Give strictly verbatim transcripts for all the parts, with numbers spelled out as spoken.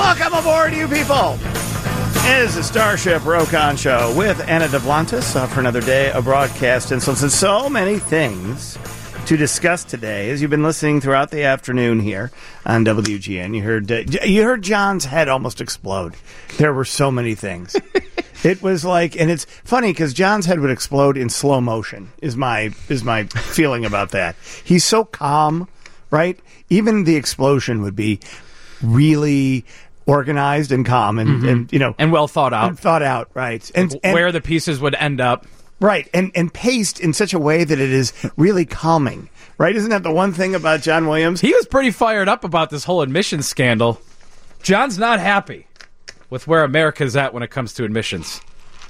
Welcome aboard, you people. It is the Starship Rokon Show with Anna Duplantis uh, for another day of broadcast. And so, so, so many things to discuss today. As you've been listening throughout the afternoon here on W G N, you heard uh, you heard John's head almost explode. There were so many things. It was like, and it's funny because John's head would explode in slow motion. Is my is my feeling about that. He's so calm, right? Even the explosion would be really organized and calm, and, mm-hmm. and you know, and well thought out, and thought out, right? And, like and where the pieces would end up, right? And and paced in such a way that it is really calming, right? Isn't that the one thing about John Williams? He was pretty fired up about this whole admissions scandal. John's not happy with where America's at when it comes to admissions.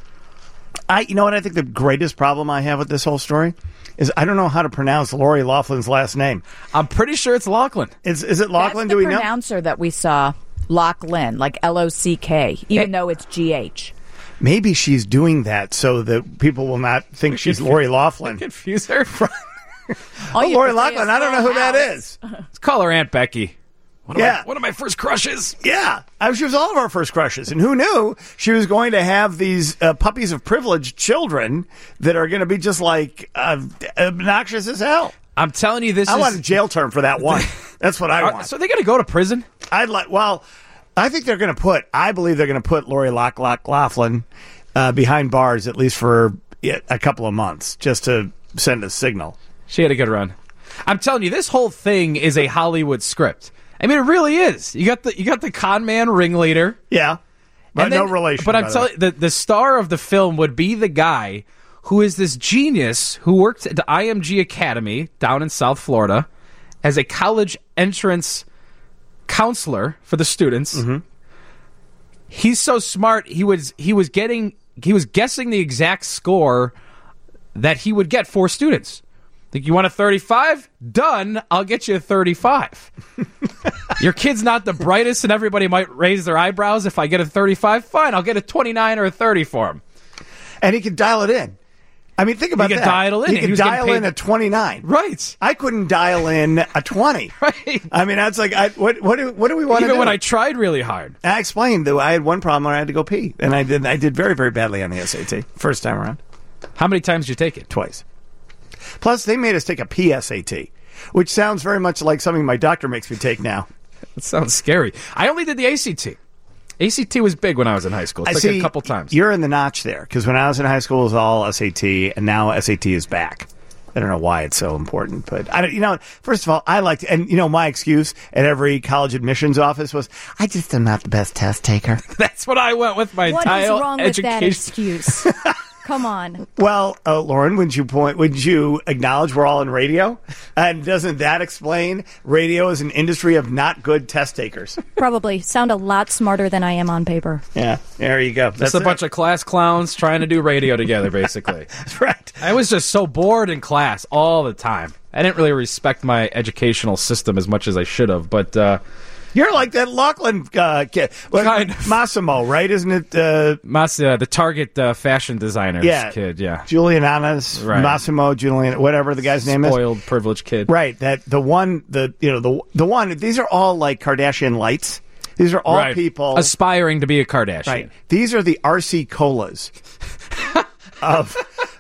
I, you know what? I think the greatest problem I have with this whole story is I don't know how to pronounce Lori Loughlin's last name. I'm pretty sure it's Loughlin. Is is it Loughlin? That's Do the we know? Pronouncer that we saw. Lochlin, like L O C K, even it, though it's G H. Maybe she's doing that so that people will not think she's Lori Loughlin. Confuse her. Oh, Lori Loughlin, I don't know who that is. Let's call her Aunt Becky. One of, yeah. my, one of my first crushes. Yeah. I, she was all of our first crushes. And who knew she was going to have these uh, puppies of privileged children that are going to be just like uh, obnoxious as hell. I'm telling you, this I is... want a jail term for that one. That's what I Are, want. So they're going to go to prison? I'd like, well, I think they're going to put, I believe they're going to put Lori Lock Lock Loughlin uh, behind bars at least for a couple of months just to send a signal. She had a good run. I'm telling you, this whole thing is a Hollywood script. I mean, it really is. You got the you got the con man ringleader. Yeah, but then, no relation. But I'm telling you, the, the star of the film would be the guy who is this genius who worked at the I M G Academy down in South Florida as a college entrance counselor for the students. Mm-hmm. He's so smart. He was he was getting he was guessing the exact score that he would get for students. Think you want a thirty-five? Done. I'll get you a thirty-five. Your kid's not the brightest, and everybody might raise their eyebrows if I get a thirty-five. Fine, I'll get a twenty-nine or a thirty for him. And he could dial it in. I mean, think about he that. He could dial in. He could he dial in a twenty-nine. Right. I couldn't dial in a twenty. Right. I mean, that's like, I, what, what, do, what do we want to do? Even when I tried really hard. I explained that I had one problem where I had to go pee, and I did. I did very, very badly on the S A T first time around. How many times did you take it? Twice. Plus, they made us take a P S A T, which sounds very much like something my doctor makes me take now. That sounds scary. I only did the A C T. A C T was big when I was in high school. It took see, a couple times. You're in the notch there, because when I was in high school, it was all S A T, and now S A T is back. I don't know why it's so important, but I don't, you know, first of all, I like to, and you know, my excuse at every college admissions office was, I just am not the best test taker. That's what I went with my what entire is wrong education. with that excuse? Come on. Well, uh, Lauren, would you point? Would you acknowledge we're all in radio? And doesn't that explain radio is an industry of not good test takers? Probably sound a lot smarter than I am on paper. Yeah, there you go. Just That's a it. bunch of class clowns trying to do radio together, basically. That's right. I was just so bored in class all the time. I didn't really respect my educational system as much as I should have, but. Uh, You're like that Loughlin uh, kid. Well, kind of. Massimo, right? Isn't it? Uh, Mas- uh, the Target uh, fashion designer's yeah. kid, yeah. Julian Annas, Right. Massimo, Julian, whatever the guy's name is. Spoiled, privileged kid. Right. That the one, the you know, the the one. These are all like Kardashian lights. These are all Right. people aspiring to be a Kardashian. Right. These are the R C Colas of.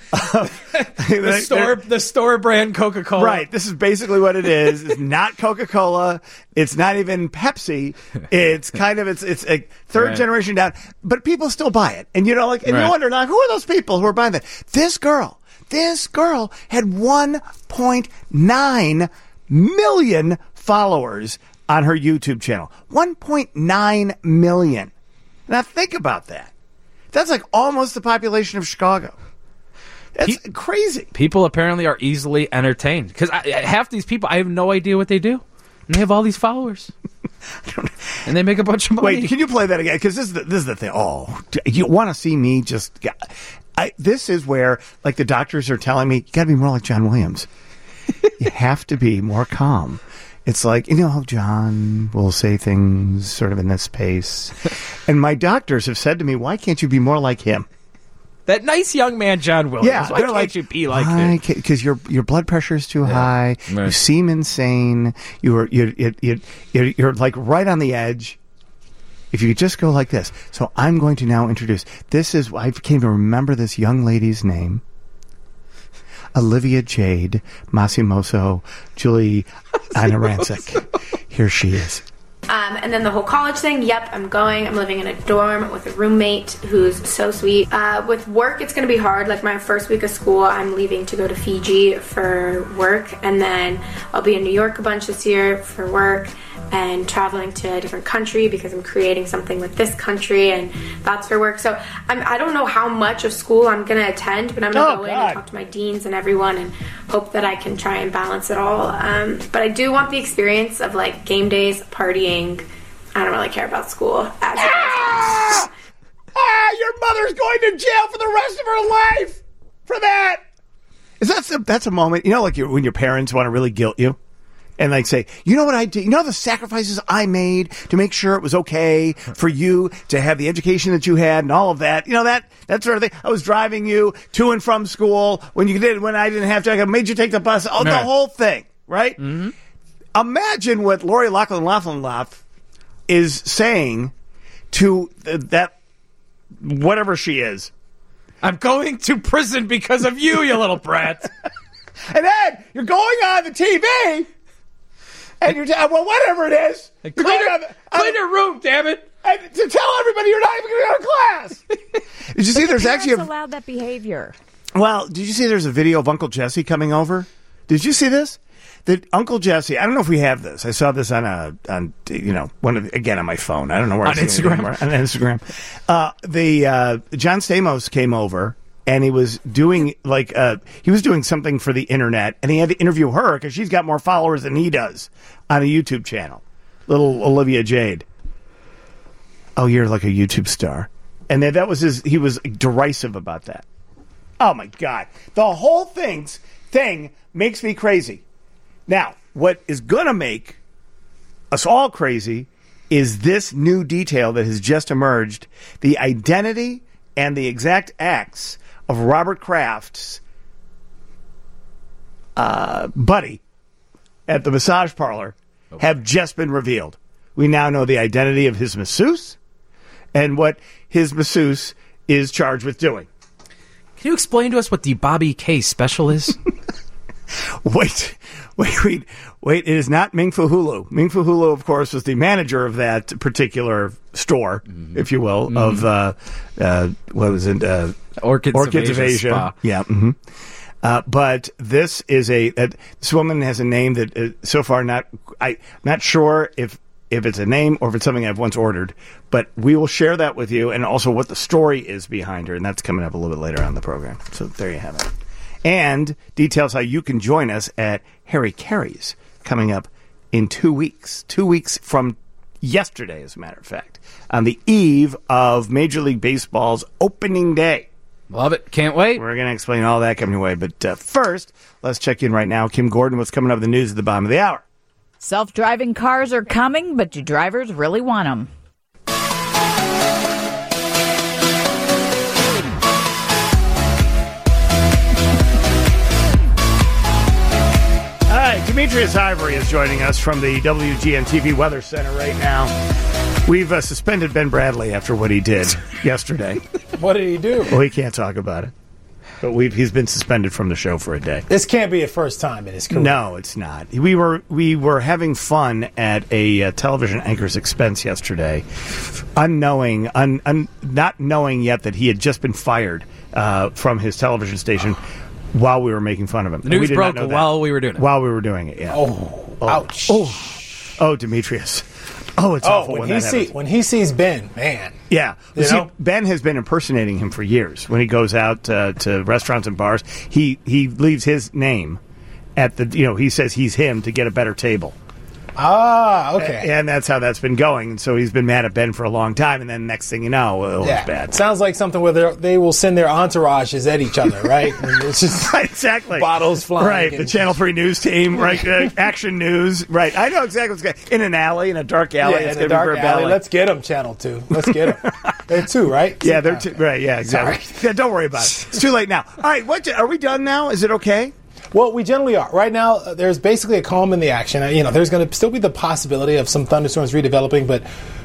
the store, the store brand Coca-Cola. Right. This is basically what it is. It's not Coca-Cola. It's not even Pepsi. It's kind of it's it's a third Right. generation down, but people still buy it. And you know, like, and Right. you wonder now, who are those people who are buying that? This girl, this girl had one point nine million followers on her YouTube channel. one point nine million. Now think about that. That's like almost the population of Chicago. That's Pe- crazy. People apparently are easily entertained because half these people, I have no idea what they do, and they have all these followers, and they make a bunch of money. Wait, can you play that again? Because this is the, this is the thing. Oh, you want to see me just? I, this is where, like, the doctors are telling me, you got to be more like John Williams. You have to be more calm. It's like, you know, John will say things sort of in this pace, and my doctors have said to me, "Why can't you be more like him?" That nice young man, John Williams. Yeah, Why they're can't like, you be like him? Because your your blood pressure is too Yeah. high. Right. You seem insane. You are you you you you're, you're like right on the edge. if you could just go like this. So I'm going to now introduce. This is, I came to remember this young lady's name. Olivia Jade Masimoso Julie Anarancic. Here she is. Um, and then the whole college thing, yep, I'm going. I'm living in a dorm with a roommate who's so sweet. Uh, with work, it's going to be hard. Like my first week of school, I'm leaving to go to Fiji for work. And then I'll be in New York a bunch this year for work and traveling to a different country because I'm creating something with this country, and that's for work. So I'm, I don't know how much of school I'm going to attend, but I'm going to Oh, go God. in and talk to my deans and everyone and hope that I can try and balance it all. Um, but I do want the experience of like game days, partying. I don't really care about school. As Ah! Ah, your mother's going to jail for the rest of her life for that. Is that some, that's a moment, you know, like your, when your parents want to really guilt you and like say, you know what I did? You know the sacrifices I made to make sure it was okay for you to have the education that you had and all of that. You know, that, that sort of thing. I was driving you to and from school when you did, when I didn't have to. I made you take the bus. Oh, the Right. whole thing, right? Mm-hmm. Imagine what Lori Loughlin Loughlin is saying to th- that, whatever she is. I'm going to prison because of you, you little brat. And then you're going on the T V, and you're t- well, whatever it is, Hey, you're clean going your, on the- on clean the- your room, damn it. and to tell everybody you're not even going to go to class. Did you see? There's actually Parents a allowed that behavior. well. Did you see? There's a video of Uncle Jesse coming over. Did you see this? That Uncle Jesse. I don't know if we have this. I saw this on a on you know one of again on my phone. I don't know where On I've seen it Instagram? anymore. On Instagram. Uh, the uh, John Stamos came over. And he was doing like uh, he was doing something for the internet, and he had to interview her because she's got more followers than he does on a YouTube channel. Little Olivia Jade. Oh, you're like a YouTube star, and then that was his. He was derisive about that. Oh my God, the whole thing's thing makes me crazy. Now, what is gonna make us all crazy is this new detail that has just emerged: the identity and the exact acts of Robert Kraft's uh, buddy at the massage parlor have just been revealed. We now know the identity of his masseuse and what his masseuse is charged with doing. Can you explain to us what the Bobby K special is? Wait, wait, wait, wait. It is not Ming Fu Hulu. Ming Fu Hulu, of course, was the manager of that particular store, mm-hmm. if you will, mm-hmm. of, uh, uh, what was it? Uh, Orchids, Orchids of of Asia. Asia. Spa. Yeah. Mm-hmm. Uh, but this is a, uh, this woman has a name that uh, so far not, I, not sure if, if it's a name or if it's something I've once ordered, but we will share that with you and also what the story is behind her. And that's coming up a little bit later on in the program. So there you have it. And details how you can join us at Harry Carey's coming up in two weeks. Two weeks from yesterday, as a matter of fact, on the eve of Major League Baseball's opening day. Love it. Can't wait. We're going to explain all that coming your way. But uh, first, let's check in right now. Kim Gordon, what's coming up in the news at the bottom of the hour? Self-driving cars are coming, but do drivers really want them? All right, Demetrius Ivory is joining us from the W G N T V Weather Center right now. We've uh, suspended Ben Bradley after what he did yesterday. What did he do? Well, he can't talk about it. But we've he's been suspended from the show for a day. This can't be a first time in his career. No, it's not. We were we were having fun at a uh, television anchor's expense yesterday, unknowing, un, un, not knowing yet that he had just been fired uh, from his television station while we were making fun of him. The news we did broke not know that. while we were doing it. While we were doing it, yeah. Oh, oh. ouch. Oh, oh, Demetrius. Oh, it's Oh, awful when, when, he that see, happens. when he sees Ben, man. Yeah. You See, know? Ben has been impersonating him for years. When he goes out uh, to restaurants and bars, he, he leaves his name at the, you know, he says he's him to get a better table. Ah, okay. And that's how that's been going. And so he's been mad at Ben for a long time. And then next thing you know, it was yeah. bad. Sounds like something where they're- they will send their entourages at each other, right? And it's just Right, exactly. bottles flying. Right, the and- Channel three news team, right? Uh, action news, right? I know exactly what's going. In an alley, in a dark alley, Yeah, it's in going a to be dark for a alley. ballet. Let's get them, Channel two. Let's get them. They're two, right? Yeah, they're two, right. Yeah, exactly. Sorry. Yeah, don't worry about it. It's too late now. All right, what are we done now? Is it okay? Well, we generally are. Right now, uh, there's basically a calm in the action. Uh, you know, there's going to still be the possibility of some thunderstorms redeveloping, but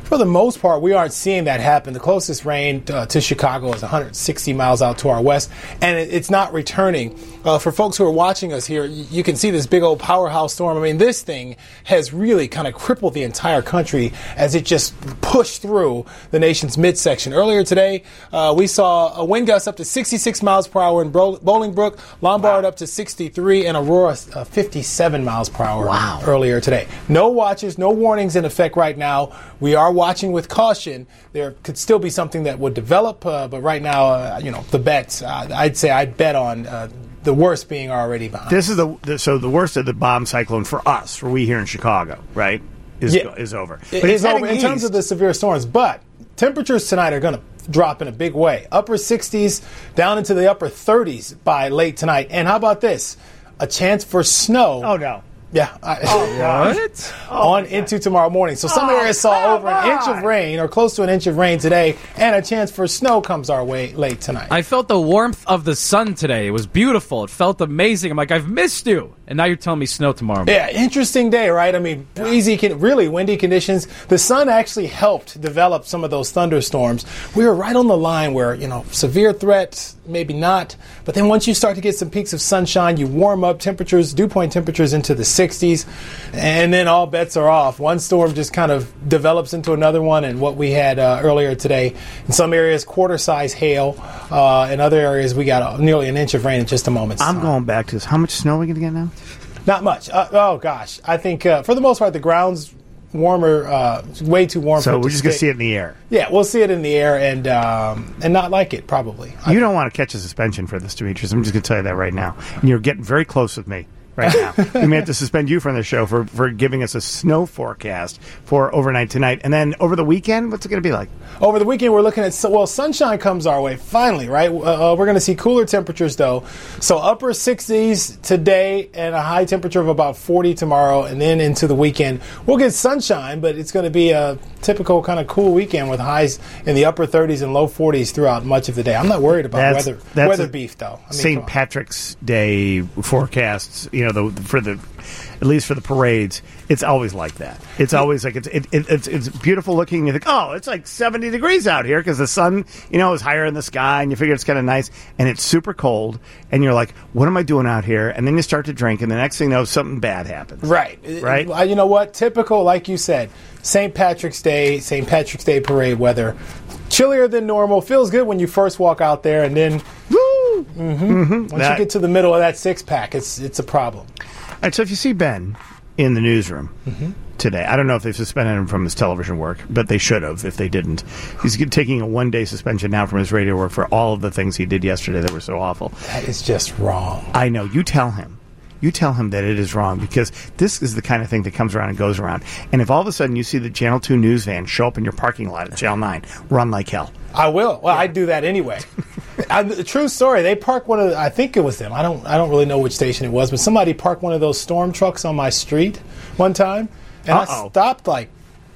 for the most part, we aren't seeing that happen. The closest rain uh, to Chicago is one hundred sixty miles out to our west, and it, it's not returning. Uh, for folks who are watching us here, you, you can see this big old powerhouse storm. I mean, this thing has really kind of crippled the entire country as it just pushed through the nation's midsection. Earlier today, uh, we saw a wind gust up to sixty-six miles per hour in Bro- Bolingbrook, Lombard wow. up to sixty-three, and Aurora uh, fifty-seven miles per hour wow. earlier today. No watches, no warnings in effect right now. We are watching with caution. There could still be something that would develop, uh, but right now, uh, you know, the bets, uh, I'd say I'd bet on uh, the worst being already behind. This is the, the so the worst of the bomb cyclone for us, for we here in Chicago, right, is yeah. is over. It, but it's it's over in east. terms of the severe storms, but temperatures tonight are going to drop in a big way. Upper sixties down into the upper thirties by late tonight. And how about this? A chance for snow. Oh, no. Yeah. I, oh, what? on into tomorrow morning. So some oh, areas saw over an inch on. of rain or close to an inch of rain today, and a chance for snow comes our way late tonight. I felt the warmth of the sun today. It was beautiful. It felt amazing. I'm like, I've missed you. And now you're telling me snow tomorrow morning. Yeah, interesting day, right? I mean, breezy, really windy conditions. The sun actually helped develop some of those thunderstorms. We were right on the line where, you know, severe threats, maybe not. But then once you start to get some peaks of sunshine, you warm up temperatures, dew point temperatures into the sixties, and then all bets are off. One storm just kind of develops into another one, and what we had uh, earlier today, in some areas, quarter-size hail. Uh, in other areas, we got nearly an inch of rain in just a moment. I'm going back to this. How much snow are we going to get now? Not much. Uh, oh, gosh. I think, uh, for the most part, the ground's warmer, uh, way too warm. So for we're it just to going to stay. see it in the air. Yeah, we'll see it in the air and um, and not like it, probably. You don't want to catch a suspension for this, Demetrius. I'm just going to tell you that right now. And you're getting very close with me right now. We may have to suspend you from the show for, for giving us a snow forecast for overnight tonight. And then over the weekend, what's it going to be like? Over the weekend, we're looking at, well, sunshine comes our way, finally, right? Uh, we're going to see cooler temperatures, though. So upper sixties today and a high temperature of about forty tomorrow. And then into the weekend, we'll get sunshine, but it's going to be a typical kind of cool weekend with highs in the upper thirties and low forties throughout much of the day. I'm not worried about That's, weather that's weather beef, though. I mean, Saint Patrick's Day forecasts, you know, the, for the, at least for the parades, it's always like that. It's always like, it's it, it, it's it's beautiful looking. You think, oh, it's like seventy degrees out here because the sun, you know, is higher in the sky, and you figure it's kind of nice, and it's super cold, and you're like, what am I doing out here? And then you start to drink, and the next thing you know, something bad happens. Right. Right. Uh, you know what? Typical, like you said, Saint Patrick's Day, Saint Patrick's Day parade weather. Chillier than normal. Feels good when you first walk out there, and then, woo! Mm-hmm. Mm-hmm. Once that, you get to the middle of that six-pack, it's it's a problem. All right, so if you see Ben in the newsroom mm-hmm. today, I don't know if they've suspended him from his television work, but they should have if they didn't. He's taking a one-day suspension now from his radio work for all of the things he did yesterday that were so awful. That is just wrong. I know. You tell him. You tell him that it is wrong, because this is the kind of thing that comes around and goes around. And if all of a sudden you see the Channel two news van show up in your parking lot at Channel nine, run like hell. I will. Well, yeah. I'd do that anyway. I, the true story. They parked one of the, I think it was them. I don't I don't really know which station it was, but somebody parked one of those storm trucks on my street one time, and Uh-oh. I stopped like,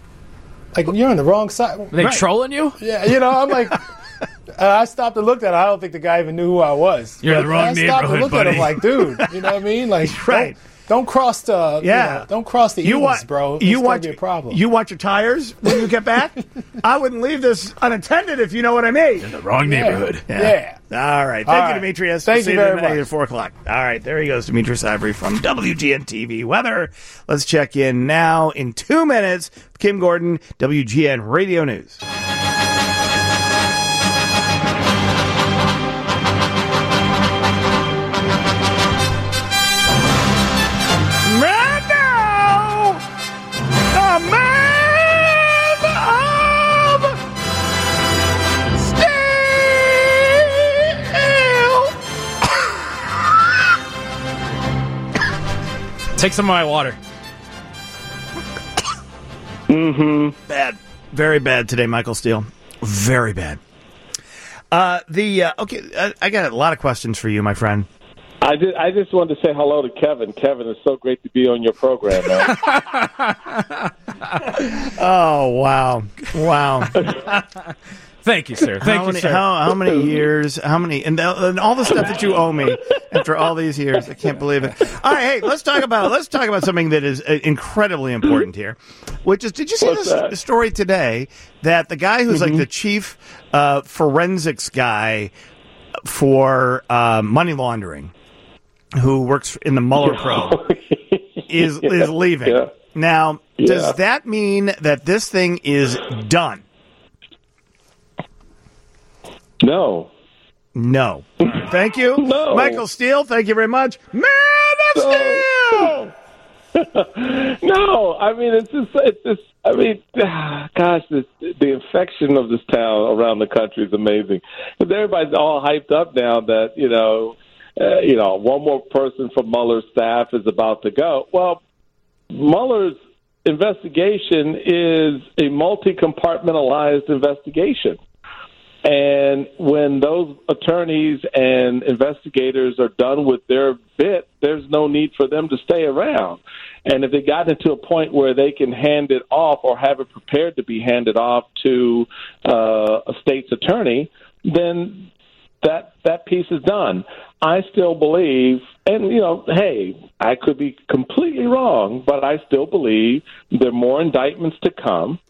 like you're on the wrong side. Are they right. trolling you? Yeah, you know, I'm like, uh, I stopped and looked at it. I don't think the guy even knew who I was. You're in but the wrong I stopped and neighborhood, looked buddy. at him like, dude, you know what I mean? Like, right. Don't, don't cross the, Yeah. you know, don't cross the You Edens, want, bro. It's you gonna want be a problem. You want your tires when you get back? I wouldn't leave this unattended, if you know what I mean. In the wrong Yeah. neighborhood. Yeah. All right. Thank All you, right. Demetrius. Thank We'll see you very tonight much. at four o'clock. All right. There he goes, Demetrius Ivory from W G N T V Weather. Let's check in now in two minutes. Kim Gordon, W G N Radio News. Right now, the man of steel. Take some of my water. Mm-hmm. Bad. Very bad today, Michael Steele. Very bad. Uh, the uh, okay, I, I got a lot of questions for you, my friend. I just, I just wanted to say hello to Kevin. Kevin, it's so great to be on your program, man. Oh, wow. Wow. Thank you, sir. Thank how you, many, sir. How, how many years? How many? And, the, and all the stuff that you owe me after all these years. I can't believe it. All right, hey, let's talk about let's talk about something that is uh, incredibly important here, which is, did you see What's this that? story today that the guy who's Mm-hmm. like the chief uh, forensics guy for uh, money laundering, who works in the Mueller probe, is Yeah, is leaving. yeah. Now, Yeah. does that mean that this thing is done? No. No. Thank you. No. Michael Steele, thank you very much. Man of No. Steel! No, I mean it's just it's just I mean, gosh, this, the infection of this town around the country is amazing. Because everybody's all hyped up now that you know, uh, you know, one more person from Mueller's staff is about to go. Well, Mueller's investigation is a multi-compartmentalized investigation. And when those attorneys and investigators are done with their bit, there's no need for them to stay around. And if they got into a point where they can hand it off or have it prepared to be handed off to uh, a state's attorney, then that that piece is done. I still believe, and, you know, hey, I could be completely wrong, but I still believe there are more indictments to come.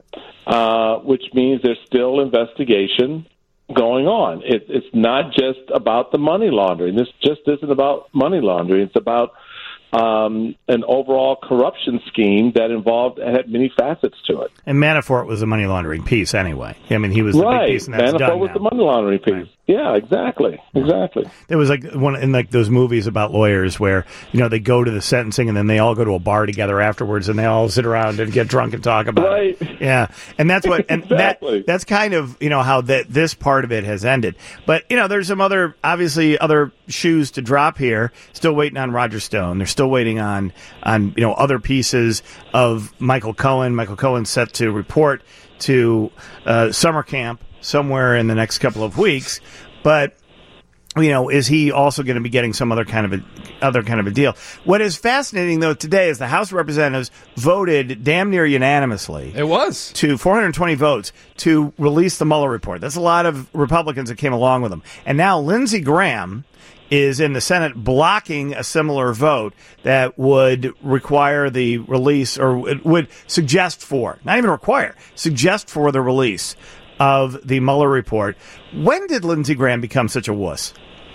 Uh, which means there's still investigation going on. It, it's not just about the money laundering. This just isn't about money laundering. It's about um, an overall corruption scheme that involved and had many facets to it. And Manafort was a money laundering piece anyway. I mean, he was the Right. big piece, and that's Manafort done was now. the money laundering piece. Right. Yeah, exactly. Exactly. There was like one in like those movies about lawyers where, you know, they go to the sentencing and then they all go to a bar together afterwards and they all sit around and get drunk and talk about Right. it. Yeah. And that's what and Exactly. that that's kind of, you know, how that this part of it has ended. But, you know, there's some other obviously other shoes to drop here. Still waiting on Roger Stone. They're still waiting on on, you know, other pieces of Michael Cohen. Michael Cohen's set to report to uh, summer camp somewhere in the next couple of weeks. But you know, is he also going to be getting some other kind of a other kind of a deal? What is fascinating, though, today is the House of Representatives voted damn near unanimously. It was. To four hundred twenty votes to release the Mueller report. That's a lot of Republicans that came along with them. And now Lindsey Graham is in the Senate blocking a similar vote that would require the release, or would suggest for, not even require, suggest for the release of the Mueller report. When did Lindsey Graham become such a wuss?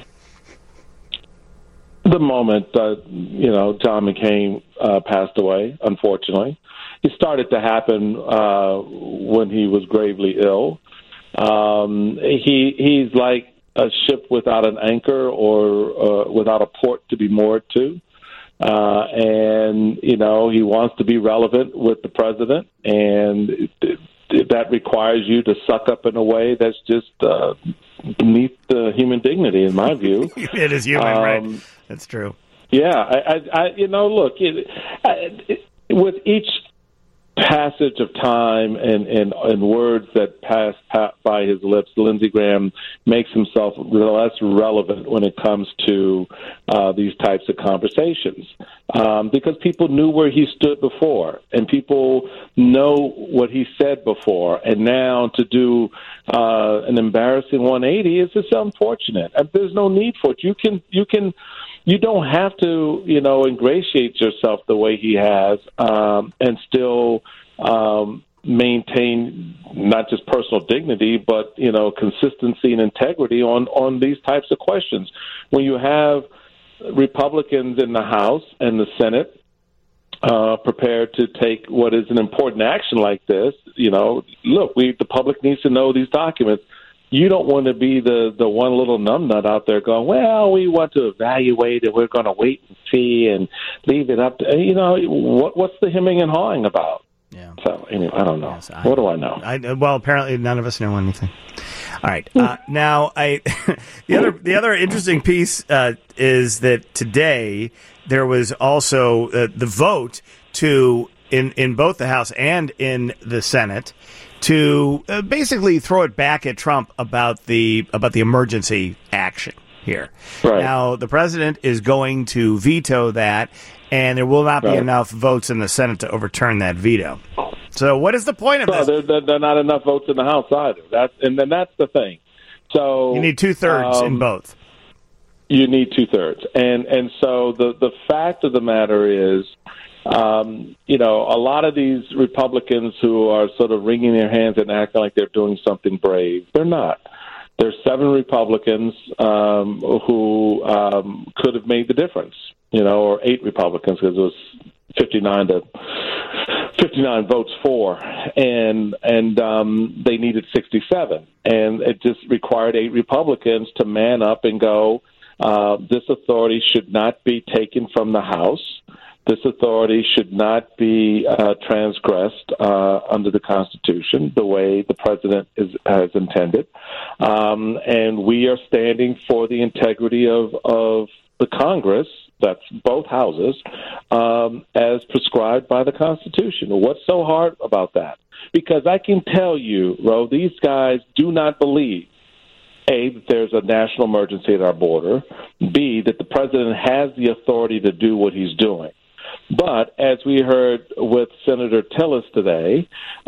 The moment, uh, you know, John McCain uh, passed away, unfortunately. It started to happen uh, when he was gravely ill. Um, he he's like a ship without an anchor or uh, without a port to be moored to. Uh, and, you know, he wants to be relevant with the president, and it, it, that requires you to suck up in a way that's just uh, beneath the human dignity, in my view. It is human, Um, right? That's true. Yeah, I, I, I you know, look, it, I, it, with each passage of time and, and, and words that pass, pass by his lips, Lindsey Graham makes himself less relevant when it comes to uh, these types of conversations, um, because people knew where he stood before, and people know what he said before, and now to do uh, an embarrassing one eighty is just unfortunate. And there's no need for it. You can you can. You don't have to, you know, ingratiate yourself the way he has, um, and still um, maintain not just personal dignity, but, you know, consistency and integrity on, on these types of questions. When you have Republicans in the House and the Senate uh, prepared to take what is an important action like this, you know, look, we the public needs to know these documents. You don't want to be the, the one little numbnut out there going, well, we want to evaluate it. We're going to wait and see and leave it up to, you know, what, what's the hemming and hawing about? Yeah. So, anyway, I don't know. Yes, I- what do I know? I, well, apparently none of us know anything. All right. Uh, now, I the other the other interesting piece uh, is that today there was also uh, the vote to in in both the House and in the Senate to uh, basically throw it back at Trump about the about the emergency action. here. Right. Now, the president is going to veto that, and there will not be Right. enough votes in the Senate to overturn that veto. So what is the point of So this? there, there, there are not enough votes in the House either. That's, and then that's the thing. So You need two-thirds um, in both. You need two-thirds. And, and so the, the fact of the matter is, Um, you know, a lot of these Republicans who are sort of wringing their hands and acting like they're doing something brave, they're not. There's seven Republicans um, who um, could have made the difference, you know, or eight Republicans because it was fifty-nine to fifty-nine votes for, and and um, they needed sixty-seven, and it just required eight Republicans to man up and go, uh, this authority should not be taken from the House. This authority should not be uh, transgressed uh, under the Constitution the way the president is, has intended. Um, and we are standing for the integrity of, of the Congress, that's both houses, um, as prescribed by the Constitution. What's so hard about that? Because I can tell you, Ro, these guys do not believe A, that there's a national emergency at our border, B, that the president has the authority to do what he's doing. But as we heard with Senator Tillis today,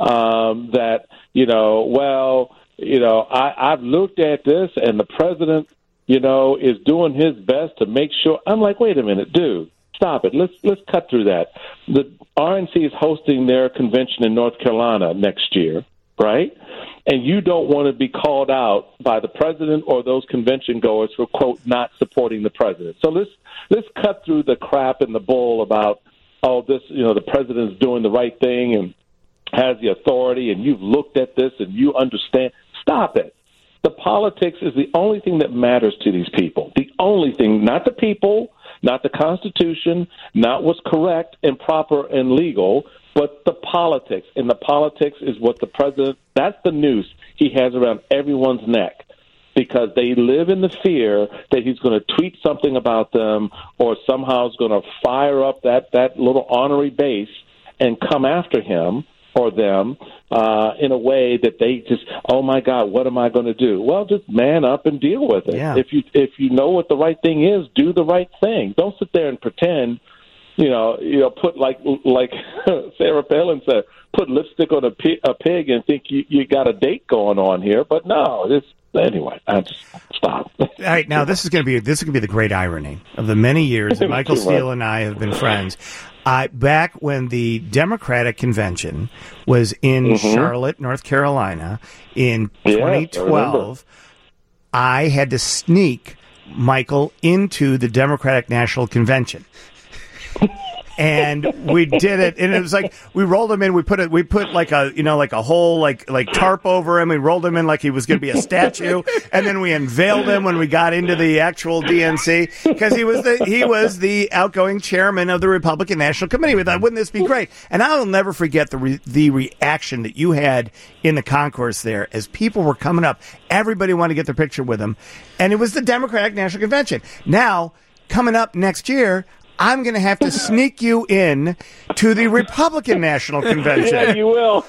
um, that, you know, well, you know, I, I've looked at this and the president, you know, is doing his best to make sure. I'm like, wait a minute, dude, stop it. Let's let's cut through that. The R N C is hosting their convention in North Carolina next year, right? And you don't want to be called out by the president or those convention goers for, quote, not supporting the president. So let's let's cut through the crap and the bull about, oh, this, you know, the president's doing the right thing and has the authority and you've looked at this and you understand. Stop it. The politics is the only thing that matters to these people. The only thing, not the people, not the Constitution, not what's correct and proper and legal, but the politics. And the politics is what the president, that's the noose he has around everyone's neck, because they live in the fear that he's going to tweet something about them or somehow is going to fire up that, that little ornery base and come after him or them uh, in a way that they just, oh, my God, what am I going to do? Well, just man up and deal with it. Yeah. If you if you know what the right thing is, do the right thing. Don't sit there and pretend, you know, you know, put like like Sarah Palin said, put lipstick on a, pi- a pig and think you, you got a date going on here. But no, it's anyway. I just stop. All right, now this is going to be this is going to be the great irony of the many years that Michael Steele and I have been friends. Uh, back when the Democratic convention was in Mm-hmm. Charlotte, North Carolina, in Yes, I twenty twelve, I, I had to sneak Michael into the Democratic National Convention. And we did it, and it was like we rolled him in. We put it, we put like a, you know, like a whole like like tarp over him. We rolled him in like he was going to be a statue, and then we unveiled him when we got into the actual D N C because he was the he was the outgoing chairman of the Republican National Committee. We thought, wouldn't this be great? And I'll never forget the re- the reaction that you had in the concourse there as people were coming up. Everybody wanted to get their picture with him, and it was the Democratic National Convention. Now coming up next year, I'm going to have to sneak you in to the Republican National Convention. Yeah, you will.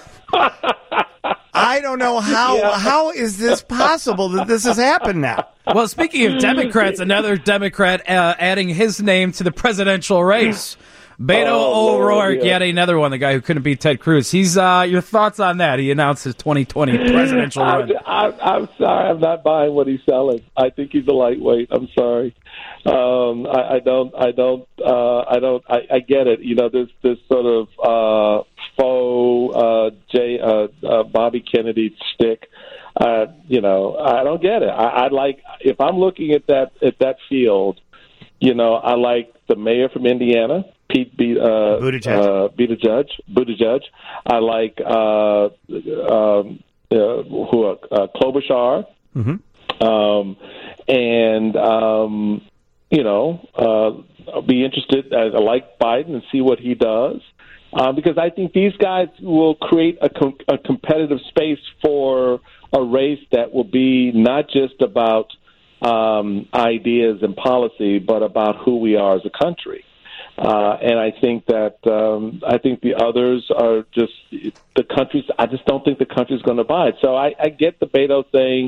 I don't know how Yeah. how is this possible that this has happened now? Well, speaking of Democrats, another Democrat uh, adding his name to the presidential race. Beto Oh, Lord, O'Rourke, yeah. yet another one, the guy who couldn't beat Ted Cruz. He's uh, your thoughts on that? He announced his twenty twenty presidential I'm, run. I'm, I'm sorry, I'm not buying what he's selling. I think he's a lightweight. I'm sorry. Um, I, I don't. I don't. Uh, I don't. I, I get it. You know, there's this sort of uh, faux uh, J, uh, uh, Bobby Kennedy stick. Uh, you know, I don't get it. I, I like if I'm looking at that at that field. You know, I like the mayor from Indiana, Pete B, uh, Buttigieg. uh, Buttigieg. Buttigieg. I like uh, um, uh, who uh, Klobuchar. Mm-hmm. Um, and um, you know, uh, I'll be interested. I, I like Biden and see what he does, um, because I think these guys will create a, com- a competitive space for a race that will be not just about um, ideas and policy, but about who we are as a country. Uh, and I think that um, I think the others are just the countries. I just don't think the country's going to buy it. So I, I get the Beto thing.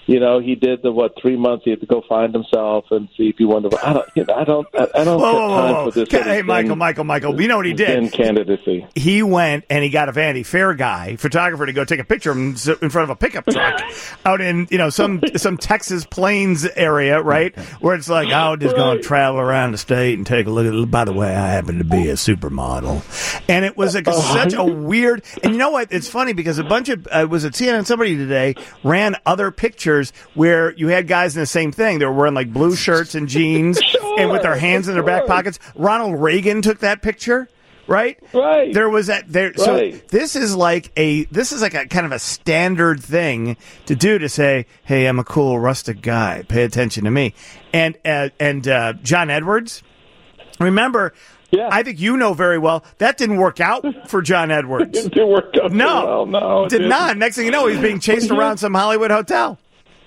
You know, he did the what three months. He had to go find himself and see if he wanted to. I don't. You know, I don't. I, I don't Whoa, have whoa, time whoa, whoa. for this. Hey, sort of Michael, thin- Michael, Michael. You know what he did? thin candidacy. He went and he got a Vanity Fair guy, photographer, to go take a picture of him in front of a pickup truck out in you know some some Texas Plains area, right? Where it's like, oh, just going to travel around the state and take a look at it. By the way, I happen to be a supermodel, and it was like a, such a weird. And you know what? It's funny because a bunch of uh, was it C N N? Somebody today ran other pictures where you had guys in the same thing. They were wearing like blue shirts and jeans Sure, and with their hands in their back pockets. Ronald Reagan took that picture, right? Right. There was that there. Right. So this is like a this is like a kind of a standard thing to do to say, hey, I'm a cool rustic guy. Pay attention to me. And uh, and uh, John Edwards, remember. Yeah. I think you know very well that didn't work out for John Edwards. It didn't work out. No, well. no, it did didn't. not. Next thing you know, he's being chased around some Hollywood hotel.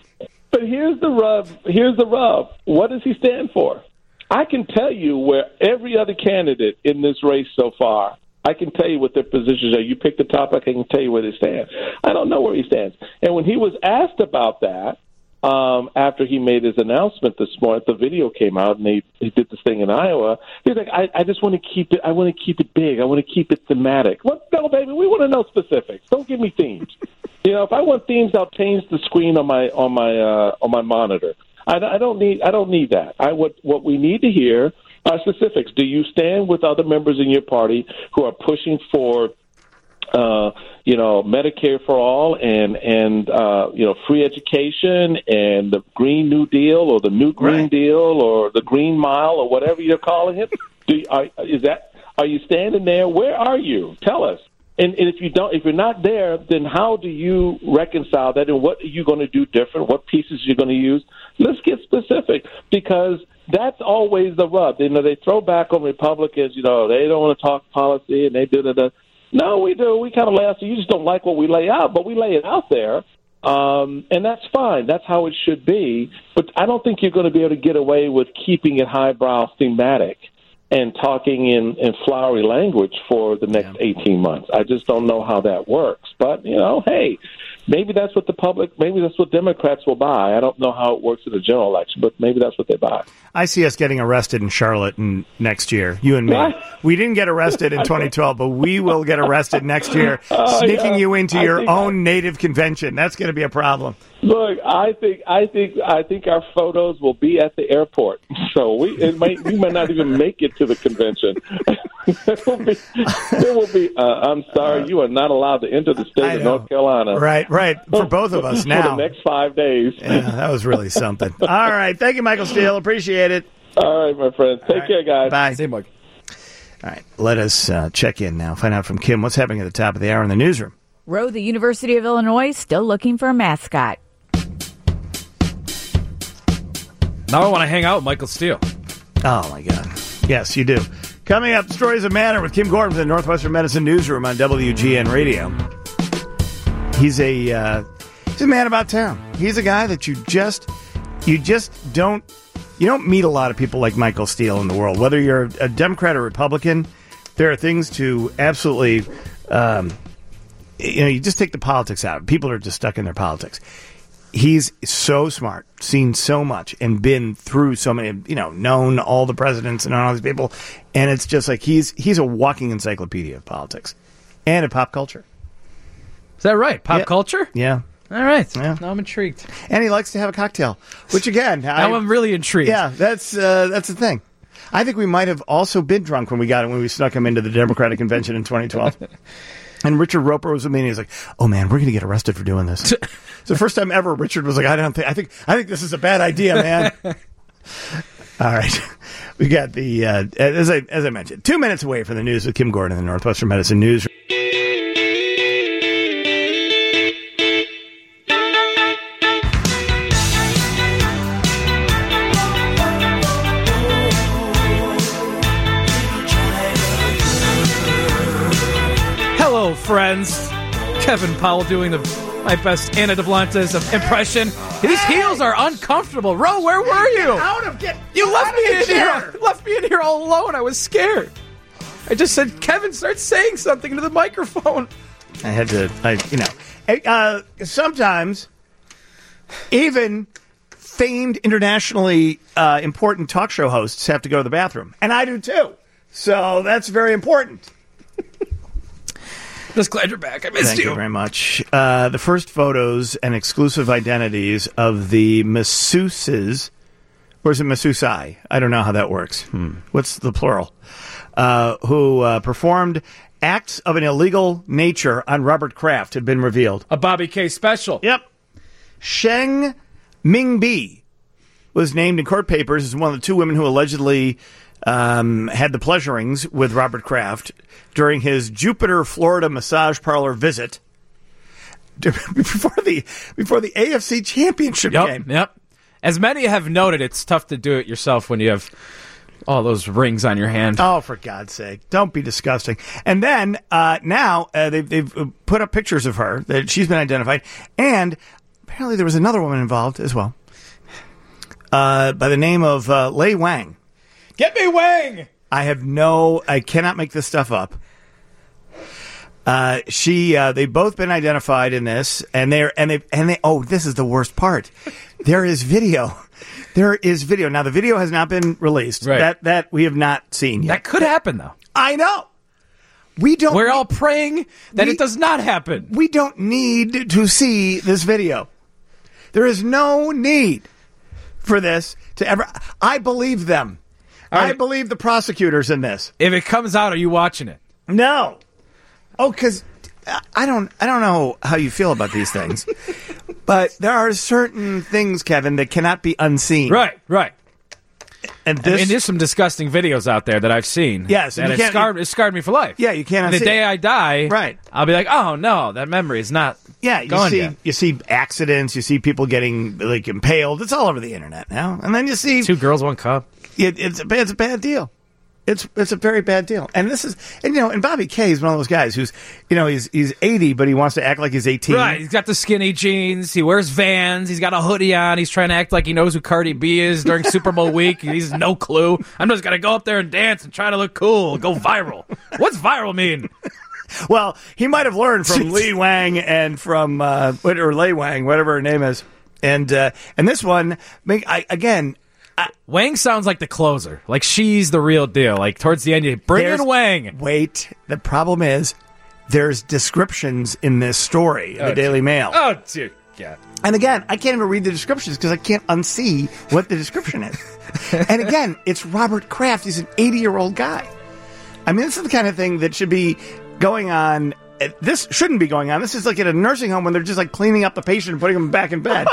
But here's the rub. Here's the rub. What does he stand for? I can tell you where every other candidate in this race so far, I can tell you what their positions are. You pick the topic, I can tell you where they stand. I don't know where he stands. And when he was asked about that, um, after he made his announcement this morning, the video came out and he, he did this thing in Iowa. He's like, I, I just want to keep it. I want to keep it big. I want to keep it thematic. What? No, baby, we want to know specifics. Don't give me themes. You know, if I want themes, I'll change the screen on my on my uh, on my monitor. I, I don't need I don't need that. I what what we need to hear are specifics. Do you stand with other members in your party who are pushing for, uh, you know, Medicare for all and and uh, you know, free education and the Green New Deal or the New Green Right. Deal or the Green Mile or whatever you're calling it? Do you, are, is that are you standing there? Where are you? Tell us. And, and if you don't, if you're not there, then how do you reconcile that? And what are you going to do different? What pieces you're going to use? Let's get specific, because that's always the rub. You know, they throw back on Republicans. You know, they don't want to talk policy, and they do that. No, we do. We kind of lay out. So you just don't like what we lay out, but we lay it out there, um, and that's fine. That's how it should be. But I don't think you're going to be able to get away with keeping it highbrow thematic and talking in, in flowery language for the next yeah. eighteen months. I just don't know how that works. But, you know, hey, maybe that's what the public, maybe that's what Democrats will buy. I don't know how it works in the general election, but maybe that's what they buy. I see us getting arrested in Charlotte in, next year, you and me. We didn't get arrested in twenty twelve, but we will get arrested next year, uh, sneaking yeah. you into I your own I, native convention. That's going to be a problem. Look, I think I think I think our photos will be at the airport, so we it might we might not even make it to the convention. It will be. It will be uh, I'm sorry, you are not allowed to enter the state of North Carolina. Right, right. For both of us now. For the next five days. Yeah, that was really something. All right, thank you, Michael Steele. Appreciate it. All right, my friend. Take right. care, guys. Bye. Same Mike. All right, let us uh, check in now. Find out from Kim what's happening at the top of the hour in the newsroom. Roe, the University of Illinois, still looking for a mascot. Now I want to hang out with Michael Steele. Oh, my God. Yes, you do. Coming up, Stories of Manner with Kim Gordon from the Northwestern Medicine Newsroom on W G N Radio. He's a uh, he's a man about town. He's a guy that you just you just don't you don't meet a lot of people like Michael Steele in the world. Whether you're a Democrat or Republican, there are things to absolutely um, you know, you just take the politics out. People are just stuck in their politics. He's so smart, seen so much, and been through so many, you know, known all the presidents and all these people. And it's just like he's he's a walking encyclopedia of politics and of pop culture. Is that right? Pop yeah. culture? Yeah. All right. Yeah. Now I'm intrigued. And he likes to have a cocktail, which again, now I, I'm really intrigued. Yeah, that's uh, that's the thing. I think we might have also been drunk when we got it when we snuck him into the Democratic convention in twenty twelve. And Richard Roper was with me, and he was like, "Oh man, we're going to get arrested for doing this." It's the first time ever Richard was like, "I don't think, I think, I think this is a bad idea, man." All right, we got the uh, as I as I mentioned, two minutes away from the news with Kim Gordon in the Northwestern Medicine Newsroom. Hello, friends. Kevin Powell doing the my best Anna Devlantes of impression. These heels are uncomfortable. Ro, where were you? Out of get You left me in here. Left me in here all alone. I was scared. I just said, Kevin, start saying something into the microphone. I had to, I you know, uh, sometimes Even famed, internationally uh, important talk show hosts have to go to the bathroom. And I do too. So that's very important. Just glad you're back. I missed Thank you. you very much. Uh, the first photos and exclusive identities of the masseuses, or is it masseusai? I don't know how that works. Hmm. What's the plural? Uh, who uh, performed acts of an illegal nature on Robert Kraft had been revealed. A Bobby K special. Yep. Sheng Mingbi was named in court papers as one of the two women who allegedly um, had the pleasurings with Robert Kraft during his Jupiter, Florida massage parlor visit before the before the A F C Championship Yep, game. yep. As many have noted, it's tough to do it yourself when you have all those rings on your hand. Oh, for God's sake. Don't be disgusting. And then uh, now uh, they've, they've put up pictures of her. That she's been identified. And apparently there was another woman involved as well uh, by the name of uh, Lei Wang. Get me Wang! I have no, I cannot make this stuff up. Uh, she, uh, they've both been identified in this, and they're, and they, and they, oh, this is the worst part. There is video. There is video. Now, the video has not been released. Right. That, that we have not seen yet. That could happen, though. I know. We don't. We're need, all praying that we, it does not happen. We don't need to see this video. There is no need for this to ever. I believe them. Right. I believe the prosecutors in this. If it comes out, are you watching it? No. Oh, because I don't. I don't know how you feel about these things, but there are certain things, Kevin, that cannot be unseen. Right, right. And this, I mean, there's some disgusting videos out there that I've seen. Yes, and and you it can't- scarred, it scarred me for life. Yeah, you can't And the unsee day it. I die, Right. I'll be like, oh no, that memory is not. yeah, you going see, yet. you see accidents, you see people getting like impaled. It's all over the internet now, and then you see Two girls, one cup. It, it's a bad, it's a bad deal. It's it's a very bad deal. And this is, and you know, and Bobby K is one of those guys who's, you know, he's he's eighty, but he wants to act like he's eighteen. Right, he's got the skinny jeans. He wears Vans. He's got a hoodie on. He's trying to act like he knows who Cardi B is during Super Bowl week. He's no clue. I'm just gonna go up there and dance and try to look cool, go viral. What's viral mean? Well, he might have learned from Lee Wang and from uh, what- or Lei Wang, whatever her name is, and uh, and this one, make I, again. Wang sounds like the closer. Like she's the real deal. Like towards the end, you bring There's- in Wang. Wait, the problem is there's descriptions in this story, in the Oh, Daily Mail. Oh dear God. And again, I can't even read the descriptions because I can't unsee what the description is. And again, it's Robert Kraft. He's an eighty-year-old guy. I mean, this is the kind of thing that should be going on. uh, This shouldn't be going on. This is like at a nursing home when they're just like cleaning up the patient and putting him back in bed.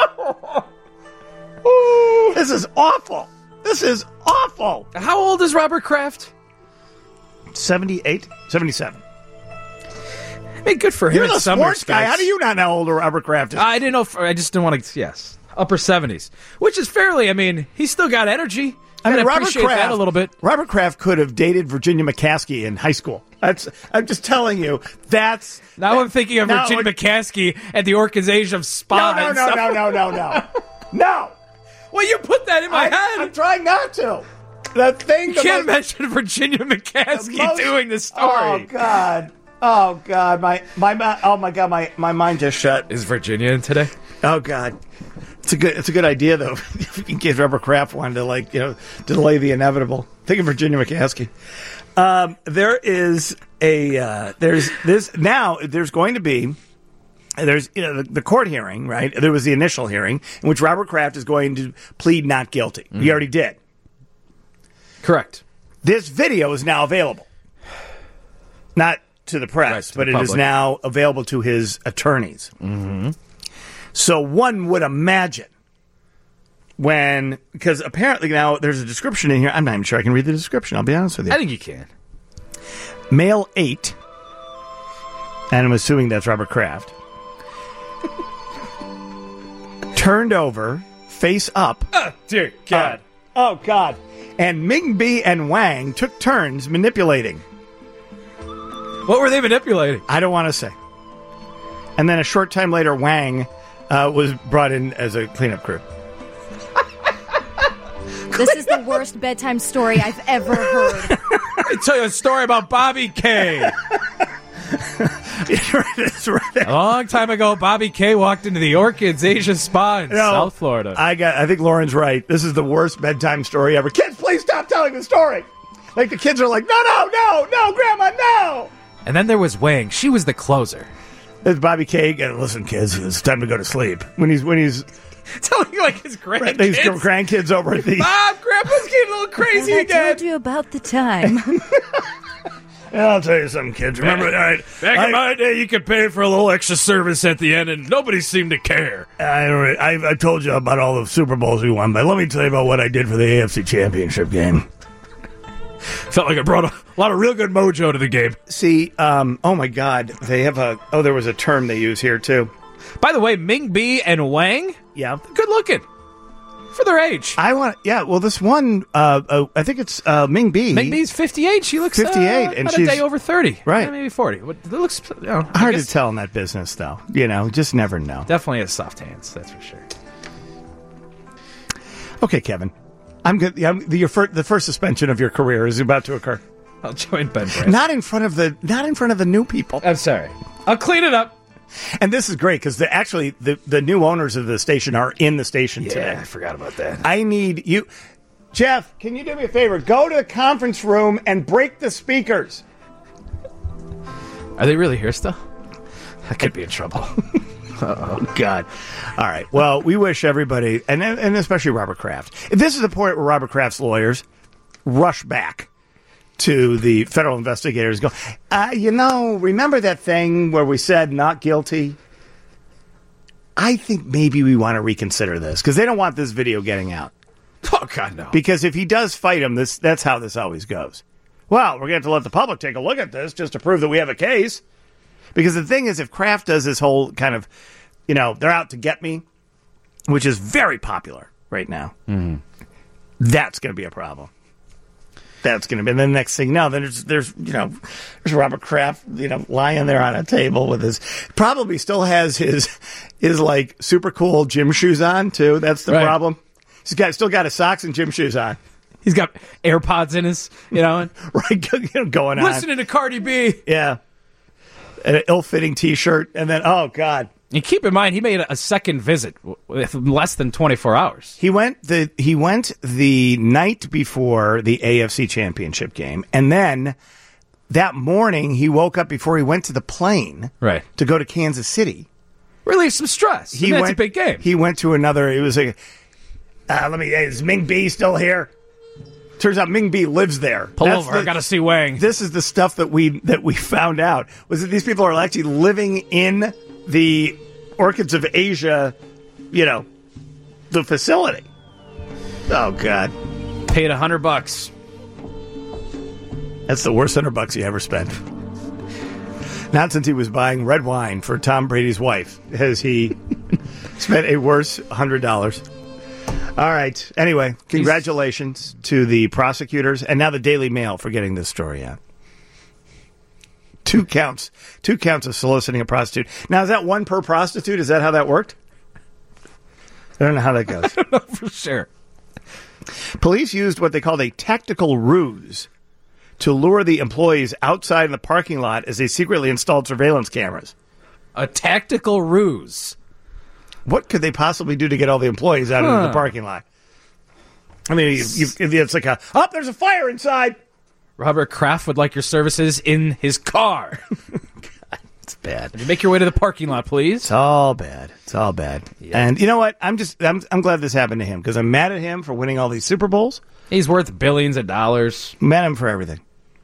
This is awful. This is awful. How old is Robert Kraft? seventy-eight, seventy-seven. I mean, good for him. You're in the some sports guy. respects. How do you not know how old Robert Kraft is? I didn't know. If, I just didn't want to. Yes, upper seventies, which is fairly. I mean, he's still got energy. I mean, Gotta Robert appreciate Kraft that a little bit. Robert Kraft could have dated Virginia McCaskey in high school. That's. I'm just telling you. That's. Now that, I'm thinking of now Virginia it- McCaskey at the organization of Spa. No, no, and no, stuff. no, no, no, no, no. Well, you put that in my I, head. I'm trying not to. The thing. You the can't most- mention Virginia McCaskey most- doing the story. Oh God. Oh God. My my my- oh my God. My my mind just shut. Is Virginia in today? Oh God. It's a good. It's a good idea though. In case Robert Kraft wanted to like you know delay the inevitable. Think of Virginia McCaskey. Um, there is a uh, there's this now. There's going to be. There's you know the, the court hearing, right? There was the initial hearing in which Robert Kraft is going to plead not guilty. Mm-hmm. He already did. Correct. This video is now available, not to the press, Right, to but the it is public. now available to his attorneys. Mm-hmm. So one would imagine when, because apparently now there's a description in here. I'm not even sure I can read the description. I'll be honest with you. I think you can. Male eight, and I'm assuming that's Robert Kraft, turned over, face up. Oh, dear God. Oh, God. And Ming B and Wang took turns manipulating. What were they manipulating? I don't want to say. And then a short time later, Wang uh, was brought in as a cleanup crew. This is the worst bedtime story I've ever heard. Let me tell you a story about Bobby K. It's right there. A long time ago, Bobby Kay walked into the Orchids Asia Spa in No, South Florida. I got. I think Lauren's right. This is the worst bedtime story ever. Kids, please stop telling the story. Like the kids are like, no, no, no, no, Grandma, no. And then there was Wang. She was the closer. It's Bobby Kay. And listen, kids, it's time to go to sleep. When he's when he's Telling like his grandkids. his grandkids over at the. Mom, Grandpa's getting a little crazy I again. told you about the time. Yeah, I'll tell you something, kids. Remember, all right, Back I, in my day, you could pay for a little extra service at the end, and nobody seemed to care. I, I, I told you about all the Super Bowls we won, but let me tell you about what I did for the A F C Championship game. Felt like I brought a lot of real good mojo to the game. See, um, oh my God, they have a. Oh, there was a term they use here too. By the way, Ming B and Wang, Yeah, good looking for their age. I want. Yeah, well, this one, uh, uh, I think it's uh, Ming B. Ming B's fifty-eight. She looks fifty-eight, uh, and about she's- a day over thirty. Right. Yeah, maybe forty. What, it looks you know, I Hard guess to tell in that business, though. You know, just never know. Definitely has soft hands, that's for sure. Okay, Kevin, I'm good. I'm, the, your fir- the first suspension of your career is about to occur. I'll join Ben Brandt. Not in front of the. Not in front of the new people. I'm sorry. I'll clean it up. And this is great because actually the the new owners of the station are in the station Yeah, today. I forgot about that. I need you, Jeff. Can you do me a favor? Go to the conference room and break the speakers. Are they really here still? I could be in trouble. Oh God! All right. Well, we wish everybody, and and especially Robert Kraft. This is the point where Robert Kraft's lawyers rush back to the federal investigators. Go, uh, you know, remember that thing where we said not guilty? I think maybe we want to reconsider this because they don't want this video getting out. Oh, God, no. Because if he does fight him, this that's how this always goes. Well, we're going to have to let the public take a look at this just to prove that we have a case. Because the thing is, if Kraft does this whole kind of, you know, they're out to get me, which is very popular right now, mm-hmm. that's going to be a problem. That's going to be. And then the next thing, no, then there's, there's, you know, there's Robert Kraft, you know, lying there on a table with his, probably still has his, his like super cool gym shoes on too. That's the Right. problem. He's got still got his socks and gym shoes on. He's got AirPods in his, you know, Right, you know, going on. listening to Cardi B. Yeah. An ill-fitting T-shirt, and then, oh, God. And keep in mind, he made a second visit with less than twenty-four hours. He went the he went the night before the A F C Championship game, and then that morning he woke up before he went to the plane Right. to go to Kansas City. Relieve some stress. He I mean, went, that's a big game. He went to another. It was like, uh, let me. Is Ming B still here? Turns out Ming B lives there. Pull That's over. the- I got to see Wang. This is the stuff that we that we found out was that these people are actually living in the Orchids of Asia, you know, the facility. Oh God, Paid a hundred bucks. that's the worst hundred bucks he ever spent. Not since he was buying red wine for Tom Brady's wife has he spent a worse hundred dollars. All right. Anyway, congratulations to the prosecutors and now the Daily Mail for getting this story out. Two counts. Two counts of soliciting a prostitute. Now, is that one per prostitute? Is that how that worked? I don't know how that goes. For sure. Police used what they called a tactical ruse to lure the employees outside in the parking lot as they secretly installed surveillance cameras. A tactical ruse. What could they possibly do to get all the employees out into Huh. the parking lot? I mean, you, you, it's like a, oh, there's a fire inside. Robert Kraft would like your services in his car. God, it's bad. Would you make your way to the parking lot, please? It's all bad. It's all bad. And you know what? I'm just I'm I'm glad this happened to him because I'm mad at him for winning all these Super Bowls. He's worth billions of dollars. Mad at him for everything.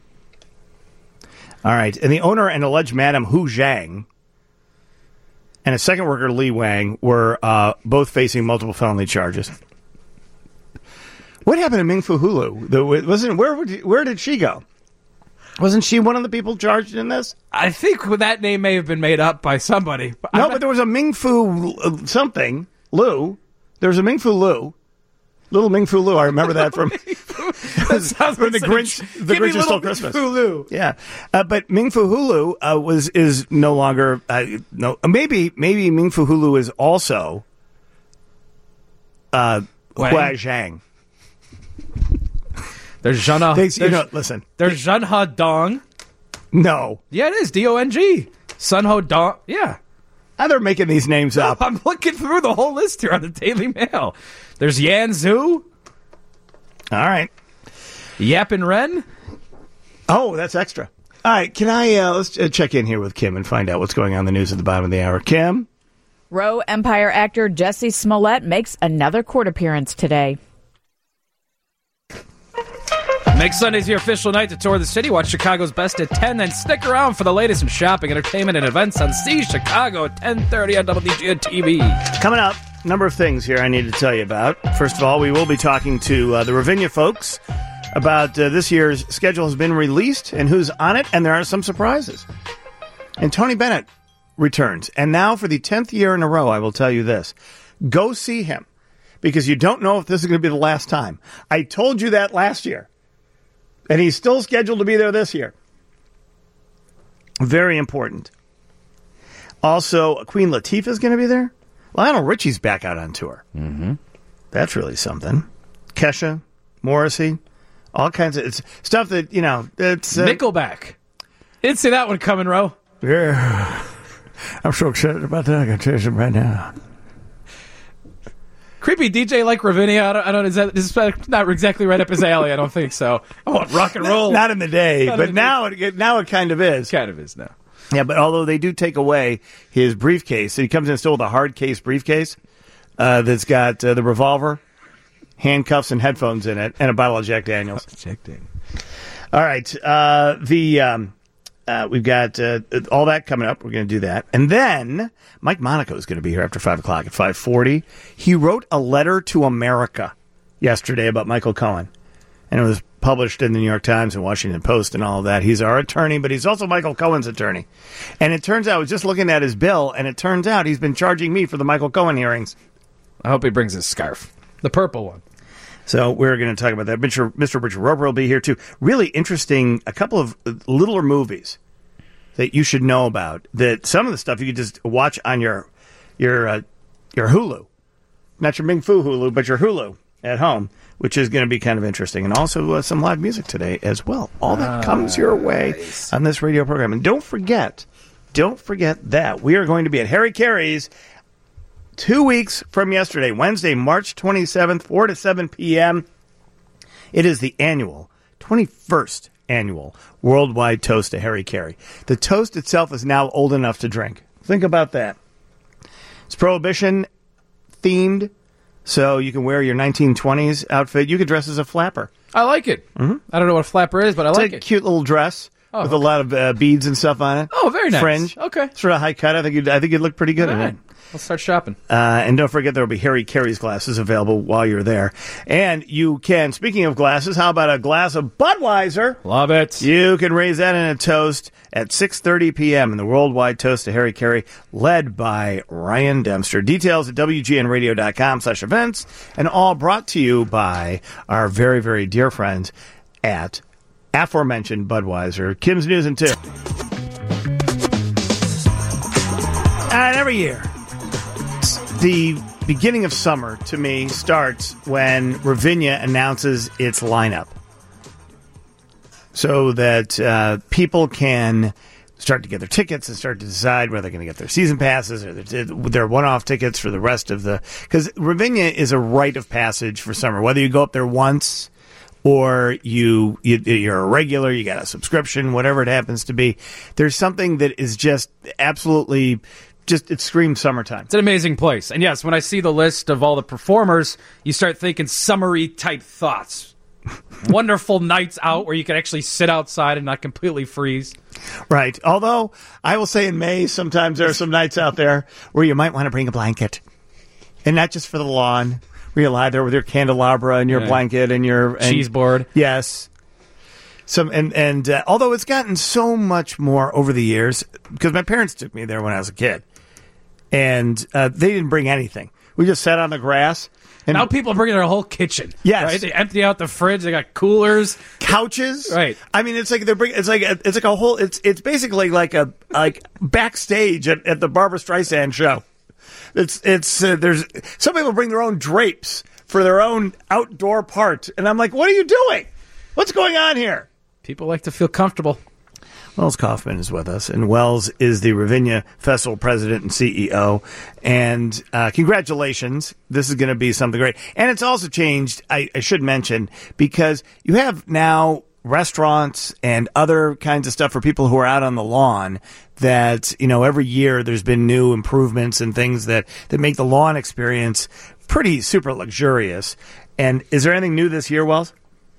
All right. And the owner and alleged Madam Hu Zhang and a second worker, Li Wang, were uh, both facing multiple felony charges. What happened to Ming Fu Hulu? The, wasn't where would you, where did she go? Wasn't she one of the people charged in this? I think that name may have been made up by somebody. But No, I'm but there was a Ming Fu uh, something Lu. There was a Ming Fu Lu, little Ming Fu Lu. I remember that from that sounds from the like Grinch. some- The Give me Grinch little Stole Ming Christmas. Fu Lu. Yeah, uh, but Ming Fu Hulu uh, was is no longer uh, no. Maybe maybe Ming Fu Hulu is also uh, Wang? Hua Zhang. There's Zhana. They, you there's, know, listen, there's Zhenhe Dong. no. Yeah, it is D O N G. Sun Ho Dong. Yeah. How they're making these names up. I'm looking through the whole list here on the Daily Mail. There's Yan Zhu. All right. Yap and Ren. Oh, that's extra. All right. Can I, uh, let's uh, check in here with Kim and find out what's going on in the news at the bottom of the hour. Kim? Roe Empire actor Jesse Smollett makes another court appearance today. Make Sundays your official night to tour the city. Watch Chicago's Best at ten, then stick around for the latest in shopping, entertainment, and events on See Chicago at ten thirty on W G N T V. Coming up, a number of things here I need to tell you about. First of all, we will be talking to uh, the Ravinia folks about uh, this year's schedule has been released and who's on it, and there are some surprises. And Tony Bennett returns. And now for the tenth year in a row, I will tell you this. Go see him, because you don't know if this is going to be the last time. I told you that last year. And he's still scheduled to be there this year. Very important. Also, Queen Latifah is going to be there. Lionel Richie's back out on tour. Mm-hmm. That's really something. Kesha, Morrissey, all kinds of it's stuff that, you know, it's... Uh, Nickelback. Didn't see that one coming, Ro. Yeah. I'm so excited about that. I can tell you something right now. Creepy D J like Ravinia. I don't. I don't is that is not exactly right up his alley? I don't think so. I want rock and roll. Not in the day, Not but the now day. it now it kind of is. Kind of is now. Yeah, but although they do take away his briefcase, he comes in still with a hard case briefcase uh, that's got uh, the revolver, handcuffs, and headphones in it, and a bottle of Jack Daniels. Jack Daniels. All right, uh, the. Um, Uh, we've got uh, all that coming up. We're going to do that. And then Mike Monaco is going to be here after five o'clock at five forty. He wrote a letter to America yesterday about Michael Cohen. And it was published in the New York Times and Washington Post and all of that. He's our attorney, but he's also Michael Cohen's attorney. And it turns out, I was just looking at his bill, and it turns out he's been charging me for the Michael Cohen hearings. I hope he brings his scarf. The purple one. So we're going to talk about that. Mister Mister Richard Roper will be here, too. Really interesting, a couple of littler movies that you should know about. That some of the stuff you could just watch on your your uh, your Hulu. Not your Ming Fu Hulu, but your Hulu at home, which is going to be kind of interesting. And also uh, some live music today as well. All that ah, comes your way nice. on this radio program. And don't forget, don't forget that we are going to be at Harry Carey's two weeks from yesterday, Wednesday, March twenty-seventh, four to seven p.m. It is the annual, twenty-first annual Worldwide Toast to Harry Carey. The toast itself is now old enough to drink. Think about that. It's Prohibition themed, so you can wear your nineteen twenties outfit. You could dress as a flapper. I like it. Mm-hmm. I don't know what a flapper is, but I it's like a it. Cute little dress. Oh, with okay. a lot of uh, beads and stuff on it. Oh, very nice. Fringe. Okay. Sort of high cut. I think you'd, I think you'd look pretty good All in right. it. Let's start shopping. Uh, and don't forget there will be Harry Carey's glasses available while you're there. And you can, speaking of glasses, how about a glass of Budweiser? Love it. You can raise that in a toast at six thirty p.m. in the Worldwide Toast to Harry Carey, led by Ryan Dempster. Details at W G N radio dot com slash events, and all brought to you by our very, very dear friends at aforementioned Budweiser. Kim's News and Two. And every year, the beginning of summer, to me, starts when Ravinia announces its lineup. So that uh, people can start to get their tickets and start to decide whether they're going to get their season passes or their, their one-off tickets for the rest of the... Because Ravinia is a rite of passage for summer. Whether you go up there once or you, you, you're a regular, you got a subscription, whatever it happens to be, there's something that is just absolutely... Just, it screams summertime. It's an amazing place. And yes, when I see the list of all the performers, you start thinking summery type thoughts. Wonderful nights out where you can actually sit outside and not completely freeze. Right. Although, I will say in May, sometimes there are some nights out there where you might want to bring a blanket. And not just for the lawn, where you lie there with your candelabra and your yeah. blanket and your... And, cheese board. Yes. Some and and uh, although it's gotten so much more over the years, because my parents took me there when I was a kid, and uh, they didn't bring anything. We just sat on the grass. And now people are bringing their whole kitchen. Yes, right? They empty out the fridge. They got coolers, couches. Right. I mean, it's like they're bringing. It's like a, it's like a whole. It's it's basically like a like backstage at, at the Barbra Streisand show. It's it's uh, there's some people bring their own drapes for their own outdoor part, and I'm like, what are you doing? What's going on here? People like to feel comfortable. Wells Kaufman is with us, and Wells is the Ravinia Festival president and C E O. And uh, congratulations. This is going to be something great. And it's also changed, I, I should mention, because you have now restaurants and other kinds of stuff for people who are out on the lawn that, you know, every year there's been new improvements and things that, that make the lawn experience pretty super luxurious. And is there anything new this year, Wells?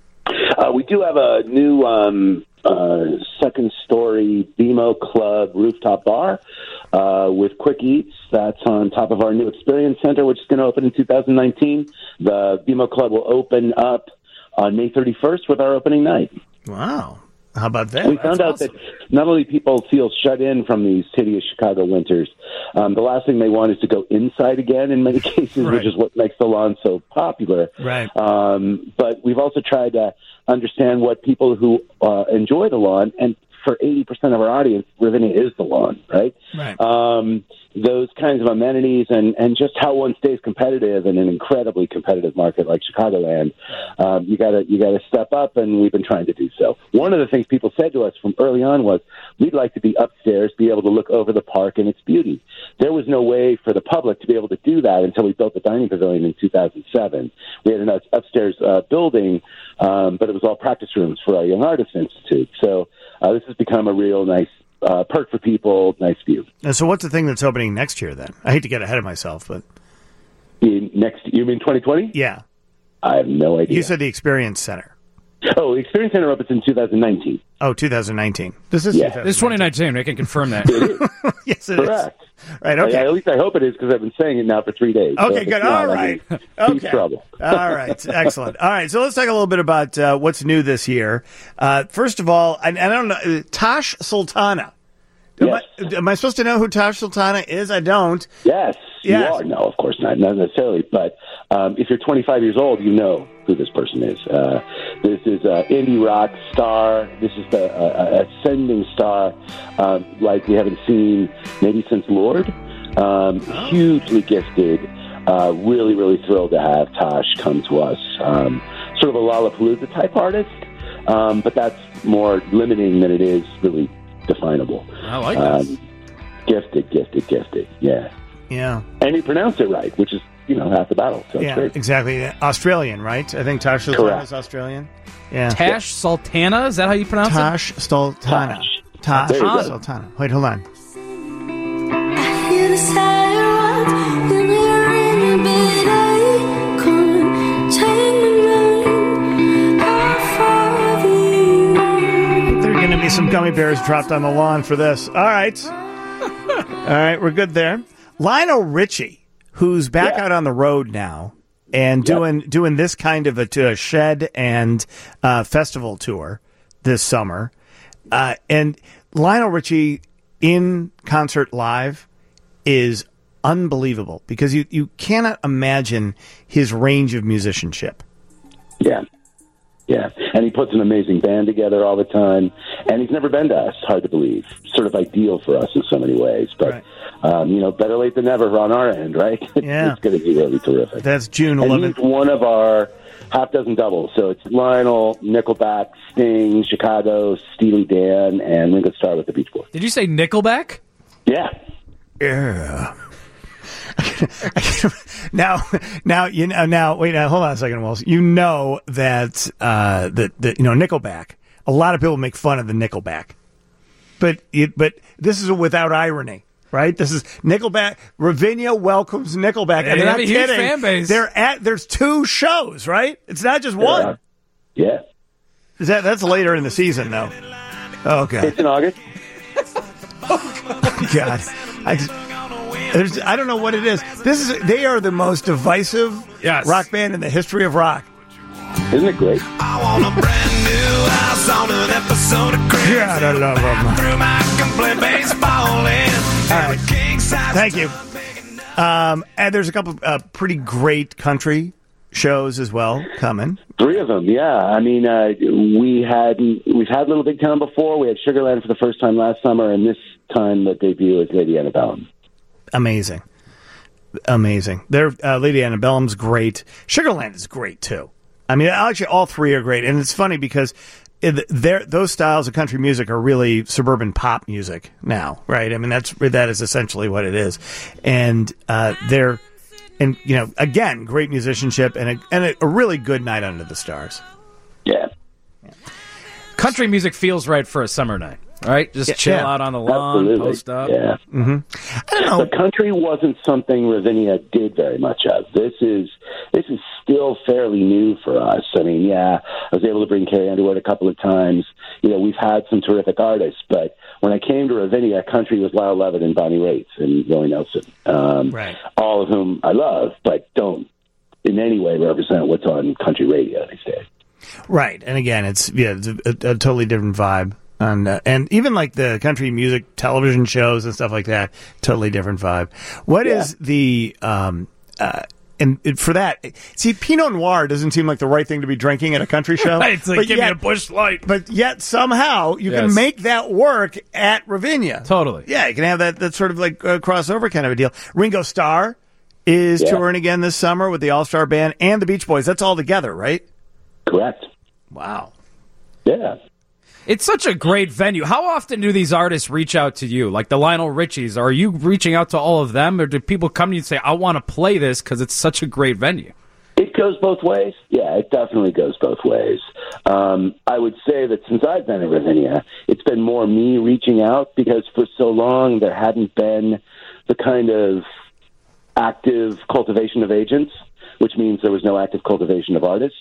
Uh, we do have a new um, uh, second-story B M O Club rooftop bar uh, with quick eats. That's on top of our new experience center, which is going to open in two thousand nineteen. The B M O Club will open up on May thirty-first with our opening night. Wow. How about that? We found That's out awesome. that not only people feel shut in from these hideous Chicago winters, um, the last thing they want is to go inside again in many cases, Right. which is what makes the lawn so popular. Right. Um, but we've also tried to understand what people who uh, enjoy the lawn, and for eighty percent of our audience, Ravinia is the lawn, right? Right. Um, those kinds of amenities and, and just how one stays competitive in an incredibly competitive market like Chicagoland. Um, you gotta, you gotta step up, and we've been trying to do so. One of the things people said to us from early on was, we'd like to be upstairs, be able to look over the park and its beauty. There was no way for the public to be able to do that until we built the dining pavilion in two thousand seven. We had an up- upstairs uh, building, um, but it was all practice rooms for our Young Artists Institute. So uh, this has become a real nice Uh, perk for people, nice view. And so what's the thing that's opening next year then? I hate to get ahead of myself, but... You, next, you mean twenty twenty? Yeah. I have no idea. You said the Experience Center. Oh, the Experience Center opens in two thousand nineteen. Oh, two thousand nineteen. This is Yeah. two thousand nineteen. This is twenty nineteen. I can confirm that. Yes, it is. Correct. Right, okay. I, at least I hope it is, because I've been saying it now for three days. So Okay, if it's good. not, All I'm right. in Okay. deep trouble. All right. Excellent. All right. So let's talk a little bit about uh, what's new this year. Uh, first of all, I, I don't know, uh, Tash Sultana. Am, Yes. I, am I supposed to know who Tash Sultana is? I don't. Yes, Yes. you are. No, of course not, not necessarily. But um, if you're twenty-five years old, you know who this person is. Uh, this is an indie rock star. This is the uh, ascending star um, like we haven't seen maybe since Lord. Um, Oh. Hugely gifted. Uh, really, really thrilled to have Tosh come to us. Um, sort of a Lollapalooza type artist, um, but that's more limiting than it is really definable. I like that. Um, gifted, gifted, gifted. Yeah. Yeah. And he pronounced it right, which is, you know, half the battle. So it's Yeah, great. exactly. Australian, right? I think Tash Sultana Correct. is Australian. Yeah. Tash Sultana? Is that how you pronounce it? Tash Sultana. Tash There you go. Sultana. Wait, hold on. I hear the sirens when they're ringing, but I can't take my mind off of you. There are going to be some gummy bears dropped on the lawn for this. All right. All right, we're good there. Lionel Richie, who's back Yeah. out on the road now and doing doing this kind of a, to a shed and uh, festival tour this summer. Uh, and Lionel Richie in concert live is unbelievable because you, you cannot imagine his range of musicianship. Yeah. Yeah. And he puts an amazing band together all the time. And he's never been to us, hard to believe. Sort of ideal for us in so many ways. But, Right. um, you know, better late than never on our end, right? Yeah. It's going to be really terrific. That's June and eleventh. he's one of our half dozen doubles. So it's Lionel, Nickelback, Sting, Chicago, Steely Dan, and Ringo Starr with the Beach Boys. Did you say Nickelback? Yeah. Yeah. now, now you know. Now, wait. Now, hold on a second, Wells. You know that uh, that that you know Nickelback. A lot of people make fun of the Nickelback, but it, but this is without irony, right? This is Nickelback. Ravinia welcomes Nickelback. They and they're have not a huge kidding. fan base. They're at. There's two shows, right? It's not just one. Yeah. Is that that's later in the season, though? Oh God. It's in August. God, I, just- there's, I don't know what it is. This is they are the most divisive Yes. rock band in the history of rock. Isn't it great? I want a brand new house on an episode of Crims. God, I love them. Through my complete baseball in. All right. King size. Thank you. Um, and there's a couple uh, pretty great country shows as well coming. Three of them, yeah. I mean, uh, we had we've had Little Big Town before. We had Sugarland for the first time last summer, and this time the debut is Lady Antebellum. Amazing, amazing. They're, uh, Lady Antebellum's great. Sugarland is great too. I mean, actually, all three are great, and it's funny because it, there, those styles of country music are really suburban pop music now, right? I mean, that's that is essentially what it is, and uh, they're, and you know, again, great musicianship and a, and a, a really good night under the stars. Yeah. Country music feels right for a summer night, right? Just Yeah, chill yeah. out on the lawn, Absolutely. post up. Yeah. I don't know. The country wasn't something Ravinia did very much of. This is this is still fairly new for us. I mean, yeah, I was able to bring Carrie Underwood a couple of times. You know, we've had some terrific artists, but when I came to Ravinia, country was Lyle Lovett and Bonnie Raitt and Willie Nelson, um, Right. all of whom I love, but don't in any way represent what's on country radio these days. Right, and again, it's yeah, it's a, a, a totally different vibe, and uh, and even like the country music television shows and stuff like that, totally different vibe. What Yeah. is the um uh and it- for that? See, Pinot Noir doesn't seem like the right thing to be drinking at a country show. Right, it's like, but give me yet, a Busch Light. But yet somehow you can Yes. make that work at Ravinia. Totally. Yeah, you can have that that sort of like uh, crossover kind of a deal. Ringo Starr is Yeah. touring again this summer with the All Star Band and the Beach Boys. That's all together, right? Correct. Wow. Yeah. It's such a great venue. How often do these artists reach out to you? Like the Lionel Richies, are you reaching out to all of them, or do people come to you and say, I want to play this because it's such a great venue? It goes both ways. Yeah, it definitely goes both ways. Um, I would say that since I've been at Ravinia, it's been more me reaching out because for so long there hadn't been the kind of active cultivation of agents, which means there was no active cultivation of artists.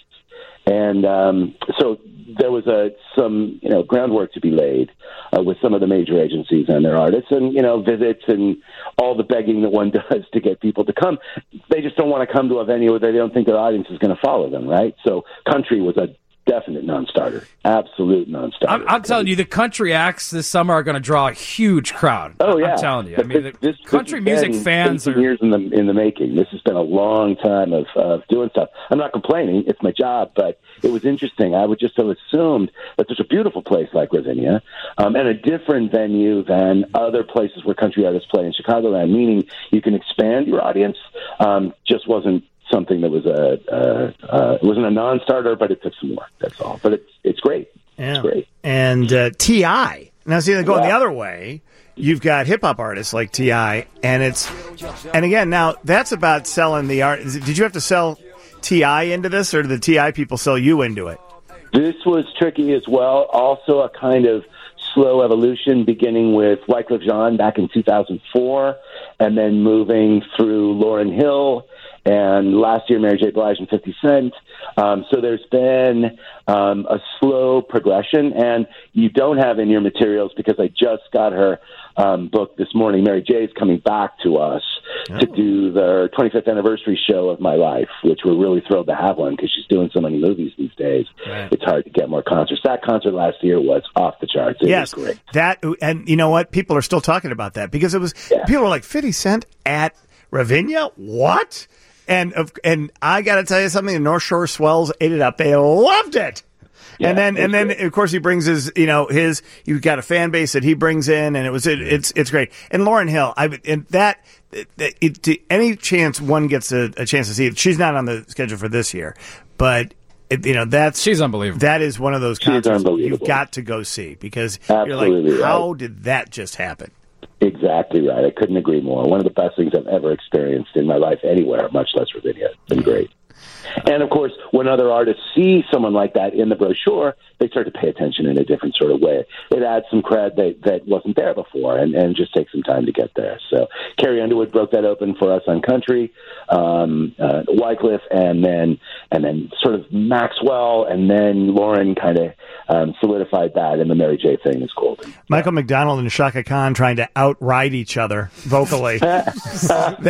And um, so there was a, some, you know, groundwork to be laid uh, with some of the major agencies and their artists, and you know, visits and all the begging that one does to get people to come. They just don't want to come to a venue where they don't think their audience is going to follow them, right? So country was a definite non-starter, absolute non-starter. I'm, I'm telling you, the country acts this summer are going to draw a huge crowd. Oh yeah, I'm telling you. I But mean, this, the this, country this has music been fans eighteen are. years in the in the making. This has been a long time of, of doing stuff. I'm not complaining; it's my job. But it was interesting. I would just have assumed that there's a beautiful place like Ravinia, um, and a different venue than other places where country artists play in Chicagoland. Meaning, you can expand your audience. Um, just wasn't something that was a uh, uh, it wasn't a non-starter, but it took some work. That's all. But it's it's great. Yeah. It's great. And uh, T I Now, see, they're going Yeah. the other way. You've got hip hop artists like T I, and it's, and again, now that's about selling the art. Is it- Did you have to sell T I into this, or did the T I people sell you into it? This was tricky as well. Also, a kind of slow evolution, beginning with Wyclef Jean back in two thousand four, and then moving through Lauryn Hill, and last year Mary J. Blige and fifty Cent. Um, so there's been um, a slow progression, and you don't have in your materials because I just got her um, book this morning. Mary J. is coming back to us to do their twenty-fifth anniversary show of My Life, which we're really thrilled to have one because she's doing so many movies these days. Right. It's hard to get more concerts. That concert last year was off the charts. It Yes, was great. that, and you know what? People are still talking about that because it was Yeah. people were like fifty Cent at Ravinia. What? And of and I got to tell you something. The North Shore Swells ate it up. They loved it. Yeah, and then, it was and then, great. of course, he brings his, you know, his. You've got a fan base that he brings in, and it was, it, it's, it's great. And Lauryn Hill, I, and that, it, it, to any chance one gets a, a chance to see it, she's not on the schedule for this year, but it, you know, that's She's unbelievable. That is one of those She's concerts you've unbelievable. got to go see because Absolutely you're like, right. how did that just happen? Exactly right. I couldn't agree more. One of the best things I've ever experienced in my life anywhere, much less Ravinia. It's been great. And, of course, when other artists see someone like that in the brochure, they start to pay attention in a different sort of way. It adds some cred that, that wasn't there before and, and just takes some time to get there. So Carrie Underwood broke that open for us on country, um, uh, Wyclef, and then and then sort of Maxwell, and then Lauren kind of um, solidified that, and the Mary J. thing is golden. Michael McDonald and Shaka Khan trying to outride each other vocally. that's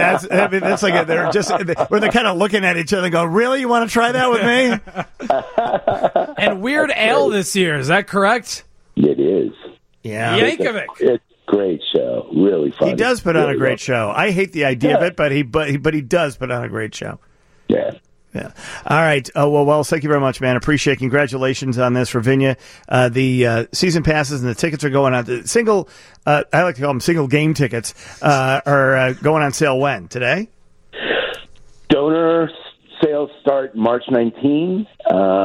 I mean, that's like a, they're just where they're kind of looking at each other and go, "Really, you want to try that with me?" And Weird Al this year, is that correct? It is. Yeah, Yankovic. It's a great show. Really fun. he does put on a Really great well- show. I hate the idea of Yeah. it, but he but he, but he does put on a great show. Yeah. Yeah. All right. Uh, well, Wells, thank you very much, man. Appreciate it. Congratulations on this, Ravinia. Uh, the uh, season passes and the tickets are going on. The single, uh, I like to call them single game tickets, uh, are uh, going on sale when? Today? Donor sales start March nineteenth. Um,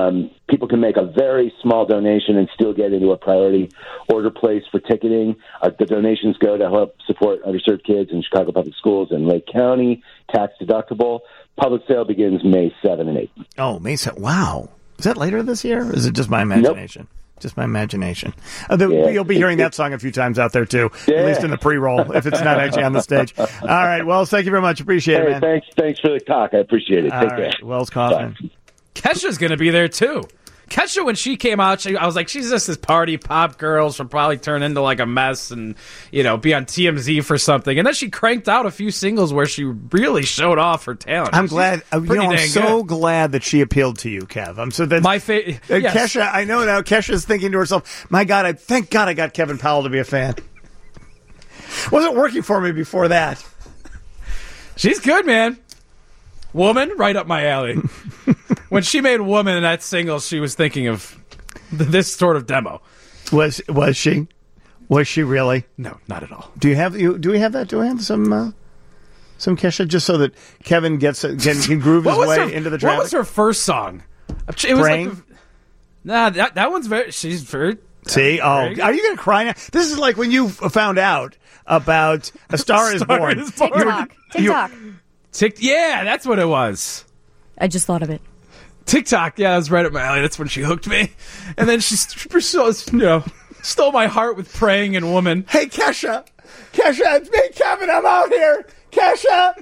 people can make a very small donation and still get into a priority order place for ticketing. Uh, the donations go to help support underserved kids in Chicago Public Schools and Lake County, tax deductible. Public sale begins May seventh and eighth. Oh, May seventh. Wow. Is that later this year, or is it just my imagination? Nope. Just my imagination. Uh, the, yeah. You'll be hearing that song a few times out there, too, yeah. at least in the pre-roll, if it's not actually on the stage. All right, Wells, thank you very much. Appreciate hey, it, man. Thanks, thanks for the talk. I appreciate it. All Take right, care. Wells Kaufman. Bye. Kesha's going to be there, too. Kesha, when she came out, she, I was like, she's just this party pop girl. She'll probably turn into like a mess and, you know, be on T M Z for something. And then she cranked out a few singles where she really showed off her talent. I'm She's glad. You know, I'm dang so good. glad that she appealed to you, Kev. I'm so that My fa- uh, yes. Kesha. I know now. Kesha's thinking to herself, "My God, I thank God I got Kevin Powell to be a fan." Wasn't working for me before that. She's good, man. Woman, right up my alley. When she made Woman in that single, she was thinking of th- this sort of demo. Was was she? Was she really? No, not at all. Do you have you? Do we have that? Do we have some uh, some Kesha just so that Kevin gets can, can groove his What was way her, into the traffic? What was her first song? It was Praying? like the, nah, that that one's very. She's very. See, oh, very good. are you going to cry now? This is like when you found out about A Star, Is Star Born. is Born. TikTok. TikTok. Tick, yeah, that's what it was. I just thought of it. TikTok, yeah, that was right up my alley. That's when she hooked me, and then she, st- you know, stole my heart with Praying and Woman. Hey, Kesha, Kesha, it's me, Kevin. I'm out here, Kesha.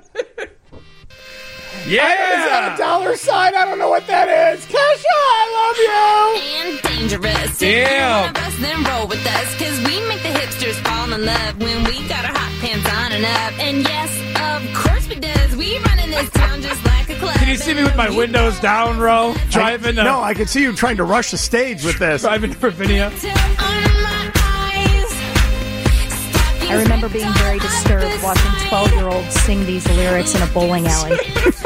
Yeah, Is that a dollar sign? I don't know what that is. Kesha, I love you. And dangerous. Damn. If you us, then roll with us, cause we make the hipsters fall in love when we got our hot pants on and up. And yes, of course we does. We run in this town just like a club. Can you see me with my windows down, Ro? Driving, I, uh, no, I can see you trying to rush the stage with this. driving to Ravinia. I remember being very disturbed watching twelve-year-olds sing these lyrics in a bowling alley.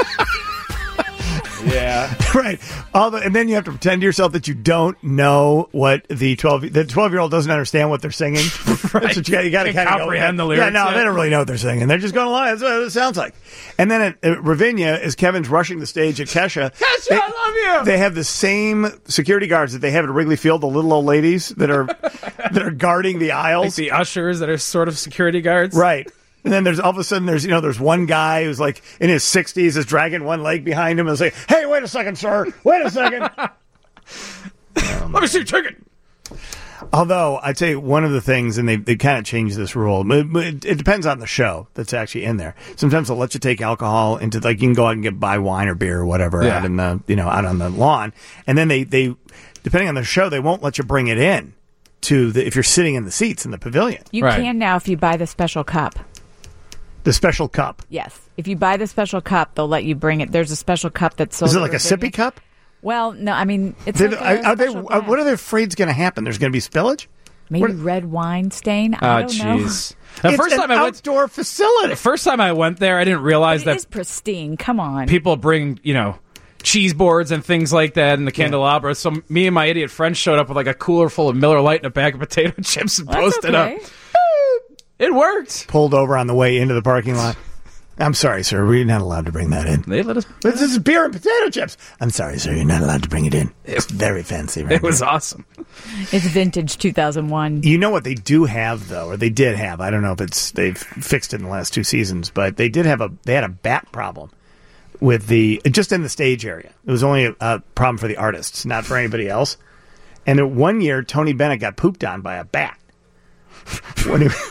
Yeah. Right. All the, and then you have to pretend to yourself that you don't know what the twelve the twelve year old doesn't understand what they're singing. Right. That's what you got. You got to Can't kind of comprehend the Yeah, lyrics no, yet. they don't really know what they're singing. They're just going along. That's what it sounds like. And then at, at Ravinia, as Kevin's rushing the stage at Kesha, Kesha, they, I love you. They have the same security guards that they have at Wrigley Field. The little old ladies that are that are guarding the aisles. Like the ushers that are sort of security guards. Right. And then there's all of a sudden there's you know there's one guy who's like in his sixties is dragging one leg behind him and is like, "Hey, wait a second, sir. Wait a second." Let me see your ticket. Although I'd say one of the things, and they they kind of changed this rule. It, it, it depends on the show that's actually in there. Sometimes they'll let you take alcohol into like you can go out and get buy wine or beer or whatever Yeah. out in the you know out on the lawn, and then they they depending on the show they won't let you bring it in to the if you're sitting in the seats in the pavilion. You Right. can now if you buy the special cup. The special cup. Yes. If you buy the special cup, they'll let you bring it. There's a special cup that's sold. Is it at like a Ravinia. sippy cup? Well, no, I mean, it's They, like a are, are they? special uh, glass. What are they afraid is going to happen? There's going to be spillage. Maybe what- red wine stain? I Oh, don't know. jeez. The It's first an time I went, outdoor facility. the first time I went there, I didn't realize It that is pristine. Come on. people bring, you know, cheese boards and things like that in the candelabra. So me and my idiot friend showed up with like a cooler full of Miller Lite and a bag of potato chips and That's posted okay. up. It worked. Pulled over on the way into the parking lot. I'm sorry, sir. We're not allowed to bring that in. They let us. This is beer and potato chips. I'm sorry, sir. You're not allowed to bring it in. It's very fancy, right? It was here. awesome. It's vintage two thousand one. You know what they do have though, or they did have. I don't know if it's they've fixed it in the last two seasons, but they did have a they had a bat problem with the just in the stage area. It was only a, a problem for the artists, not for anybody else. And then one year, Tony Bennett got pooped on by a bat. When he,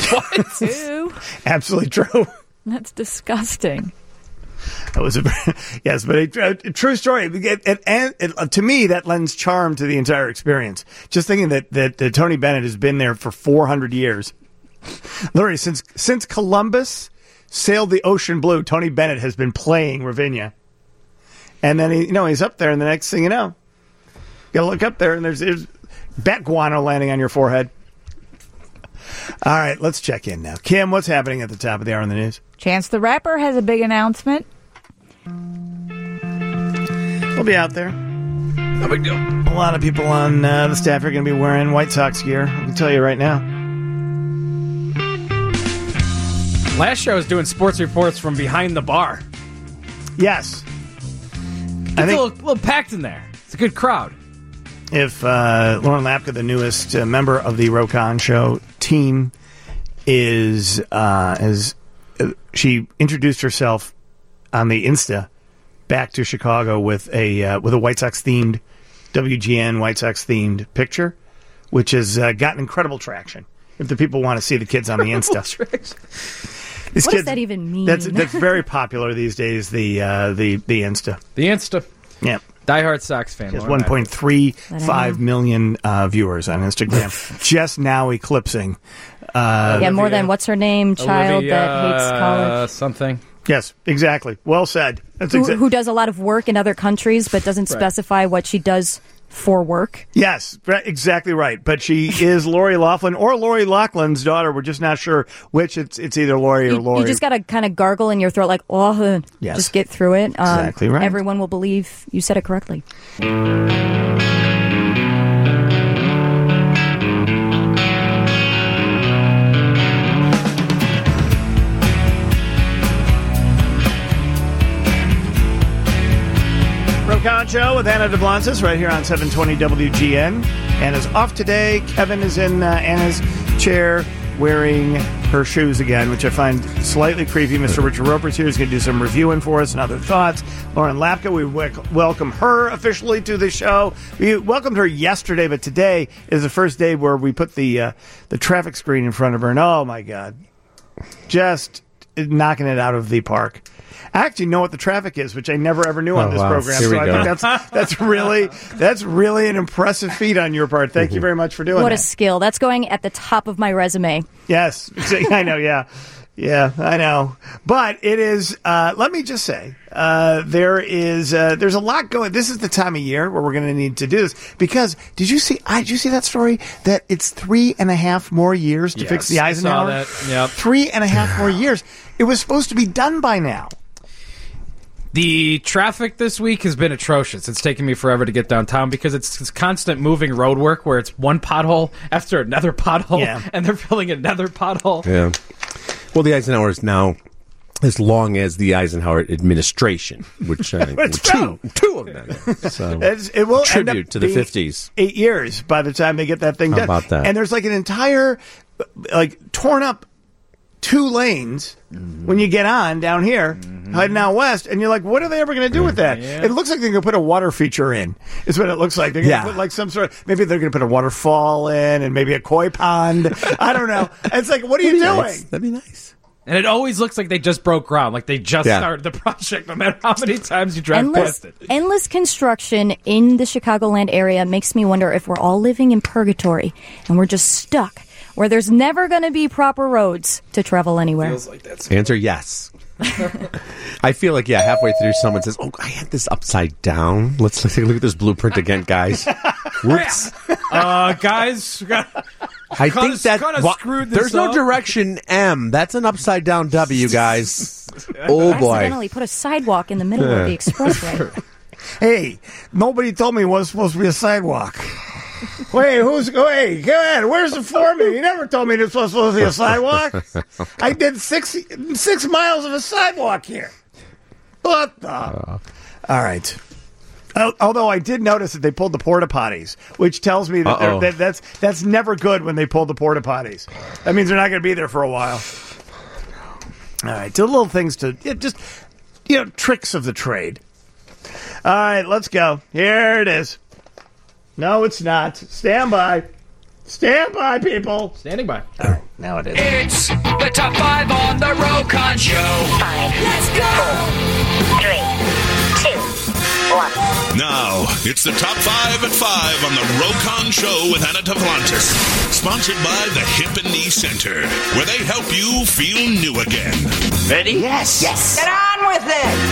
Ew. absolutely true. That's disgusting. That was a yes, but a, a true story. It, it, it, it, to me, that lends charm to the entire experience. Just thinking that, that, that Tony Bennett has been there for four hundred years. Literally, since since Columbus sailed the ocean blue, Tony Bennett has been playing Ravinia. And then he, you know, he's up there, and the next thing you know, you gotta look up there, and there's, there's bat guano landing on your forehead. All right, let's check in now. Kim, what's happening at the top of the hour in the news? Chance the Rapper has a big announcement. We'll be out there. No big deal. A lot of people on uh, the staff are going to be wearing White Sox gear. I can tell you right now. Last year I was doing sports reports from behind the bar. Yes. It's I a think little, little packed in there. It's a good crowd. if uh, Lauren Lapka, the newest uh, member of the Rokon Show team, is uh, is uh, she introduced herself on the Insta back to Chicago with a uh, with a White Sox themed W G N White Sox themed picture, which has uh, gotten incredible traction. If the people want to see the kids on the Insta, These what kids, does that even mean? That's that's very popular these days. The uh, the the Insta, the Insta, yeah. Diehard Sox fan. Has one point three five million uh, viewers on Instagram, just now eclipsing. Uh, yeah, more than what's her name? Child Olivia, that hates college. Something. Yes, exactly. Well said. That's who, exa- who does a lot of work in other countries, but doesn't right. specify what she does for work. Yes, exactly right. But she is Lori Loughlin or Lori Loughlin's daughter. We're just not sure which. It's it's either Lori or you, Lori. You just got to kind of gargle in your throat like, oh, yes. just get through it. Um, exactly right. Everyone will believe you said it correctly. Rokon Show with Anna DeBlancis right here on seven twenty W G N. Anna's off today. Kevin is in uh, Anna's chair wearing her shoes again, which I find slightly creepy. Mister Richard Roper's here. He's going to do some reviewing for us and other thoughts. Lauren Lapka, we w- welcome her officially to the show. We welcomed her yesterday, but today is the first day where we put the uh, the traffic screen in front of her, and oh my God, just knocking it out of the park. I actually know what the traffic is, which I never ever knew on oh, this wow. program. Here so we I go. think that's that's really that's really an impressive feat on your part. Thank mm-hmm. you very much for doing what that. What a skill. That's going at the top of my resume. Yes. I know, yeah. Yeah, I know. But it is, uh, let me just say, uh, there is, uh, there's a lot going. This is the time of year where we're going to need to do this. Because, did you see, I, did you see that story? That it's three and a half more years to yes, fix the Eisenhower? I saw that. Yep. Three and a half more years. It was supposed to be done by now. The traffic this week has been atrocious. It's taken me forever to get downtown because it's, it's constant moving road work where it's one pothole after another pothole, yeah. and they're filling another pothole. Yeah. Well, the Eisenhower is now as long as the Eisenhower administration, which uh, two, two of them. So, it's, it will tribute end up to the fifties. Eight years by the time they get that thing How done. about that? And there's like an entire, like torn up two lanes mm-hmm. when you get on down here, mm-hmm. heading out west, and you're like, what are they ever going to do with that? Yeah. It looks like they're going to put a water feature in, is what it looks like. They're going to yeah. put like some sort of, maybe they're going to put a waterfall in and maybe a koi pond. I don't know. It's like, what are you doing? Nice. That'd be nice. And it always looks like they just broke ground, like they just yeah. started the project, no matter how many times you drive endless, past it. Endless construction in the Chicagoland area makes me wonder if we're all living in purgatory and we're just stuck where there's never going to be proper roads to travel anywhere. Feels like that's Answer yes. I feel like, yeah, halfway through someone says, oh, I had this upside down. Let's take a look at this blueprint again, guys. Whoops. uh, guys, I think that wa- screwed this there's up. no direction M. That's an upside down W, guys. Oh, boy. Accidentally put a sidewalk in the middle of the expressway. Hey, nobody told me it was supposed to be a sidewalk. Wait, who's, hey, go ahead, where's the foreman? He never told me this was supposed to be a sidewalk. I did six, six miles of a sidewalk here. What the? Uh, All right. Although I did notice that they pulled the porta potties, which tells me that, they're, that that's that's never good when they pull the porta potties. That means they're not going to be there for a while. All right, two little things to yeah, just you know tricks of the trade. All right, let's go. Here it is. No, it's not. Stand by. Stand by, people. Standing by. All right, now it is. It's the top five on the Rokon Show. Five. Let's go. Four, three, two, one. Now, it's the top five at five on the Rokon Show with Anna Tavlantis. Sponsored by the Hip and Knee Center, where they help you feel new again. Ready? Yes. Yes. Get on with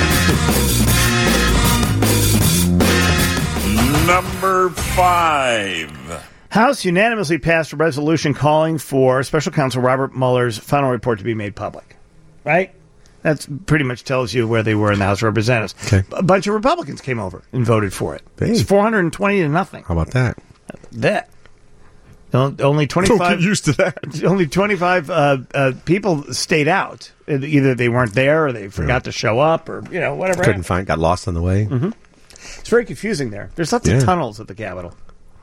it. Number five. House unanimously passed a resolution calling for Special Counsel Robert Mueller's final report to be made public. Right? That pretty much tells you where they were in the House of Representatives. Okay. A bunch of Republicans came over and voted for it. Hey. It's four hundred twenty to nothing. How about that? That. Only twenty-five. Don't get used to that. Only twenty-five uh, uh, people stayed out. Either they weren't there, or they forgot yeah. to show up, or you know whatever. Couldn't find. Got lost on the way. Mm-hmm. It's very confusing there. There's lots yeah. of tunnels at the Capitol.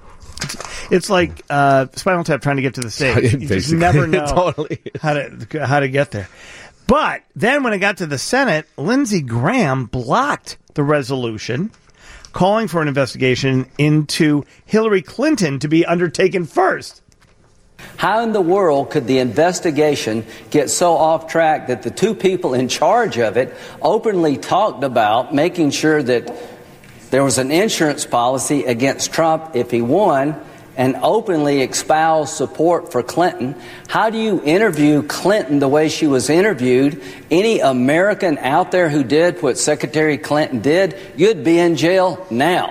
It's like uh, Spinal Tap trying to get to the stage. You just Basically, never know totally. how to how to get there. But then when it got to the Senate, Lindsey Graham blocked the resolution calling for an investigation into Hillary Clinton to be undertaken first. How in the world could the investigation get so off track that the two people in charge of it openly talked about making sure that there was an insurance policy against Trump if he won, and openly espoused support for Clinton? How do you interview Clinton the way she was interviewed? Any American out there who did what Secretary Clinton did, you'd be in jail now.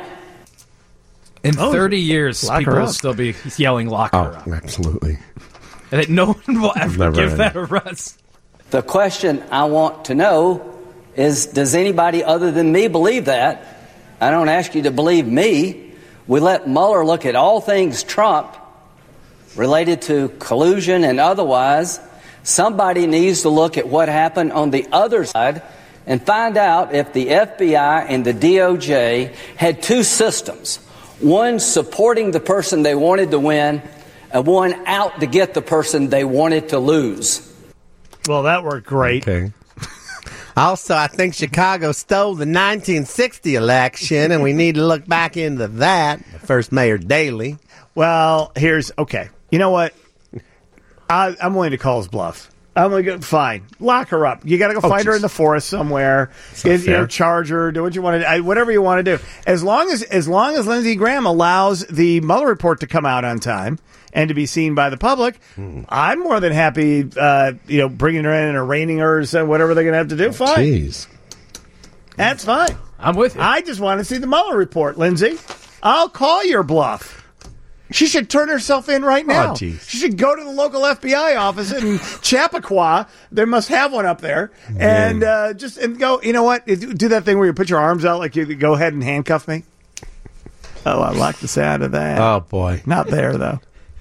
In Oh, thirty years, lock her people will up. still be yelling "lock Oh, her up," absolutely. and that no one will ever Never give end. that a rest. The question I want to know is, does anybody other than me believe that? I don't ask you to believe me. We let Mueller look at all things Trump related to collusion and otherwise. Somebody needs to look at what happened on the other side and find out if the F B I and the D O J had two systems, one supporting the person they wanted to win and one out to get the person they wanted to lose. Well, that worked great. Okay. Also, I think Chicago stole the nineteen sixty election, and we need to look back into that. First Mayor Daley. Well, here's okay. You know what? I, I'm willing to call his bluff. I'm going to go, fine. Lock her up. You got to go Oh, find her geez. in the forest somewhere. That's not Get, you know, fair. charge her. Do what you want to do. Whatever you want to do. As long as as long as Lindsey Graham allows the Mueller report to come out on time and to be seen by the public, Hmm. I'm more than happy. Uh, you know, bringing her in and arraigning her, or so- whatever they're going to have to do. Fine. Jeez. That's fine. I'm with you. I just want to see the Mueller report, Lindsay. I'll call your bluff. She should turn herself in right now. Oh, geez. She should go to the local F B I office in Chappaqua. They must have one up there, and uh, just and go. You know what? Do that thing where you put your arms out, like you go ahead and handcuff me. Oh, I like the sound of that. Oh, boy. Not there though.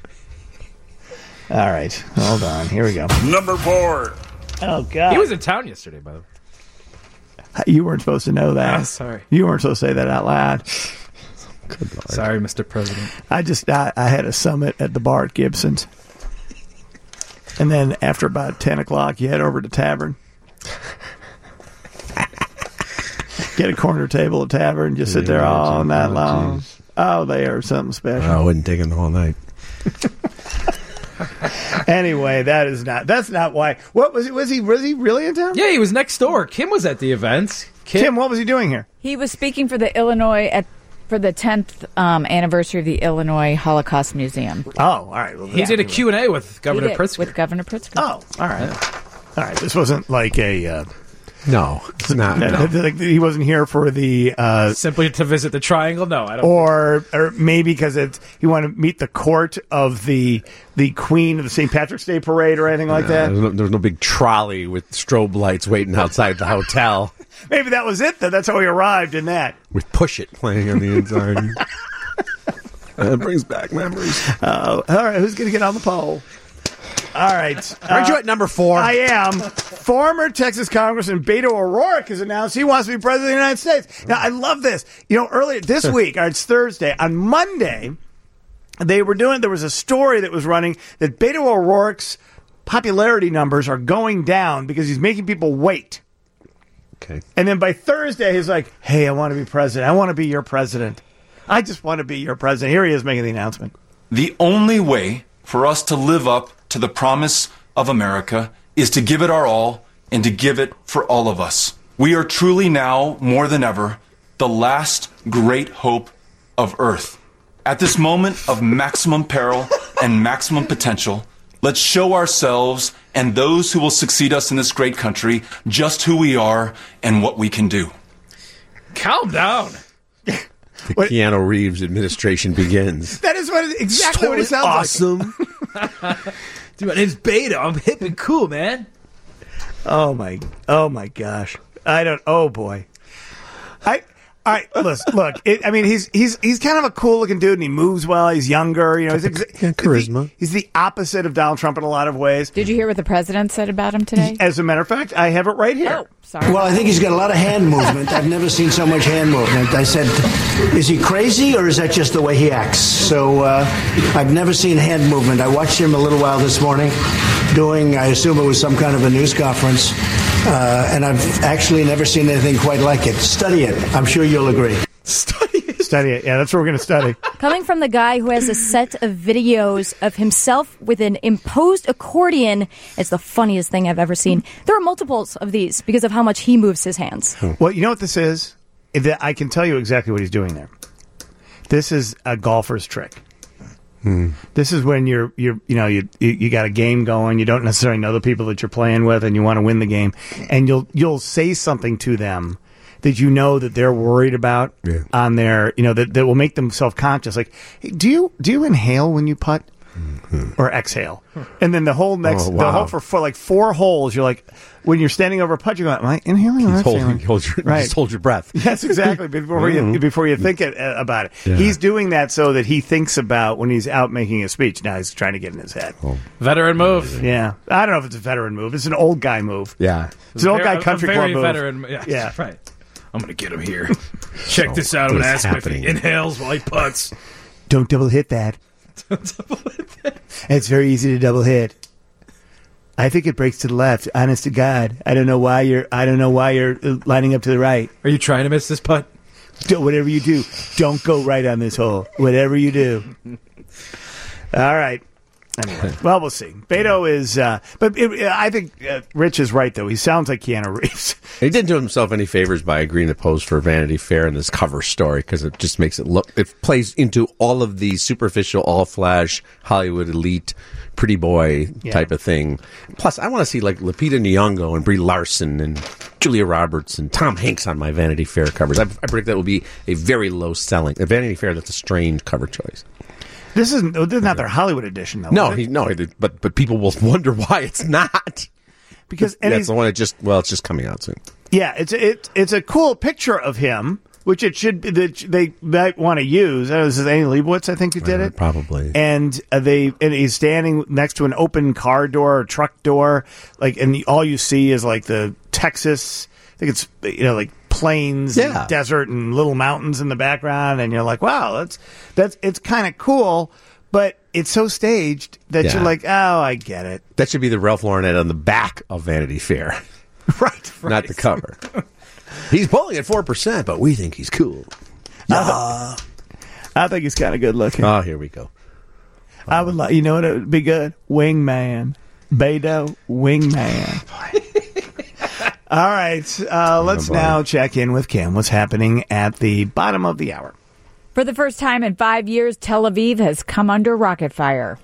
All right, hold on. Here we go. Number four. Oh God, He was in town yesterday, by the way. you weren't supposed to know that. Oh, sorry. You weren't supposed to say that out loud. Good Lord. Sorry, Mister President. I just I, I had a summit at the bar at Gibson's, and then after about ten o'clock, you head over to Tavern, get a corner table at Tavern, just sit there all night long. Oh, they are something special. I wouldn't take it the whole night. Anyway, that is not that's not why. What was it? Was he was he really in town? Yeah, he was next door. Kim was at the event. Kim, Kim, what was he doing here? He was speaking for the Illinois at for the tenth um, anniversary of the Illinois Holocaust Museum. Oh, all right. Well, he did a Q and A with Governor He did, Pritzker. with Governor Pritzker. Oh, all right, all right. This wasn't like a. Uh, No, it's not. no. No. Like he wasn't here for the. Uh, Simply to visit the Triangle? No, I don't. or or maybe because it's he wanted to meet the court of the the Queen of the Saint Patrick's Day parade or anything like Uh, that. There's no, there's no big trolley with strobe lights waiting outside the hotel Maybe that was it. Then that's how he arrived in that. with Push It playing on the inside. That brings back memories. Uh, all right, who's going to get on the poll? All right, Aren't you at number four? I am. Former Texas Congressman Beto O'Rourke has announced he wants to be president of the United States. Now, I love this. You know, earlier this week, or it's Thursday, on Monday, they were doing, there was a story that was running that Beto O'Rourke's popularity numbers are going down because he's making people wait. Okay. And then by Thursday, he's like, hey, I want to be president. I want to be your president. I just want to be your president. Here he is making the announcement. The only way for us to live up to the promise of America is to give it our all and to give it for all of us. We are truly now, more than ever, the last great hope of Earth. At this moment of maximum peril and maximum potential, let's show ourselves and those who will succeed us in this great country just who we are and what we can do. Calm down. The Keanu Reeves administration begins. That is what it, exactly what it sounds awesome. like. Dude, my name's Beto. I'm hip and cool, man. Oh my, oh my gosh! I don't. Oh boy, I All right, listen, look. It, I mean, he's he's he's kind of a cool looking dude, and he moves well. He's younger, you know. He's ex- Yeah, charisma. He's the, he's the opposite of Donald Trump in a lot of ways. Did you hear what the president said about him today? As a matter of fact, I have it right here. Oh, sorry. Well, I think he's got a lot of hand movement. I've never seen so much hand movement. I said, is he crazy or is that just the way he acts? So uh, I've never seen hand movement. I watched him a little while this morning doing, I assume it was some kind of a news conference, uh, and I've actually never seen anything quite like it. Study it. I'm sure you'll agree. Study it. Study it. Yeah, that's what we're going to study. Coming from the guy who has a set of videos of himself with an imposed accordion, it's the funniest thing I've ever seen. There are multiples of these because of how much he moves his hands. Well, you know what this is? I can tell you exactly what he's doing there. This is a golfer's trick. Hmm. This is when you're you're you know you you got a game going. You don't necessarily know the people that you're playing with, and you want to win the game. And you'll you'll say something to them that you know that they're worried about yeah. on their you know that, that will make them self conscious. Like, hey, do you do you inhale when you putt mm-hmm. or exhale? And then the whole next oh, wow. the whole for, for like four holes, you're like. When you're standing over a putt, you go, am I inhaling or hold, exhaling? Hold your, right. Just hold your breath. Yes, exactly. Before mm-hmm. you before you think it, uh, about it. Yeah. He's doing that so that he thinks about when he's out making a speech. Now he's trying to get in his head. Oh. Veteran move. Yeah. I don't know if it's a veteran move. It's an old guy move. Yeah. It's an old guy country a very club veteran, move. Yeah, yeah. Right. I'm going to get him here. Check this out. I'm going to ask him if he inhales while he putts. Don't double hit that. Don't double hit that. It's very easy to double hit. I think it breaks to the left. Honest to God, I don't know why you're. I don't know why you're lining up to the right. Are you trying to miss this putt? Do, whatever you do, don't go right on this hole. Whatever you do. All right. Anyway, well, we'll see. Beto is, uh, but it, I think uh, Rich is right though. He sounds like Keanu Reeves. He didn't do himself any favors by agreeing to pose for Vanity Fair in this cover story because it just makes it look. It plays into all of the superficial, all flash Hollywood elite. Pretty boy yeah. type of thing. Plus, I want to see like Lupita Nyong'o and Brie Larson and Julia Roberts and Tom Hanks on my Vanity Fair covers. I, I predict that will be a very low selling. A Vanity Fair, that's a strange cover choice. This isn't. This is not their Hollywood edition, though. No, he, no, but but people will wonder why it's not because and that's the one that just well, it's just coming out soon. Yeah, it's it, it's a cool picture of him. Which it should that they might want to use. That was Annie Leibovitz, I think, who did uh, it. Probably. And uh, they and he's standing next to an open car door or truck door, like, and the, all you see is like the Texas. I think it's you know like plains, yeah. and desert, and little mountains in the background, and you're like, wow, that's that's it's kind of cool, but it's so staged that yeah. you're like, oh, I get it. That should be the Ralph Lauren ad on the back of Vanity Fair, right, right? Not the cover. He's polling at four percent, but we think he's cool. Uh, I think he's kind of good looking. Oh, here we go. I would like, you know what it would be good? Wingman. Beto, Wingman. All right, uh, let's Oh, now check in with Kim. What's happening at the bottom of the hour? For the first time in five years, Tel Aviv has come under rocket fire.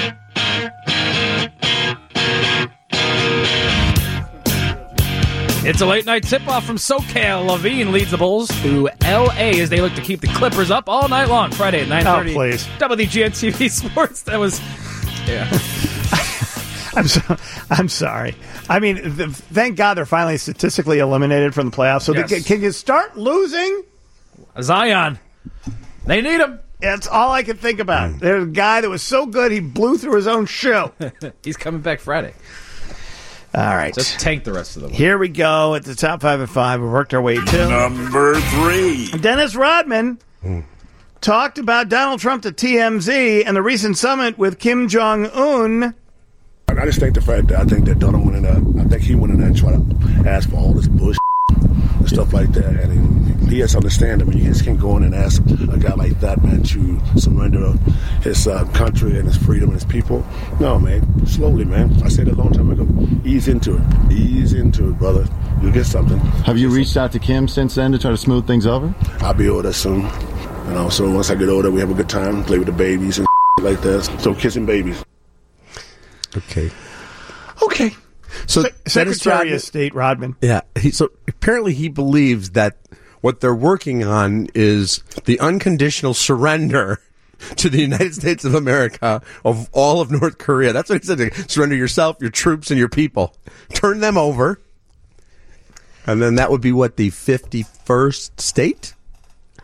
It's a late-night tip-off from SoCal. Levine leads the Bulls to L A as they look to keep the Clippers up all night long. Friday at nine thirty. Oh, please. W G N T V Sports. That was... Yeah. I'm so, I'm sorry. I mean, the, thank God they're finally statistically eliminated from the playoffs. So Yes. they, can you start losing? Zion. They need him. That's all I can think about. There's a guy that was so good he blew through his own shoe. He's coming back Friday. All right. Just tank the rest of the week. Here we go at the top five at five. We worked our way to number three. Dennis Rodman talked about Donald Trump to T M Z and the recent summit with Kim Jong-un. I just think the fact that I think that Donald went in there, I think he went in there and tried to ask for all this bullshit and stuff like that. And he, he has to understand that, I mean, you just can't go in and ask a guy like that, man, to surrender his uh, country and his freedom and his people. No, man, slowly, man. I said it a long time ago. Ease into it. Ease into it, brother. You'll get something. Have you reached out to Kim since then to try to smooth things over? I'll be older soon. You know, so once I get older, we have a good time, play with the babies and like that. So kissing babies. Okay. Okay. So Se- Secretary Rodman, of State Rodman. Yeah. He, so apparently he believes that what they're working on is the unconditional surrender to the United States of America of all of North Korea. That's what he said. Surrender yourself, your troops, and your people. Turn them over. And then that would be what, the fifty-first state?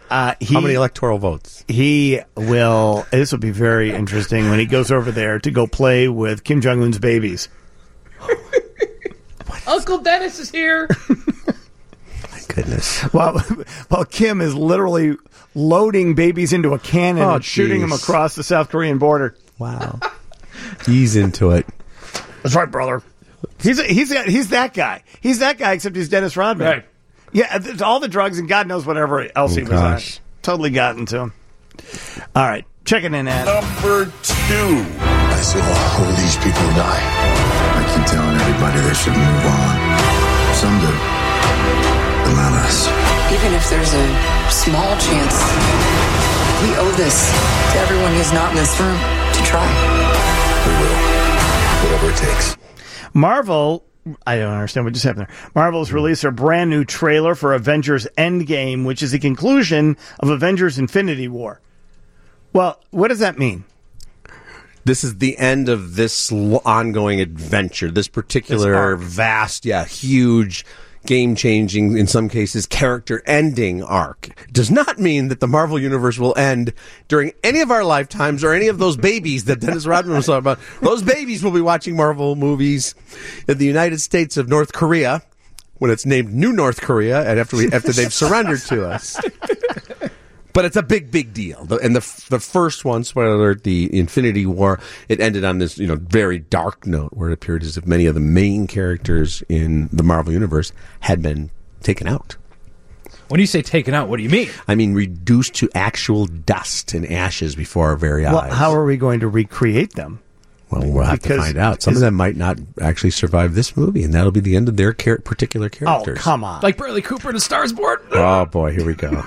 Uh, he, How many electoral votes? He will. This will be very interesting when he goes over there to go play with Kim Jong Un's babies. Uncle Dennis is here. My goodness. Well, well, Kim is literally loading babies into a cannon Oh, and shooting geez. them across the South Korean border. Wow. Ease into it. That's right, brother. He's he's he's that guy. He's that guy, except he's Dennis Rodman. Right. Yeah, it's all the drugs and God knows whatever else Oh, he was gosh. on. Totally gotten to him. All right, checking in at Number two. I saw all these people die. I keep telling everybody they should move on. Some do, but not us. Even if there's a small chance, we owe this to everyone who's not in this room to try. We will, whatever it takes. Marvel. I don't understand what just happened there. Marvel's released a brand new trailer for Avengers Endgame, which is the conclusion of Avengers Infinity War. Well, what does that mean? This is the end of this l- ongoing adventure, this particular vast, yeah, huge, game-changing, in some cases, character-ending arc. Does not mean that the Marvel Universe will end during any of our lifetimes or any of those babies that Dennis Rodman was talking about. Those babies will be watching Marvel movies in the United States of North Korea when it's named New North Korea and after we after they've surrendered to us. But it's a big, big deal. The, and the the first one, spoiler alert, the Infinity War, it ended on this, you know, very dark note where it appeared as if many of the main characters in the Marvel Universe had been taken out. When you say taken out, what do you mean? I mean, reduced to actual dust and ashes before our very Well, eyes. how are we going to recreate them? Well, we'll have Because to find out. Some is- of them might not actually survive this movie, and that'll be the end of their char- particular characters. Oh, come on. Like Bradley Cooper in A Star is Born? Oh, boy, here we go.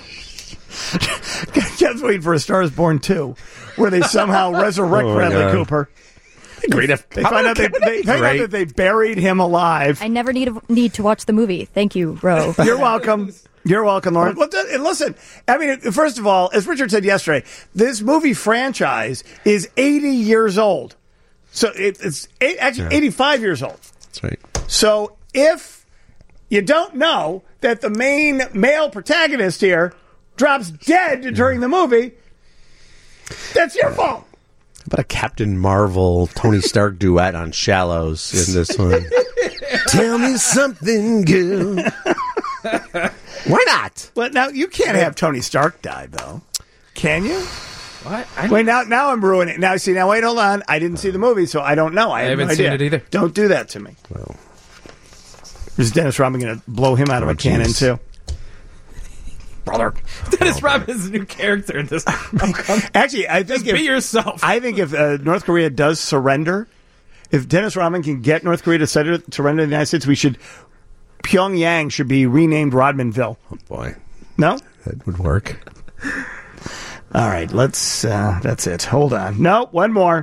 Just waiting for A Star is Born two, where they somehow resurrect Oh, Bradley God. Cooper. Great. If, They find, out they, they find out that they buried him alive. I never need need to watch the movie. Thank you, Ro. You're welcome. You're welcome, Lauren. Well, th- and listen, I mean, first of all, as Richard said yesterday, this movie franchise is eighty years old. So it, it's eight, actually Yeah. eighty-five years old. That's right. So if you don't know that the main male protagonist here drops dead during the movie, that's your fault. How about a Captain Marvel, Tony Stark duet on Shallows in this one? Tell me something good. Why not? Well, now you can't have Tony Stark die, though. Can you? What? I Wait, now now I'm ruining it. Now, see, now wait, hold on. I didn't see the movie, so I don't know. I, I have haven't no seen idea. it either. Don't do that to me. Well, is Dennis Rodman going to blow him out of Oh, a cannon, geez. too? Brother. Dennis Rodman is a new character in this. Actually, I think Just if, be yourself. I think if uh, North Korea does surrender, if Dennis Rodman can get North Korea to surrender, surrender to the United States, we should Pyongyang should be renamed Rodmanville. oh boy, No? that would work. All right, let's. Uh, that's it. Hold on. No, one more.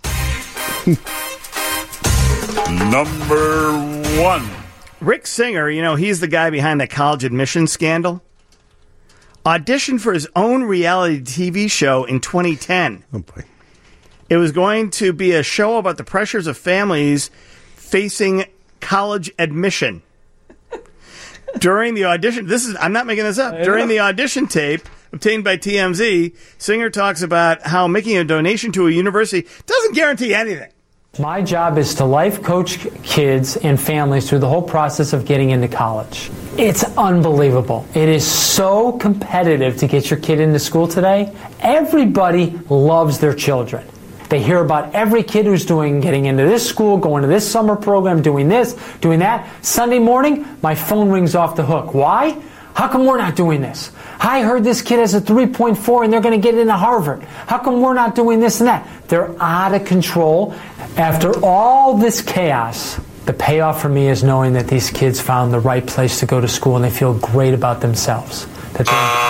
Number one. Rick Singer, you know, he's the guy behind the college admission scandal. Auditioned for his own reality T V show in twenty ten. Oh boy. It was going to be a show about the pressures of families facing college admission. During the audition, this is, I'm not making this up. During the audition tape obtained by T M Z, Singer talks about how making a donation to a university doesn't guarantee anything. My job is to life coach kids and families through the whole process of getting into college. It's unbelievable. It is so competitive to get your kid into school today. Everybody loves their children. They hear about every kid who's doing, getting into this school, going to this summer program, doing this, doing that. Sunday morning, my phone rings off the hook. Why? How come we're not doing this? I heard this kid has a three point four and they're going to get into Harvard. How come we're not doing this and that? They're out of control. After all this chaos, the payoff for me is knowing that these kids found the right place to go to school and they feel great about themselves. That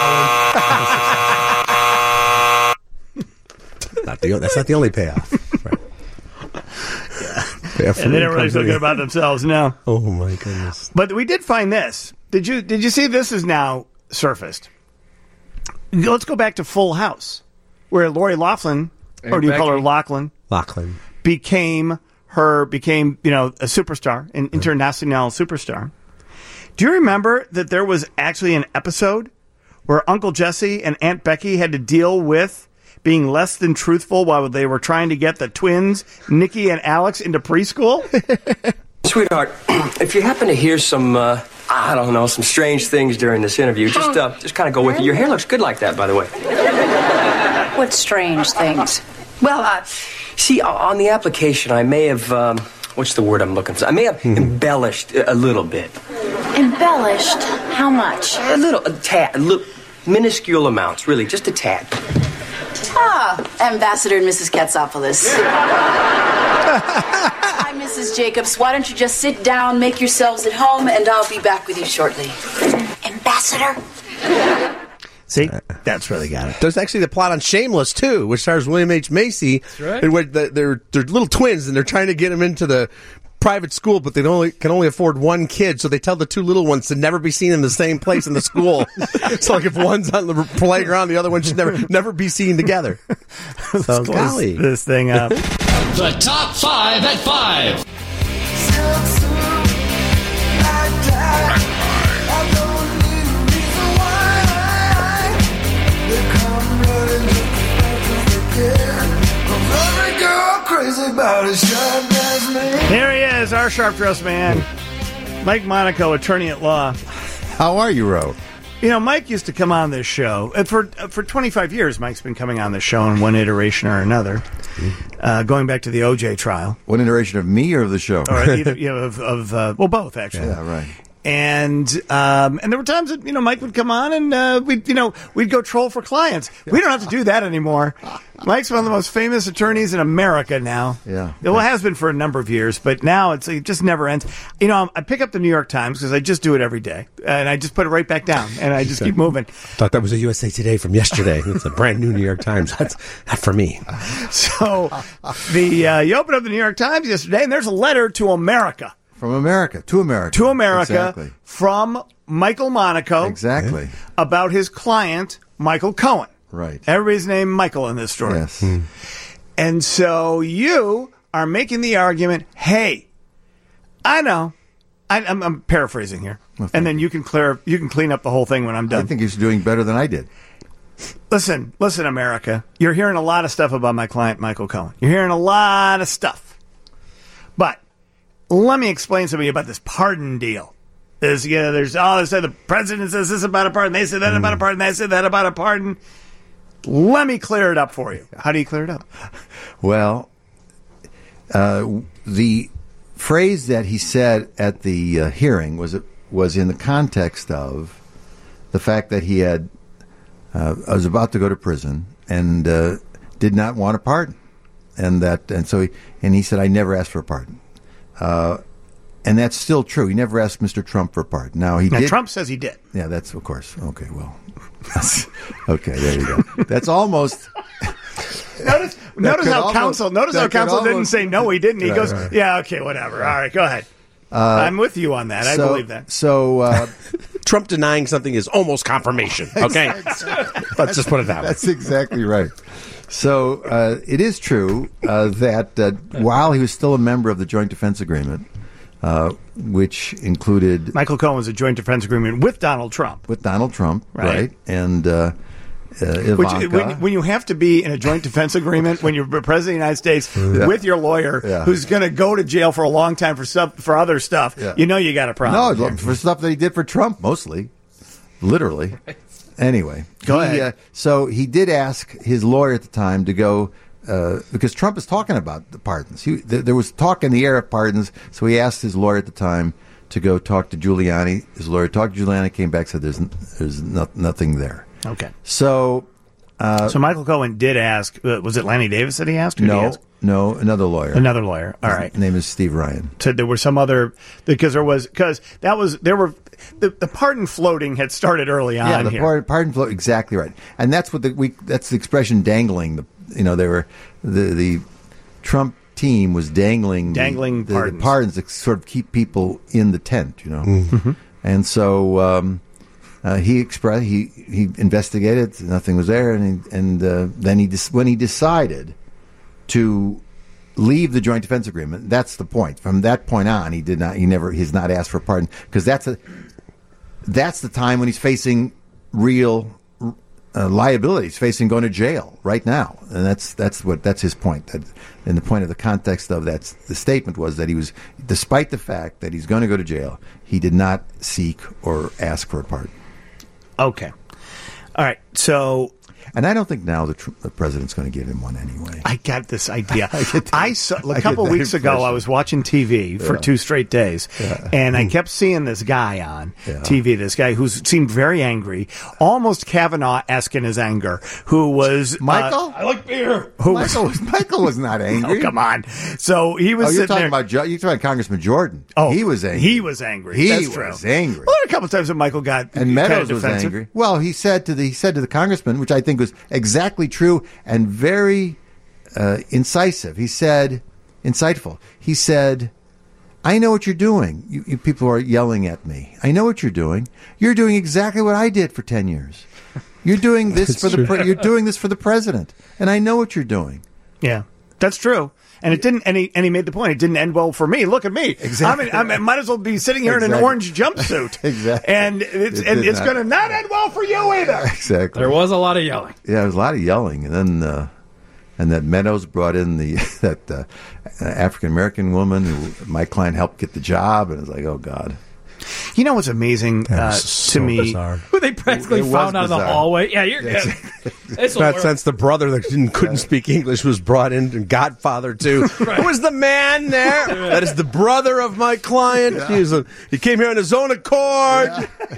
they're empowered. Not the, that's not the only payoff. Right. Payoff And they don't really comes feel in- good about themselves, no. Oh my goodness. But we did find this. Did you did you see this is now surfaced? Let's go back to Full House, where Lori Loughlin, or do you call her Lachlan, Lachlan. became her became you know a superstar, an international superstar. Do you remember that there was actually an episode where Uncle Jesse and Aunt Becky had to deal with being less than truthful while they were trying to get the twins, Nikki and Alex, into preschool? Sweetheart, if you happen to hear some, uh, I don't know, some strange things during this interview, just uh, just kind of go with it. Your hair looks good like that, by the way. What strange things? Well, uh, see, on the application, I may have, um, what's the word I'm looking for? I may have Hmm. embellished a little bit. Embellished? How much? A little, a tad, a little, minuscule amounts, really, just a tad. Ah, Ambassador and Missus Katsopoulos. Hi, Missus Jacobs. Why don't you just sit down, make yourselves at home, and I'll be back with you shortly. Ambassador? See, that's where they got it. There's actually the plot on Shameless, too, which stars William H. Macy. That's right. And where the, they're, they're little twins, and they're trying to get them into the private school, but they only can only afford one kid, so they tell the two little ones to never be seen in the same place in the school. So, like, if one's on the playground, the other one should never never be seen together. So, golly. This thing up. The top five at five. Here he is, our sharp-dressed man, Mike Monaco, attorney at law. How are you, Ro? You know, Mike used to come on this show. And for uh, for twenty-five years, Mike's been coming on this show in one iteration or another, uh, going back to the O J trial. One iteration of me or of the show? Or either, you know, of, of uh, well, both, actually. Yeah, right. And um, and there were times that, you know, Mike would come on and uh, we'd, you know, we'd go troll for clients. We don't have to do that anymore. Mike's one of the most famous attorneys in America now. Yeah. Well, it has been for a number of years, but now it's it just never ends. You know, I pick up the New York Times because I just do it every day, and I just put it right back down, and I just keep moving. Thought that was a U S A Today from yesterday. It's a brand new New York Times. That's not for me. So the uh, you open up the New York Times yesterday, and there's a letter to America. From America, to America. To America, exactly. From Michael Monaco. Exactly. About his client, Michael Cohen. Right. Everybody's named Michael in this story. Yes. And so you are making the argument, hey, I know. I, I'm, I'm paraphrasing here. Well, and then you can clear, you can clean up the whole thing when I'm done. I think he's doing better than I did. Listen, listen, America. You're hearing a lot of stuff about my client, Michael Cohen. You're hearing a lot of stuff. But let me explain something about this pardon deal. There's, you know, there's, oh, they say the president says this about a pardon. They say that mm. about a pardon. They say that about a pardon. Let me clear it up for you. How do you clear it up? Well, uh, the phrase that he said at the uh, hearing was was in the context of the fact that he had uh, was about to go to prison and uh, did not want a pardon, and that and so he, and he said, "I never asked for a pardon." Uh, and that's still true. He never asked Mister Trump for a pardon. Now he now, did. Trump says he did. Yeah, that's of course. Okay, well, okay, there you go. That's almost. Notice, notice how almost, counsel. Notice how counsel almost, didn't say no. He didn't. He right, goes, right. "Yeah, okay, whatever. All right, go ahead." Uh, I'm with you on that. So, I believe that. So uh, Trump denying something is almost confirmation. Okay, let's just put it that way. That's exactly right. So uh, it is true uh, that uh, while he was still a member of the Joint Defense Agreement, uh, which included Michael Cohen was a joint defense agreement with Donald Trump, with Donald Trump, right, right? and uh, uh, Ivanka. Which, when, when you have to be in a joint defense agreement when you're president of the United States yeah. with your lawyer, yeah. who's going to go to jail for a long time for stuff for other stuff, yeah. you know you got a problem. No, for stuff that he did for Trump, mostly, literally. Anyway, go he, ahead. Uh, so he did ask his lawyer at the time to go uh, because Trump is talking about the pardons. He, th- there was talk in the air of pardons, so he asked his lawyer at the time to go talk to Giuliani. His lawyer talked to Giuliani, came back, said there's n- there's no- nothing there. Okay. So, uh, so Michael Cohen did ask. Uh, was it Lanny Davis that he asked? Who did he no, ask? no, another lawyer. Another lawyer. All right. His name is Steve Ryan. Said there were some other because there was because that was there were the, the pardon floating had started early on. Yeah, the here. pardon, pardon float exactly right, and that's what the we that's the expression dangling. The you know they were the the Trump team was dangling dangling the, pardons. The, the pardons to sort of keep people in the tent, you know, mm-hmm. and so um, uh, he expressed he he investigated, nothing was there, and he, and uh, then he when he decided to leave the Joint Defense Agreement. That's the point. From that point on, he did not. He never. He's not asked for a pardon because that's a. That's the time when he's facing real uh, liabilities facing going to jail right now, and that's that's what that's his point. That, and the point of the context of that the statement was that he was, despite the fact that he's going to go to jail, he did not seek or ask for a pardon. Okay, all right. So, and I don't think now the, tr- the president's going to give him one anyway. I got this idea. I, get I saw a I couple get weeks that ago. impression. I was watching T V for Yeah. two straight days, Yeah. and I kept seeing this guy on Yeah. T V. This guy who seemed very angry, almost Kavanaugh-esque in his anger. Who was Michael? Uh, I like beer. Who Michael was Michael was not angry. Oh, come on. So he was. Oh, you're sitting talking there. about Jo- you're talking about Congressman Jordan. Oh, he was angry. He was angry. He That's true. was angry. Well, a couple times that Michael got And Meadows kind of was defensive. angry. Well, he said to the he said to the congressman, which I think was exactly true and very uh, incisive. He said, insightful. He said, "I know what you're doing. You, you people are yelling at me. I know what you're doing. You're doing exactly what I did for ten years. You're doing this for the pre- you're doing this for the president, and I know what you're doing." Yeah, that's true. And it didn't. And he, and he made the point. It didn't end well for me. Look at me. Exactly. I mean, I might as well be sitting here in an Exactly. orange jumpsuit. Exactly. And it's It and did it's not. going to not end well for you either. Exactly. There was a lot of yelling. Yeah, there was a lot of yelling, and then uh, and that Meadows brought in the that uh, African American woman who my client helped get the job, and it's like, oh God. You know what's amazing uh, to so me? bizarre. Who they practically It was found out of the bizarre. hallway. Yeah, you're Yes. good. It's a That wor- sense, the brother that didn't, couldn't speak English was brought in, and Godfather too. Right. Who was the man there? That is the brother of my client. He, was a, he came here on his own accord.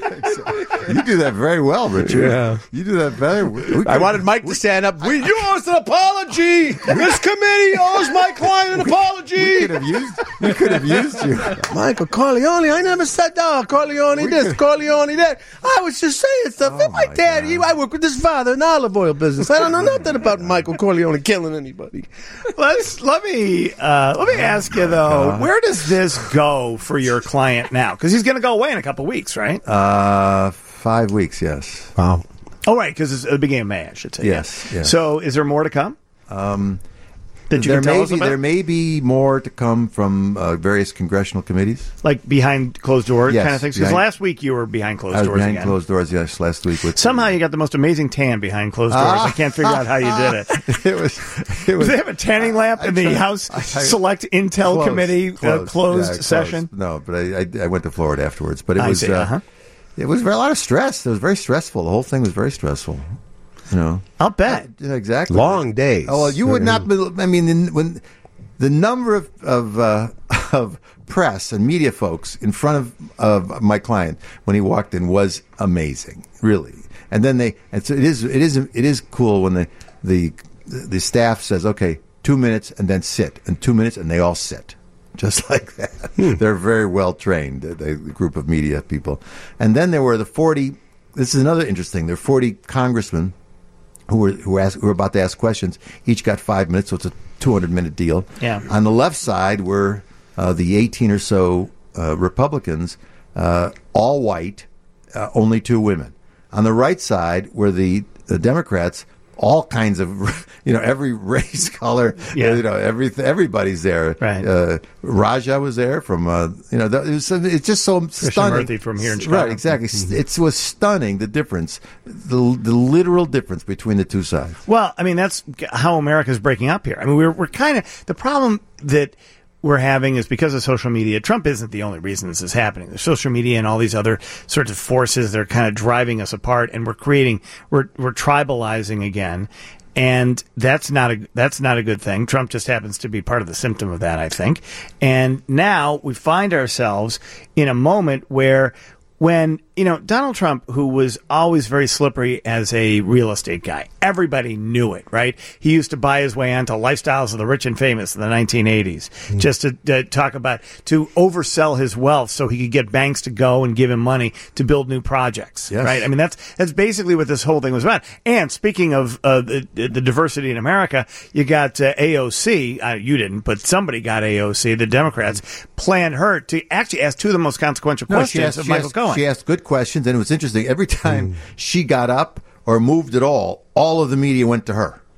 You do that very well, Richard. Yeah. You do that very well. I wanted Mike to stand up. We you owe us an apology. This committee owes my client an apology. We could have used. We could have used you. Michael Corleone, I never said no. Corleone this, Corleone that. I was just saying stuff. Oh, my my dad, God. he, I work with his father in the olive oil business. I don't know nothing about Michael Corleone killing anybody. Let's let me uh, let me ask you though. Where does this go for your client now? Because he's going to go away in a couple weeks, right? Uh, five weeks. Yes. Wow. Oh, right, because it's the beginning of May, I should say. Yes, yes. So, is there more to come? Um, That you there can tell may us be about? there may be more to come from uh, various congressional committees. Like behind closed doors Yes, kind of things? Because behind- last week you were behind closed I was doors behind again. closed doors. Yes, last week with Somehow you got the most amazing tan behind closed doors. Ah. I can't figure out how you did it. it was. It Do was. they have a tanning lamp in the tried- House I- I- Select Intel Closed, Committee uh, closed, Yeah, closed. session? No, but I, I I went to Florida afterwards. But it I was see, uh, uh-huh. it was very, a lot of stress. It was very stressful. The whole thing was very stressful. You know, I'll bet. Yeah, exactly. Long days. Oh well, you would not. Be, I mean, in, when the number of of, uh, of press and media folks in front of of my client when he walked in was amazing, really. And then they, and so it is, it is, it is cool when the the the staff says, okay, two minutes and then sit, and two minutes and they all sit. Just like that. Hmm. They're very well trained, the, the group of media people. And then there were the forty. This is another interesting. There are forty congressmen who were who, asked, who were about to ask questions. Each got five minutes, so it's a two hundred minute deal. Yeah. On the left side were uh, the eighteen or so uh, Republicans, uh, all white, uh, only two women. On the right side were the, the Democrats. All kinds of, you know, every race, color, Yeah. you know, every everybody's there. Right. Uh, Raja was there from, uh, you know, it was, it's just so stunning. Murthy from here in Chicago. Right, exactly. It was stunning, the difference, the the literal difference between the two sides. Well, I mean, that's how America's breaking up here. I mean, we're we're kind of the problem that we're having is because of social media. Trump isn't the only reason this is happening. There's social media and all these other sorts of forces that are kind of driving us apart, and we're creating we're we're tribalizing again. And that's not a that's not a good thing. Trump just happens to be part of the symptom of that, I think. And now we find ourselves in a moment where when, you know, Donald Trump, who was always very slippery as a real estate guy, everybody knew it, right? He used to buy his way onto Lifestyles of the Rich and Famous in the nineteen eighties, mm. just to, to talk about, to oversell his wealth so he could get banks to go and give him money to build new projects, Yes. right? I mean, that's that's basically what this whole thing was about. And speaking of uh, the, the diversity in America, you got uh, A O C, uh, you didn't, but somebody got A O C, the Democrats, planned her to actually ask two of the most consequential No, questions she asked, of she Michael asked- Cohen. She asked good questions, and it was interesting. Every time she got up or moved at all, all of the media went to her.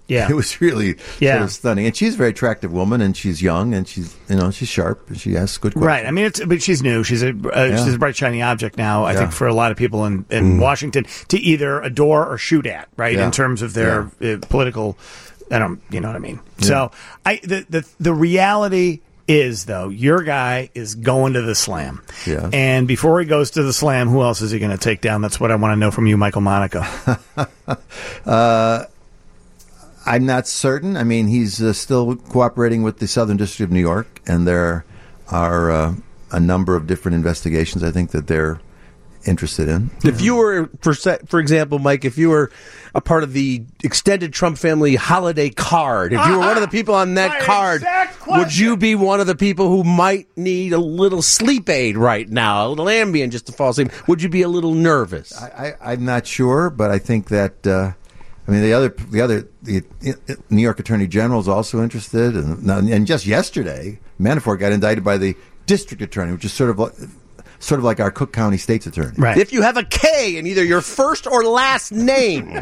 Yeah. It was really Yeah. sort of stunning. And she's a very attractive woman, and she's young, and she's you know she's sharp, and she asks good questions. Right. I mean, it's but she's new. She's a uh, Yeah. she's a bright shiny object now. I Yeah. think for a lot of people in, in Mm. Washington to either adore or shoot at. Right. Yeah. In terms of their uh, political, I don't. You know what I mean. So I the the the reality is though your guy is going to the Slam. Yeah. And before he goes to the Slam, who else is he going to take down? That's what I want to know from you, Michael Monaco. uh, I'm not certain. I mean, he's uh, still cooperating with the Southern District of New York, and there are uh, a number of different investigations I think that they're interested in. If you were, for se- for example, Mike, if you were a part of the extended Trump family holiday card, if you were one of the people on that My card, exact would you be one of the people who might need a little sleep aid right now, a little Ambien just to fall asleep? Would you be a little nervous? I, I, I'm not sure, but I think that uh, I mean the other the other the New York Attorney General is also interested, and, and just yesterday, Manafort got indicted by the district attorney, which is sort of like, sort of like our Cook County State's attorney. Right. If you have a K in either your first or last name,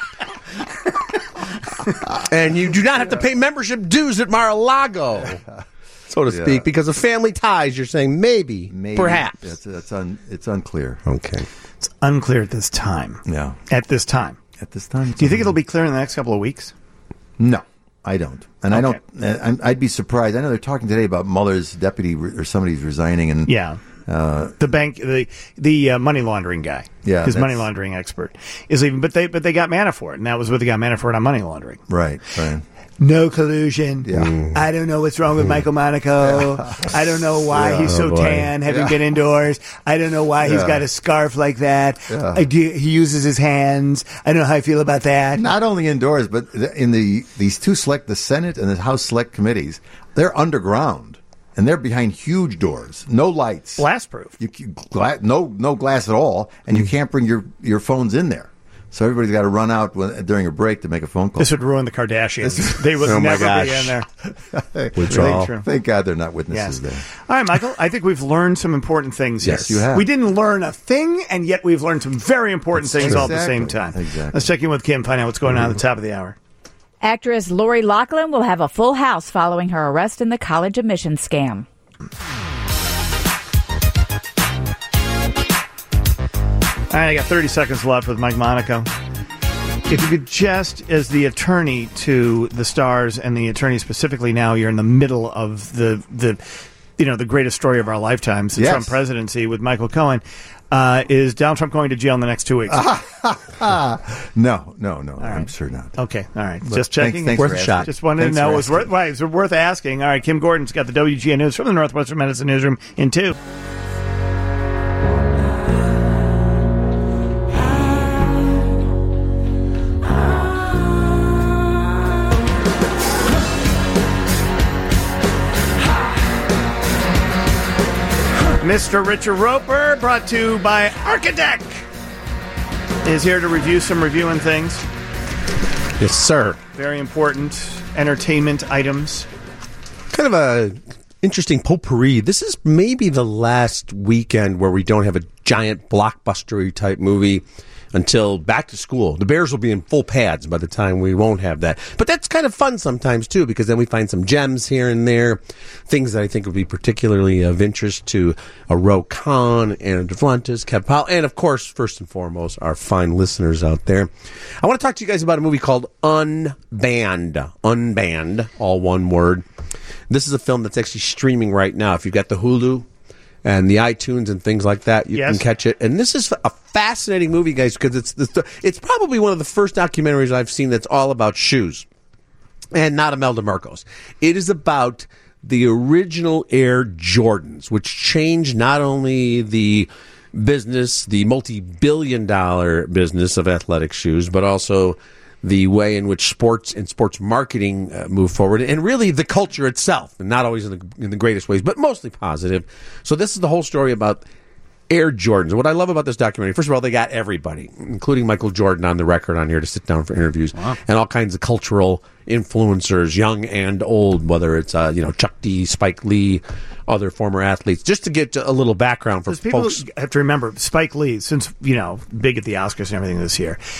and you do not have to pay membership dues at Mar-a-Lago, so to Yeah. speak, because of family ties, you're saying maybe, Maybe. perhaps. That's, that's un, it's unclear. Okay. It's unclear at this time. Yeah. At this time. At this time. Do you think it'll be clear in the next couple of weeks? No, I don't. And I Okay. don't. uh, I'm- I'd be surprised. I know they're talking today about Mueller's deputy re- or somebody's resigning, and Yeah. uh, The bank, the the uh, money laundering guy, Yeah, his money that's- laundering expert is leaving. But they but they got Manafort, and that was what they got Manafort on money laundering. right, right. No collusion. Yeah. I don't know what's wrong with Michael Monaco. I don't know why Yeah. he's so Oh, boy. tan, having Yeah. been indoors. I don't know why he's Yeah. got a scarf like that. Yeah. I do, he uses his hands. I don't know how I feel about that. Not only indoors, but th- in the these two select, the Senate and the House Select committees, they're underground and they're behind huge doors, no lights, Blast proof. you, c- gla- no no glass at all, and you can't bring your your phones in there. So everybody's got to run out when, during a break to make a phone call. This would ruin the Kardashians. They would Oh, my never be gosh. in there. Withdrawal. True. Thank God they're not witnesses Yes. there. All right, Michael. I think we've learned some important things Yes, here. you have. We didn't learn a thing, and yet we've learned some very important That's things true. all at the same Exactly. time. Exactly. Let's check in with Kim, find out what's going on at the top of the hour. Actress Lori Loughlin will have a full house following her arrest in the college admission scam. All right, I got thirty seconds left with Mike Monaco. If you could just, as the attorney to the stars and the attorney specifically now, you're in the middle of the, the you know, the greatest story of our lifetimes, the Yes. Trump presidency with Michael Cohen. Uh, is Donald Trump going to jail in the next two weeks? no, no, no. I'm right. sure not. Okay, all right. But Just checking. thanks- thanks worth for a asking. shot. Just wanted Thanks to know. for It was worth, asking. right, it was worth asking. All right, Kim Gordon's got the W G N News from the Northwestern Medicine Newsroom in two. Mister Richard Roper, brought to you by Architect, is here to review some reviewing things. Yes, sir. Very important entertainment items. Kind of a interesting potpourri. This is maybe the last weekend where we don't have a giant blockbustery type movie until back to school. The Bears will be in full pads by the time we won't have that. But that's kind of fun sometimes, too, because then we find some gems here and there, things that I think would be particularly of interest to a Ro Khan, Anna Duvlantis, Kev Powell, and, of course, first and foremost, our fine listeners out there. I want to talk to you guys about a movie called Unbanned. Unbanned, all one word. This is a film that's actually streaming right now. If you've got the Hulu and the iTunes and things like that, you Yes. can catch it. And this is a fascinating movie, guys, because it's the, it's probably one of the first documentaries I've seen that's all about shoes, and not Imelda Marcos. It is about the original Air Jordans, which changed not only the business, the multi-billion dollar business of athletic shoes, but also the way in which sports and sports marketing uh, move forward, and really the culture itself, and not always in the, in the greatest ways, but mostly positive. So this is the whole story about Air Jordans. What I love about this documentary, first of all, they got everybody, including Michael Jordan, on the record on here to sit down for interviews, Wow. and all kinds of cultural influencers, young and old, whether it's uh, you know Chuck D, Spike Lee, other former athletes, just to get a little background for Because people folks. have to remember, Spike Lee, since, you know, big at the Oscars and everything this year,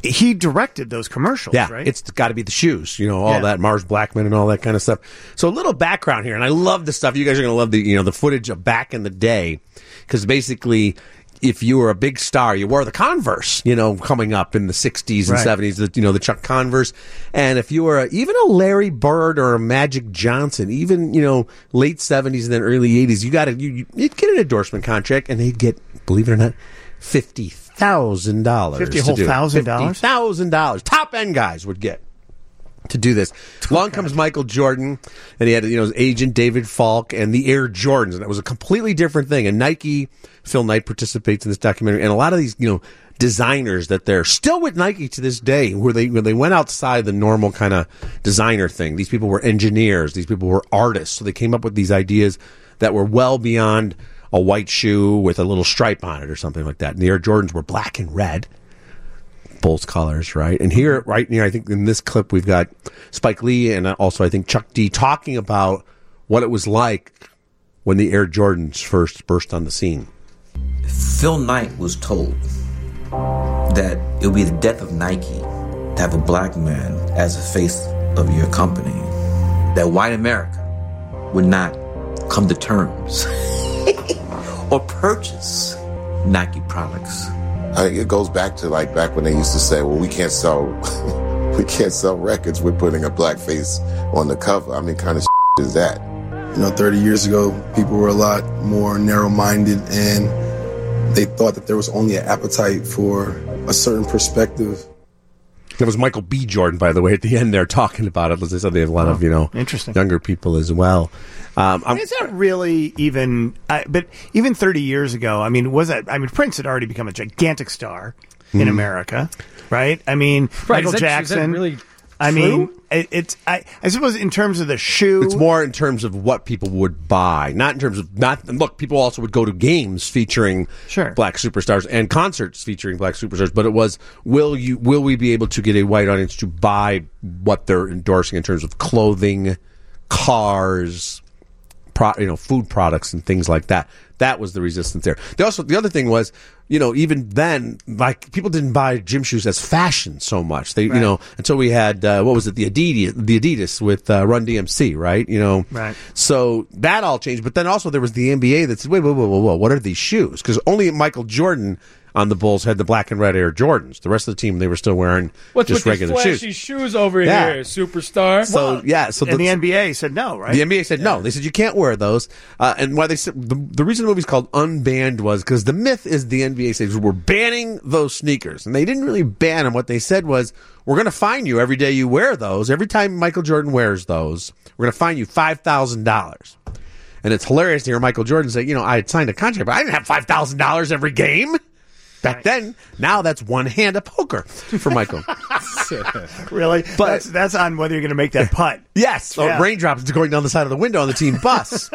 he directed those commercials, Yeah, right? it's got to be the shoes, you know, all Yeah. that Mars Blackman and all that kind of stuff. So a little background here, and I love the stuff. You guys are going to love the, you know, the footage of back in the day, because basically, if you were a big star, you wore the Converse, you know, coming up in the sixties and Right. seventies, the, you know, the Chuck Converse. And if you were a, even a Larry Bird or a Magic Johnson, even, you know, late seventies and then early eighties, you got to, you, you'd get an endorsement contract, and they'd get, believe it or not, fifty thousand dollars. Fifty whole thousand dollars? Fifty thousand dollars. Top end guys would get to do this. Along comes Michael Jordan, and he had, you know, his agent David Falk and the Air Jordans, and that was a completely different thing. And Nike, Phil Knight participates in this documentary, and a lot of these, you know, designers that they're still with Nike to this day, where they when they went outside the normal kind of designer thing. These people were engineers. These people were artists. So they came up with these ideas that were well beyond a white shoe with a little stripe on it or something like that. And the Air Jordans were black and red. Bulls colors, right? And here, right here, I think in this clip, we've got Spike Lee and also I think Chuck D talking about what it was like when the Air Jordans first burst on the scene. Phil Knight was told that it would be the death of Nike to have a black man as the face of your company, that white America would not come to terms or purchase Nike products. I think it goes back to like back when they used to say, well, we can't sell we can't sell records with putting a black face on the cover. I mean, kind of is that? You know, thirty years ago, people were a lot more narrow-minded, and they thought that there was only an appetite for a certain perspective. That was Michael B. Jordan, by the way, at the end there talking about it. As I said, they have a lot of, you know, interesting younger people as well. Um, I'm, Is that really even? Uh, but even thirty years ago, I mean, was that? I mean, Prince had already become a gigantic star in Mhm. America, right? I mean, Right, Michael is that- is that Jackson. really I true? mean, it, it's. I, I suppose in terms of the shoe, It's more in terms of what people would buy, not in terms of not. Look, people also would go to games featuring Sure. black superstars and concerts featuring black superstars. But it was will you will we be able to get a white audience to buy what they're endorsing in terms of clothing, cars, pro, you know, food products and things like that. That was the resistance there. They also the other thing was, you know, even then, like people didn't buy gym shoes as fashion so much. They, Right. you know, until we had uh, what was it, the Adidas, the Adidas with uh, Run D M C, right? You know, Right. So that all changed. But then also there was the N B A that said, wait, whoa, whoa, whoa, whoa, what are these shoes? Because only Michael Jordan on the Bulls had the black and red Air Jordans. The rest of the team, they were still wearing What's just with these regular flashy shoes. shoes over Yeah. here, superstar? So yeah, so and the N B A said no, right? The N B A said no. They said you can't wear those. Uh, and why they said the, the reason the movie's called Unbanned was because the myth is the N B A says we're banning those sneakers, and they didn't really ban them. What they said was we're going to fine you every day you wear those. Every time Michael Jordan wears those, we're going to fine you five thousand dollars. And it's hilarious to hear Michael Jordan say, you know, I had signed a contract, but I didn't have five thousand dollars every game. Back then, now that's one hand of poker for Michael. Really? But- that's that's on whether you're going to make that putt. Yes, or Yeah. raindrops going down the side of the window on the team bus,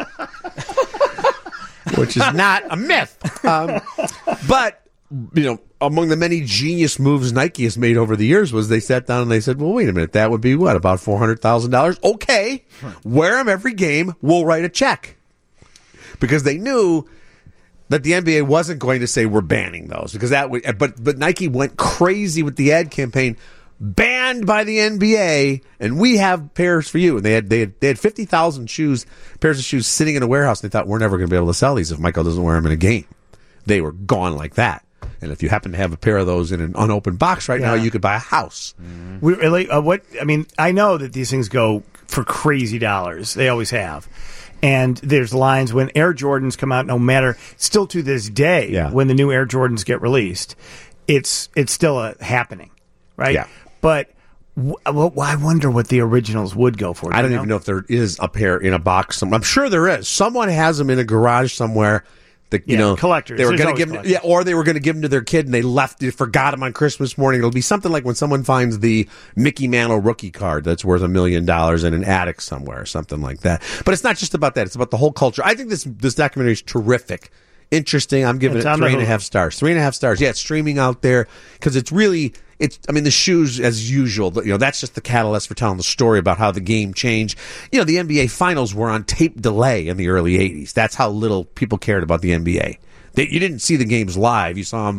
which is not a myth. Um, but you know, among the many genius moves Nike has made over the years was they sat down and they said, "Well, wait a minute, that would be what about four hundred thousand dollars? Okay, wear them every game. We'll write a check," because they knew that the N B A wasn't going to say we're banning those because that would. But but Nike went crazy with the ad campaign. Banned by the N B A, and we have pairs for you. And they had they had they had fifty thousand shoes, pairs of shoes sitting in a warehouse. And they thought we're never going to be able to sell these if Michael doesn't wear them in a game. They were gone like that. And if you happen to have a pair of those in an unopened box right now, Yeah. you could buy a house. We really, uh, what I mean, I know that these things go for crazy dollars. They always have. And there's lines when Air Jordans come out, no matter, still to this day, Yeah. when the new Air Jordans get released, it's it's still a happening, right? Yeah. But w- well, I wonder what the originals would go for. I don't even know if there is a pair in a box. Somewhere. I'm sure there is. Someone has them in a garage somewhere. That, you Yeah, know, collectors. They were There's going to always give them, collectors. yeah, or they were going to give them to their kid, and they left, they forgot them on Christmas morning. It'll be something like when someone finds the Mickey Mantle rookie card that's worth a million dollars in an attic somewhere, or something like that. But it's not just about that; it's about the whole culture. I think this this documentary is terrific, interesting. I'm giving It's it on three the and a half Hulu. stars. Three and a half stars. Yeah, it's streaming out there because it's really. It's, I mean, the shoes, as usual, you know, that's just the catalyst for telling the story about how the game changed. You know, the N B A finals were on tape delay in the early eighties. That's how little people cared about the N B A. They, you didn't see the games live. You saw them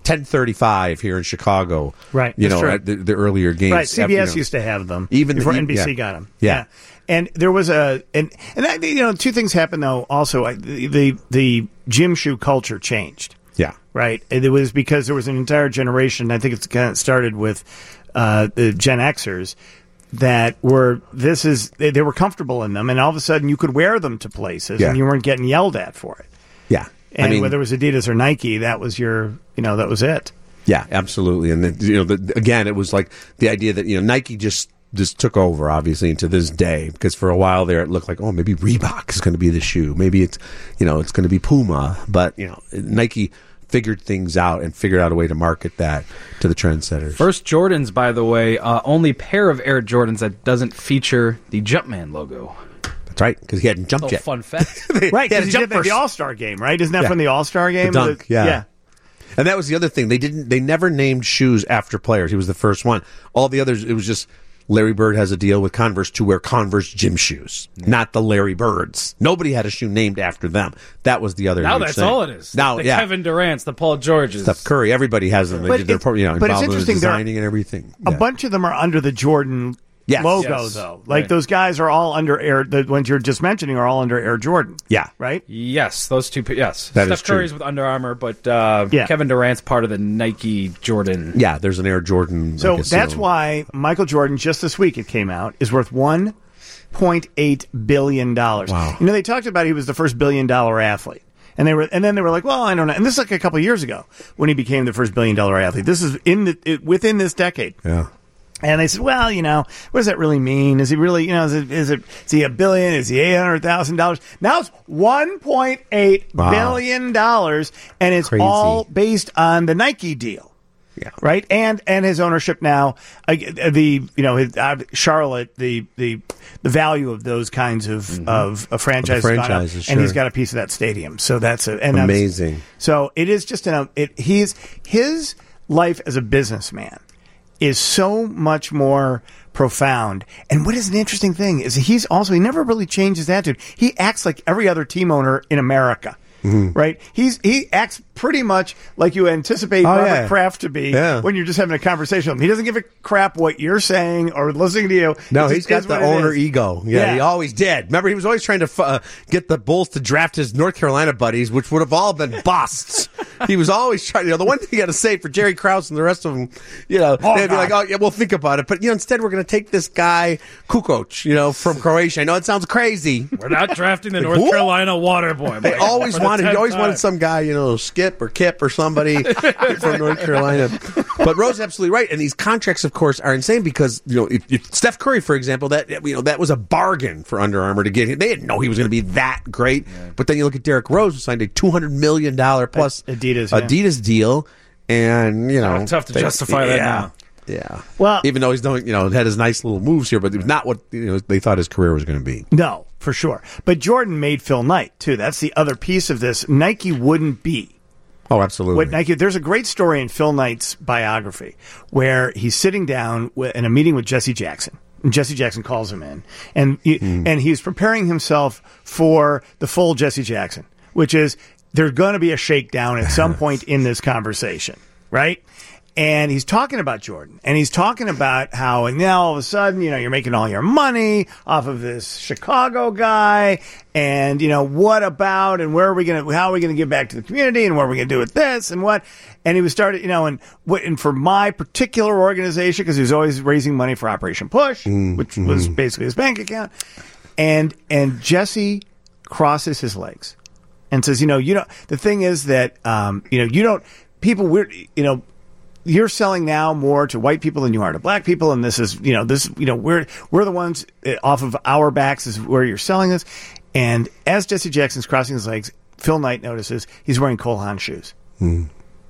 ten thirty-five here in Chicago. Right, You that's know, true. at the, the earlier games. Right, C B S After, you know, used to have them even the- before e- N B C yeah. got them. Yeah. And there was a and and that, you know two things happened though. Also, I- the the, the gym shoe culture changed. Yeah. Right. And it was because there was an entire generation. I think it's kind of started with uh, the Gen Xers that were this is they, they were comfortable in them, and all of a sudden you could wear them to places, Yeah. and you weren't getting yelled at for it. Yeah. And I mean, whether it was Adidas or Nike, that was your you know that was it. Yeah, absolutely. And then, you know, the, again, it was like the idea that, you know, Nike just just took over, obviously, to this day, because for a while there it looked like, oh, maybe Reebok is going to be the shoe, maybe it's, you know, it's going to be Puma, but you know, Nike figured things out and figured out a way to market that to the trendsetters. First Jordans, by the way, uh, only pair of Air Jordans that doesn't feature the Jumpman logo. That's right, because he hadn't jumped Little yet. fun fact. Right, He had because to he jump did that- the first. All Star game, right? Isn't that Yeah. from the All Star game? The dunk, The- yeah. yeah. And that was the other thing. They didn't. They never named shoes after players. He was the first one. All the others, it was just Larry Bird has a deal with Converse to wear Converse gym shoes, not the Larry Birds. Nobody had a shoe named after them. That was the other. Now huge that's thing. all it is. Now, the yeah, Kevin Durant's, the Paul Georges. Steph Curry. Everybody has them. They But did their, it's- pro- you know, but it's involved in the interesting, they're- designing and everything. A Yeah. bunch of them are under the Jordan Yes. logo, Yes. though. Like Right. those guys are all under Air. The ones you're just mentioning are all under Air Jordan. Yeah. Right. Yes, those two. Yes, That Steph is true. Curry's with Under Armour, but uh, Yeah. Kevin Durant's part of the Nike Jordan. Yeah, there's an Air Jordan. So like a that's seal. why Michael Jordan, just this week it came out, is worth one point eight billion dollars. Wow. You know, they talked about he was the first billion dollar athlete. And they were, and then they were like, "Well, I don't know." And this is like a couple of years ago when he became the first billion dollar athlete. This is in the it, within this decade. Yeah. And they said, "Well, you know, what does that really mean? Is he really, you know, is it is it is he a billion? Is he eight hundred thousand dollars? Now it's one point eight Wow. billion dollars, and it's Crazy. all based on the Nike deal." Yeah. Right, and and his ownership now, uh, the you know his, uh, Charlotte, the the the value of those kinds of of, of franchises, Of the gone up, franchises, and he's sure. got a piece of that stadium. So that's a, and that's- Amazing. so it is just an it, he's his life as a businessman is so much more profound. And what is an interesting thing is he's also he never really changed his attitude. He acts like every other team owner in America. Mm-hmm. Right? He's he acts pretty much like you anticipate Oh, Robert yeah. Kraft to be Yeah. when you're just having a conversation with him. He doesn't give a crap what you're saying or listening to you. No, It he's just got is the what it owner is. ego. Yeah, Yeah. he always did. Remember, he was always trying to uh, get the Bulls to draft his North Carolina buddies, which would have all been busts. He was always trying. You know, the one thing you got to say for Jerry Krause and the rest of them, you know, Oh, they'd be God. like, "Oh, yeah, we'll think about it." But you know, instead, we're going to take this guy Kukoc, you know, from Croatia. I know it sounds crazy. We're not drafting the Like, North who? Carolina water boy. They Mike. always For the wanted. He tenth always time. wanted some guy, you know, Skip or Kip or somebody from North Carolina. But Rose is absolutely right, and these contracts, of course, are insane because you know, if, if Steph Curry, for example, that you know that was a bargain for Under Armour to get him. They didn't know he was going to be that great. But then you look at Derrick Rose, who signed a two hundred million dollar plus Adidas, yeah. Adidas deal, and you know, Oh, tough to they- justify that yeah. now. Yeah. Well, even though he's doing, you know, had his nice little moves here, but it was not what you know they thought his career was going to be. No, for sure. But Jordan made Phil Knight too. That's the other piece of this. Nike wouldn't be Oh, absolutely. what Nike. There's a great story in Phil Knight's biography where he's sitting down wi- in a meeting with Jesse Jackson. And Jesse Jackson calls him in, and he, and he's preparing himself for the full Jesse Jackson, which is there's going to be a shakedown at some point in this conversation, right? And he's talking about Jordan, and he's talking about how, and now all of a sudden, you know, you're making all your money off of this Chicago guy, and you know, what about, and where are we going to, how are we going to give back to the community, and what are we going to do with this, and what, and he was started, you know, and what, and for my particular organization, because he was always raising money for Operation Push, which was basically his bank account, and and Jesse crosses his legs and says, you know, you know, the thing is that, um, you know, you don't, people, we're, you know. You're selling now more to white people than you are to black people, and this is, you know, this, you know, we're we're the ones uh, off of our backs is where you're selling this. And as Jesse Jackson's crossing his legs, Phil Knight notices he's wearing Cole Haan shoes, Hmm.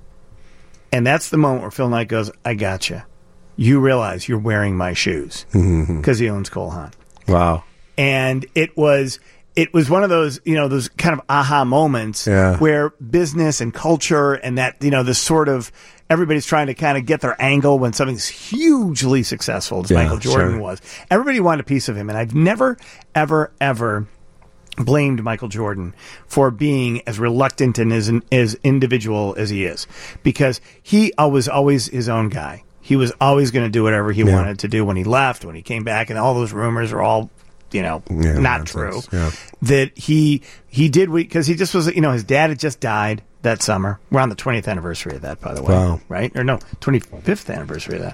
and that's the moment where Phil Knight goes, "I gotcha. You realize you're wearing my shoes because he owns Cole Haan." Wow. And it was it was one of those, you know, those kind of aha moments Yeah. where business and culture and that, you know, this sort of everybody's trying to kind of get their angle when something's hugely successful, as Yeah, Michael Jordan sure. was. Everybody wanted a piece of him, and I've never, ever, ever blamed Michael Jordan for being as reluctant and as, as individual as he is, because he was always his own guy. He was always going to do whatever he Yeah. wanted to do when he left, when he came back, and all those rumors are all, you know, Yeah, not nonsense. true. Yeah. That he he did because he just was, you know, his dad had just died that summer. We're on the twentieth anniversary of that, by the way, Wow. right? Or no, twenty-fifth anniversary of that.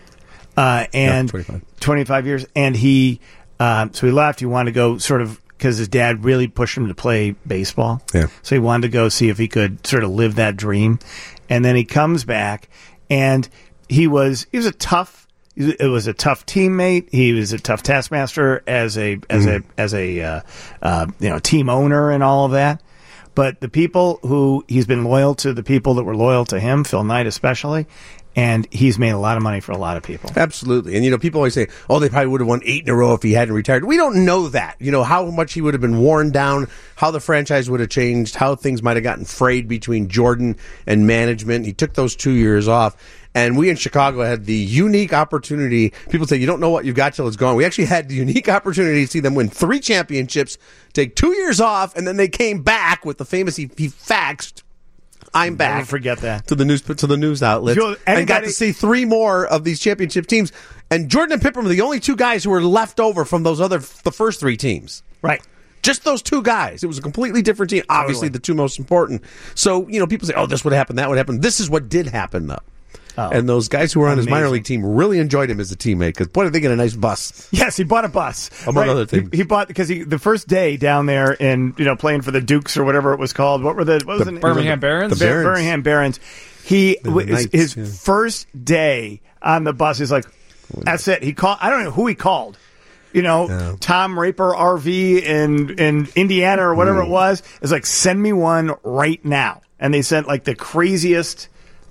Uh, and Yeah, twenty-five. twenty-five years, and he um, so he left. He wanted to go sort of because his dad really pushed him to play baseball. Yeah. So he wanted to go see if he could sort of live that dream, and then he comes back, and he was he was a tough. It was a tough teammate. He was a tough taskmaster as a as Mm. a as a uh, uh, you know team owner and all of that. But the people who he's been loyal to, the people that were loyal to him, Phil Knight especially, and he's made a lot of money for a lot of people. Absolutely. And, you know, people always say, oh, they probably would have won eight in a row if he hadn't retired. We don't know that. You know, how much he would have been worn down, how the franchise would have changed, how things might have gotten frayed between Jordan and management. He took those two years off. And we in Chicago had the unique opportunity. People say, you don't know what you've got till it's gone. We actually had the unique opportunity to see them win three championships, take two years off, and then they came back with the famous, he, he faxed, I'm back. Never forget that. To the news, to the news outlets. Joe, and got anybody- to see three more of these championship teams. And Jordan and Pippen were the only two guys who were left over from those other, the first three teams. Right. Just those two guys. It was a completely different team. Obviously, Totally. the two most important. So, you know, people say, oh, this would happen, that would happen. This is what did happen, though. Oh. And those guys who were on his minor Amazing. league team really enjoyed him as a teammate because, boy, did they get a nice bus. Yes, he bought a bus. Among other things. He, he bought because he the first day down there in you know playing for the Dukes or whatever it was called. What were the what was The the, Birmingham Barons? The, The Bar- Barons. Birmingham Barons. He The w- his, Knights, his yeah. first day on the bus. He's like, that's it. He called. I don't know who he called. You know, Yeah. Tom Raper R V in in Indiana or whatever Mm. it was. It's like, send me one right now. And they sent like the craziest.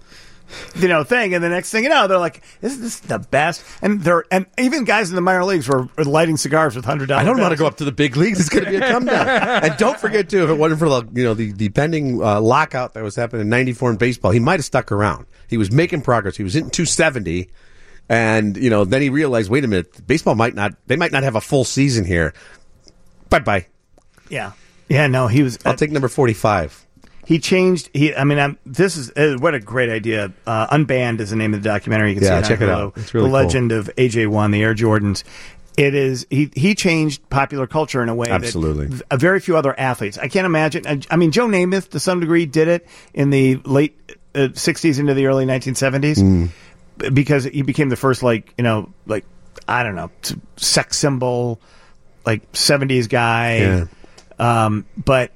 You know, thing, and the next thing you know, they're like, "Isn't this the best?" And they're and even guys in the minor leagues were, were lighting cigars with hundred dollars. I don't want to go up to the big leagues. It's going to be a come down. And don't forget, too, if it wasn't for the, you know, the, the pending uh, lockout that was happening in ninety-four in baseball, he might have stuck around. He was making progress. He was hitting two seventy. And, you know, then he realized, wait a minute, baseball might not, they might not have a full season here. Bye-bye. Yeah, yeah. No, he was. I'll take number forty-five. He changed. He. I mean, I'm, this is uh, what a great idea. Uh, Unbanned is the name of the documentary. You can Yeah, see it check on it Hulu. out. It's really the legend of A J one, the Air Jordans. It is. He he changed popular culture in a way Absolutely. that v- very few other athletes. I can't imagine. I, I mean, Joe Namath to some degree did it in the late uh, sixties into the early nineteen seventies Mm. b- because he became the first, like you know, like I don't know, t- sex symbol, like seventies guy. Yeah. Um, but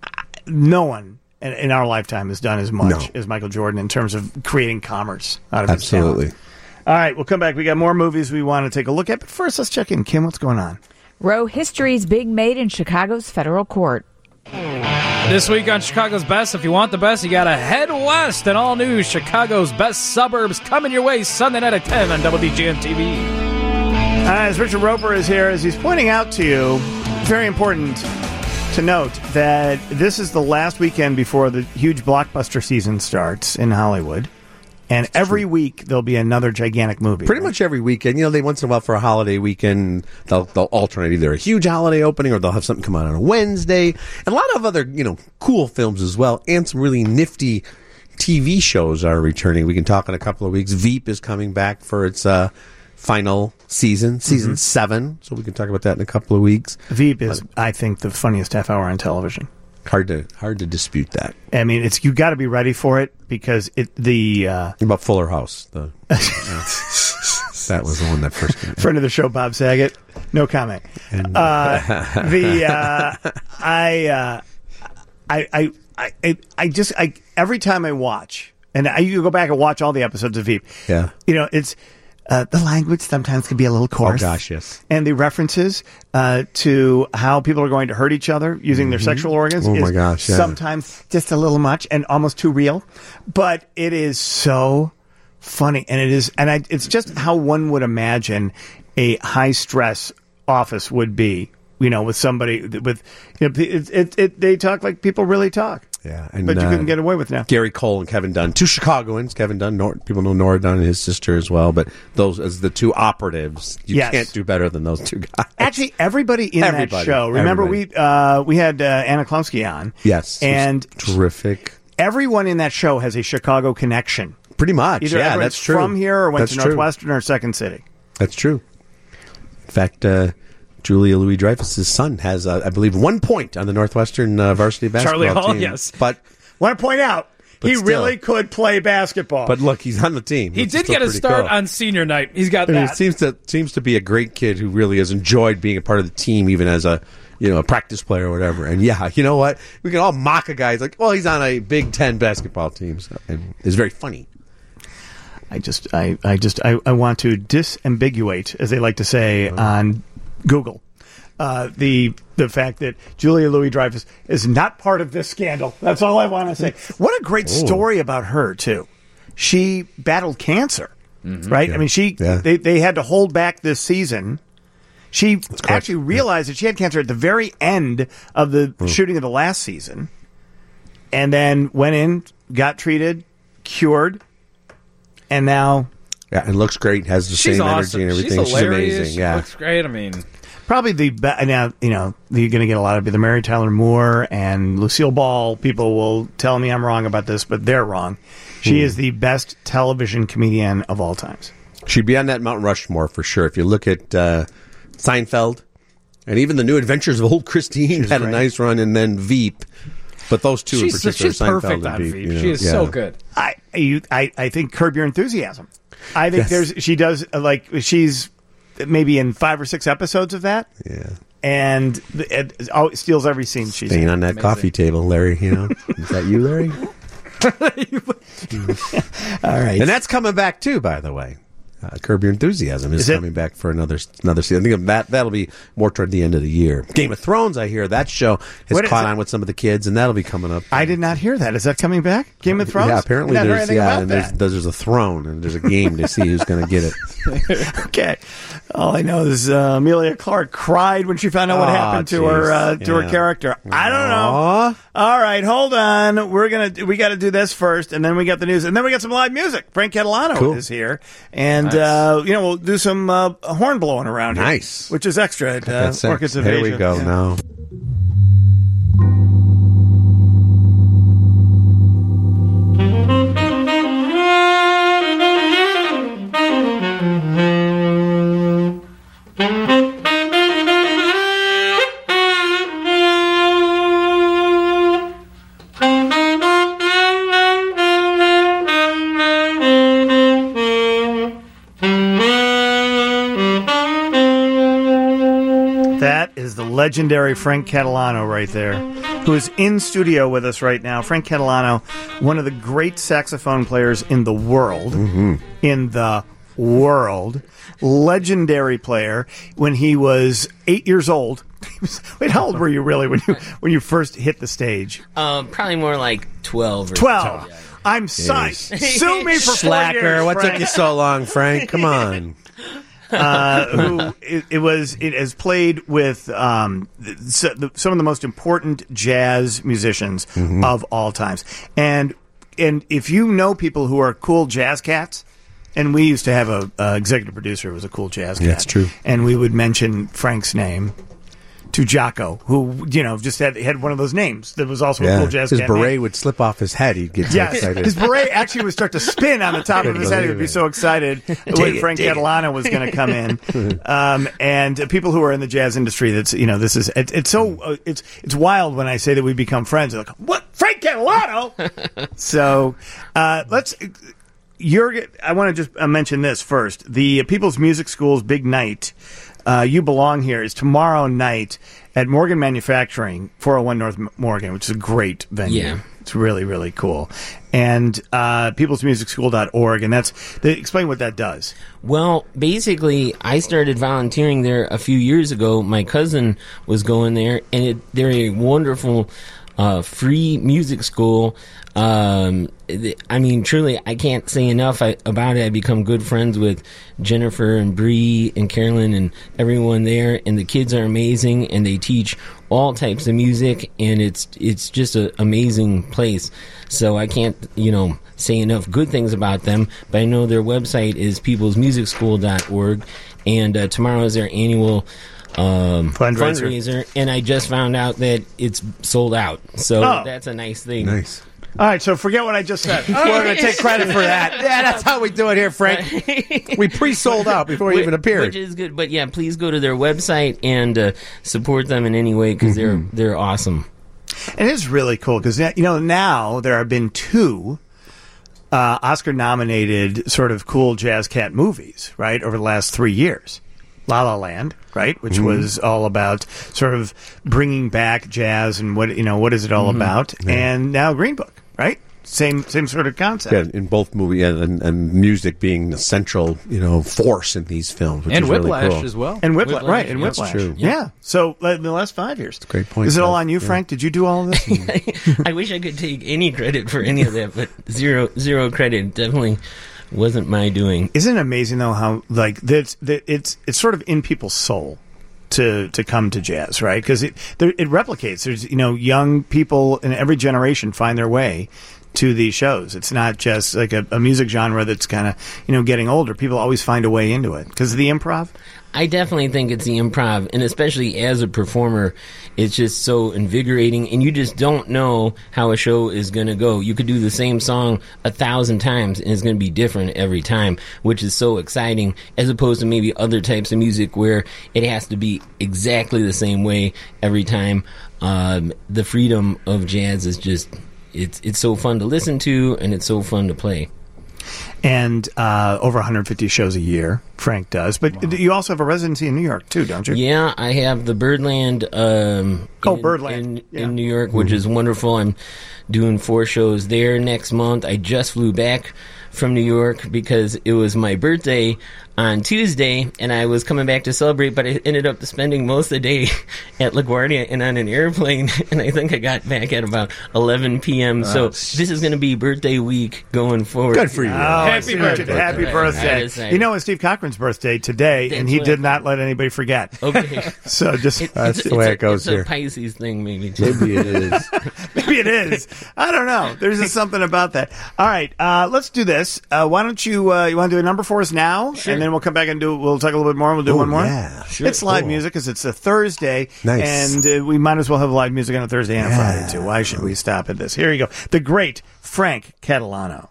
no one in, in our lifetime has done as much No. as Michael Jordan in terms of creating commerce out of Absolutely. his talent. All right, we'll come back. We got more movies we want to take a look at, but first, let's check in. Kim, what's going on? Roe history's being made in Chicago's federal court. This week on Chicago's Best, if you want the best, you gotta head west. And all news, Chicago's best suburbs coming your way Sunday night at ten on W B G M T V. Uh, as Richard Roper is here, as he's pointing out to you, very important to note that this is the last weekend before the huge blockbuster season starts in Hollywood. And every week there'll be another gigantic movie. Pretty much every weekend. You know, they once in a while for a holiday weekend, they'll they'll alternate either a huge holiday opening or they'll have something come out on a Wednesday. And a lot of other, you know, cool films as well. And some really nifty T V shows are returning. We can talk in a couple of weeks. Veep is coming back for its uh, final season, season Mhm. seven. So we can talk about that in a couple of weeks. Veep is, I think, the funniest half hour on television. Hard to hard to dispute that. I mean, it's you got to be ready for it because it the uh, about Fuller House. The, that was the one that first came. friend of the show, Bob Saget. No comment. And- Uh, the uh, I, uh, I I I I just I every time I watch, and I you go back and watch all the episodes of Veep. Yeah. You know, it's uh, the language sometimes can be a little coarse. Oh gosh, yes. And the references uh, to how people are going to hurt each other using their Mhm. sexual organs Oh, is my gosh, yeah. sometimes just a little much and almost too real. But it is so funny, and it is, and I, it's just how one would imagine a high stress office would be. You know, with somebody with, you know, it, it, it, they talk like people really talk. Yeah, and, but you uh, couldn't get away with now. Gary Cole and Kevin Dunn, two Chicagoans. Kevin Dunn, Nor- people know Nora Dunn and his sister as well. But those as the two operatives, you Yes. can't do better than those two guys. Actually, everybody in Everybody. that show. Remember, Everybody. we uh, we had uh, Anna Klumsky on. Yes, it was and terrific. Everyone in that show has a Chicago connection. Pretty much, Either yeah, everyone's that's true. From here, or went That's to true. Northwestern or Second City. That's true. In fact, uh, Julia Louis-Dreyfus' son has, uh, I believe, one point on the Northwestern uh, varsity basketball Charlie Hall, team. yes. But want to point out But he still. really could play basketball. but look, he's on the team. He which is did still get a pretty start cool. on senior night. He's got I mean, that. It seems to seems to be a great kid who really has enjoyed being a part of the team, even as a you know a practice player or whatever. And yeah, you know what? We can all mock a guy. He's like, well, he's on a Big Ten basketball team, so, and it's very funny. I just, I, I just, I, I want to disambiguate, as they like to say on Google, uh, the the fact that Julia Louis-Dreyfus is not part of this scandal. That's all I want to say. What a great Ooh. story about her too. She battled cancer, right? Yeah. I mean, she Yeah. they they had to hold back this season. She actually realized that she had cancer at the very end of the shooting of the last season, and then went in, got treated, cured. And now, yeah, and looks great. Has the She's same awesome. energy and She's everything. She's, hilarious. amazing. She Yeah, looks great. I mean, probably the be- now you know you're going to get a lot of the Mary Tyler Moore and Lucille Ball. People will tell me I'm wrong about this, but they're wrong. She Hmm. is the best television comedian of all times. she'd be on that Mount Rushmore for sure. If you look at uh, Seinfeld, and even the New Adventures of Old Christine had great. a nice run, and then Veep. But those two she's, in particular, she's Seinfeld perfect and on Veep. Veep. you know, She is yeah. so good. I you, I I think Curb Your Enthusiasm. I think Yes. there's she does uh, like she's maybe in five or six episodes of that. Yeah. And it, it always steals every scene she's Staying in. on that coffee table, Larry. You know, is that you, Larry? All right, and that's coming back too. By the way, uh, Curb Your Enthusiasm is, Is it? coming back for another another season. I think that that'll be more toward the end of the year. Game of Thrones, I hear that show has What is caught it? on with some of the kids, and that'll be coming up. I did not hear that. Is that coming back? Game of Thrones? Yeah, apparently I didn't hear there's anything yeah, about and there's, that. there's a throne and there's a game to see who's going to get it. Okay. All I know is uh, Amelia Clark cried when she found out what Aw, happened to her uh, to her yeah. character. I don't know. Aw. All right, hold on. We're gonna we got to do this first, and then we got the news, and then we got some live music. Frank Catalano Cool. is here, and Nice. uh, you know we'll do some uh, horn blowing around here. Nice. Which is extra at uh, That's it. Orchids of Here Asia. we go Yeah. now. That is the legendary Frank Catalano right there, who is in studio with us right now. Frank Catalano, one of the great saxophone players in the world, in the world, legendary player. When he was eight years old, he was, wait, how old were you really when you when you first hit the stage? Um, probably more like twelve. Or Twelve. I'm sorry. Sue me for four Slacker. years, What Frank. took you so long, Frank? Come on. uh, who it, it was it has played with um, so, the, some of the most important jazz musicians Mm-hmm. of all times, and and if you know people who are cool jazz cats, and we used to have a, a executive producer who was a cool jazz cat. That's true. And we would mention Frank's name to Jocko, who you know just had had one of those names that was also a Yeah, cool jazz his cat. beret name. would slip off his head. He'd get so Yes, excited. his beret actually would start to spin on the top of Couldn't his head. He would believe be it. so excited when it, Frank dig it. Catalano was going to come in. Um, and uh, people who are in the jazz industry, that's you know, this is it, it's so uh, it's it's wild when I say that we become friends. They're like, what, Frank Catalano? So uh, let's. You're. I want to just uh, mention this first. The People's Music School's big night. Uh, you belong here is tomorrow night at Morgan Manufacturing, four oh one North Morgan, which is a great venue. Yeah. It's really, really cool. And uh, peoples music school dot org, and that's they, explain what that does. Well, basically, I started volunteering there a few years ago. My cousin was going there, and it, they're a wonderful uh, free music school. Um, th- I mean, truly, I can't say enough I, about it. I become good friends with Jennifer and Bree and Carolyn and everyone there, and the kids are amazing, and they teach all types of music, and it's it's just an amazing place. So I can't, you know, say enough good things about them, but I know their website is peoples music school dot org, and uh, tomorrow is their annual um, fundraiser. fundraiser, and I just found out that it's sold out. So Oh. that's a nice thing. Nice. All right, so forget what I just said. We're going to take credit for that. Yeah, that's how we do it here, Frank. We pre-sold out before he Which- even appeared. Which is good. But yeah, please go to their website and uh, support them in any way because they're they're awesome. And it's really cool because, you know, now there have been two uh, Oscar-nominated sort of cool Jazz Cat movies, right, over the last three years. La La Land, right, which Mhm. was all about sort of bringing back jazz and what, you know, what is it all Mhm. about? Yeah. And now Green Book, right? Same same sort of concept. Yeah, in both movie and, and, and music being the central, you know, force in these films, which And is really Whiplash cool. as well. And Whiplash, Whiplash, right, and that's Whiplash. true. Yeah. So, uh, in the last five years. That's a great point, Is it all Beth. on you, Yeah. Frank? Did you do all of this? I wish I could take any credit for any of that, but zero zero credit. Definitely wasn't my doing. Isn't it amazing though how like that's that it's it's sort of in people's soul to to come to jazz, right? Because it there, it replicates. There's you know young people in every generation find their way to these shows. It's not just like a, a music genre that's kind of you know getting older. People always find a way into it because of the improv. I definitely think it's the improv, and especially as a performer, it's just so invigorating, and you just don't know how a show is going to go. You could do the same song a thousand times, and it's going to be different every time, which is so exciting, as opposed to maybe other types of music where it has to be exactly the same way every time. Um, the freedom of jazz is just, it's, it's so fun to listen to, and it's so fun to play. And uh, over one hundred fifty shows a year, Frank does. But you also have a residency in New York, too, don't you? Yeah, I have the Birdland. Um, Oh, in, Birdland. in, in New York, which is wonderful. I'm doing four shows there next month. I just flew back from New York because it was my birthday on Tuesday, and I was coming back to celebrate, but I ended up spending most of the day at LaGuardia and on an airplane, and I think I got back at about eleven p.m. So this is going to be birthday week going forward. Good for you. Oh, Happy birthday. Happy I birthday. decided. You know, it's Steve Cochran's birthday today, and he what- did not let anybody forget. Okay. So just It- That's it's- the way it's a- it goes it's here. a Pisces thing, maybe. Too. Maybe it is. Maybe it is. I don't know. There's just something about that. All right, uh, let's do this. Uh, why don't you uh, you want to do a number for us now, Sure. and then we'll come back and do. We'll talk a little bit more. We'll do Ooh, one more. yeah. Sure. It's live Cool. music because it's a Thursday, Nice. and uh, we might as well have live music on a Thursday and a Yeah. Friday too. Why should we stop at this? Here you go. The great Frank Catalano.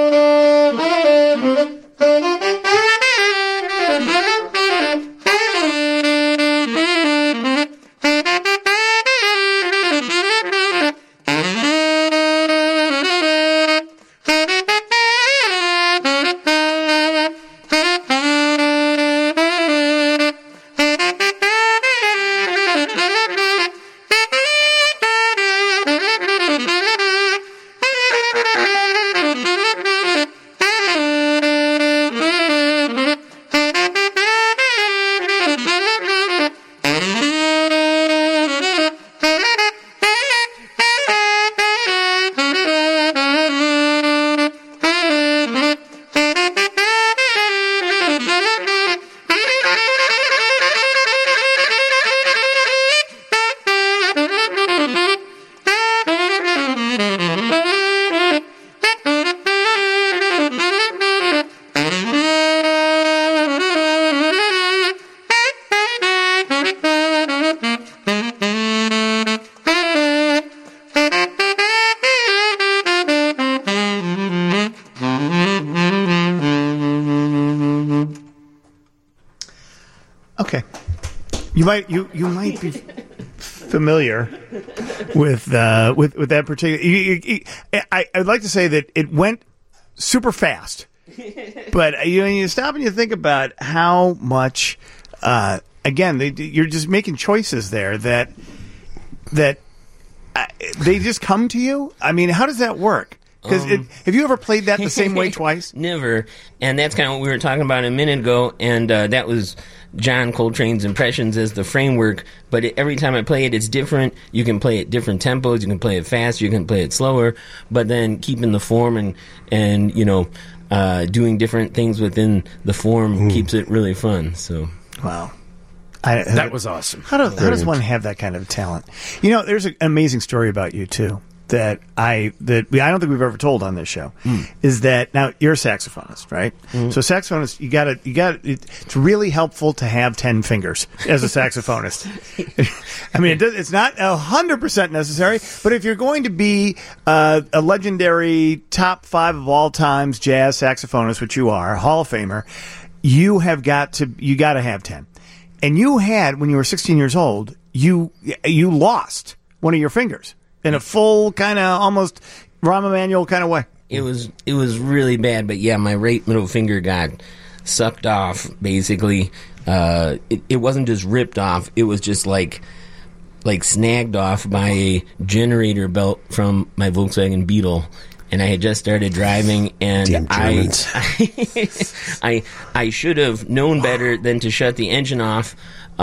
Okay. You might you you might be familiar with uh, with with that particular. You, you, you, I I'd like to say that it went super fast, but you know you stop and you think about how much. Uh, again, they, you're just making choices there that that uh, they just come to you. I mean, how does that work? Because Um, have you ever played that the same way twice? Never. And that's kind of what we were talking about a minute ago. And uh, that was John Coltrane's impressions as the framework. But it, every time I play it, it's different. You can play it different tempos. You can play it fast. You can play it slower. But then keeping the form and, and you know, uh, doing different things within the form keeps it really fun. So Wow. I, That was awesome. How, do, how does one have that kind of talent? You know, there's an amazing story about you, too, that I that we, I don't think we've ever told on this show. Mm. Is that now you're a saxophonist, right? Mm. So saxophonist, you got to you got it, it's really helpful to have ten fingers as a saxophonist. I mean, it does, it's not a hundred percent necessary, but if you're going to be uh, a legendary top five of all times jazz saxophonist, which you are, Hall of Famer, you have got to you got to have ten. And you had, when you were sixteen years old, you you lost one of your fingers in a full kind of almost Rahm Emanuel kind of way. it was it was really bad. But yeah, my right middle finger got sucked off, basically. Uh, it, it wasn't just ripped off. It was just like like snagged off by a generator belt from my Volkswagen Beetle. And I had just started driving, and Damn I, Germans. I, I should have known better than to shut the engine off,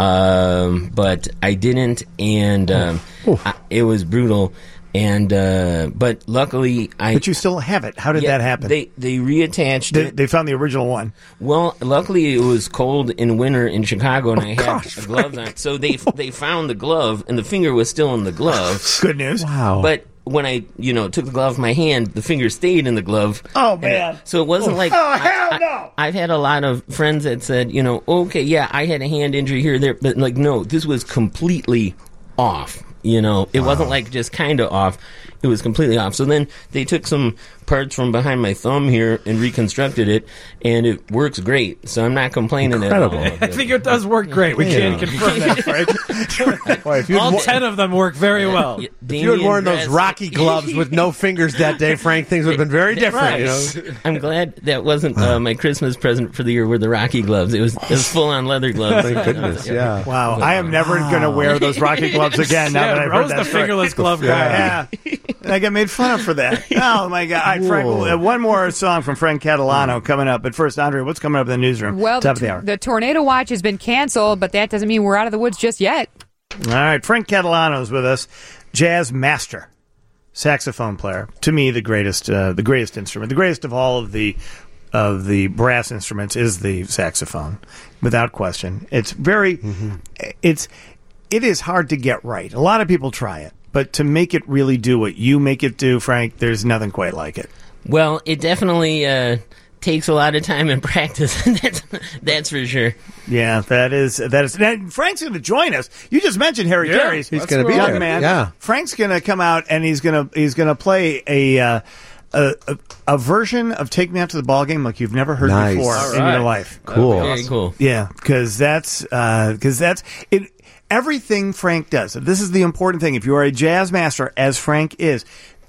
um, but I didn't, and um, I, it was brutal. And uh, but luckily, I. But you still have it. How did Yeah, that happen? They they reattached They, it. they found the original one. Well, luckily it was cold in winter in Chicago, and I had gosh, gloves on. So they they found the glove, and the finger was still in the glove. Good news. Wow. But when I, you know, took the glove off my hand, the finger stayed in the glove. Oh, And man. it- so it wasn't like. Oh, hell I, no. I, I've had a lot of friends that said, you know, okay, yeah, I had a hand injury here or there, but like, no, this was completely off. You know, it wasn't like just kind of off. It was completely off. So then they took some parts from behind my thumb here and reconstructed it, and it works great. So I'm not complaining Incredible. at all. I think it does work great. We Yeah. can confirm that, Frank. Boy, if you'd All wo- ten of them work very well. Yeah, if you had Damien worn those dressed- Rocky gloves with no fingers that day, Frank, things would have been very different. Right. You know? I'm glad that wasn't uh, my Christmas present for the year were the Rocky gloves. It was it was full on leather gloves. Thank goodness, yeah. Wow. I am never going to wear those Rocky gloves again now Yeah, that I've Rose heard that the story. fingerless glove guy. Yeah. And I got made fun of for that. Oh, my God. All right, Frank, Whoa. uh, one more song from Frank Catalano coming up. But first, Andre, what's coming up in the newsroom? Well, Top the, of the hour. the tornado watch has been canceled, but that doesn't mean we're out of the woods just yet. All right, Frank Catalano's with us, jazz master, saxophone player. To me, the greatest, uh, the greatest instrument, the greatest of all of the of the brass instruments is the saxophone, without question. It's very, Mm-hmm. it's, it is hard to get right. A lot of people try it, but to make it really do what you make it do, Frank, there's nothing quite like it. Well, it definitely uh, takes a lot of time and practice. that's, that's for sure. Yeah, that is that is. Now, Frank's going to join us. You just mentioned Harry Yeah, Carey's. he's gonna be young there. man. Yeah. Frank's going to come out and he's going to he's going to play a, uh, a a a version of "Take Me Out to the Ball Game" like you've never heard Nice. before All in right. your life. Cool. Very cool. Yeah, because that's because that's it. Everything Frank does. This is the important thing. If you are a jazz master, as Frank is,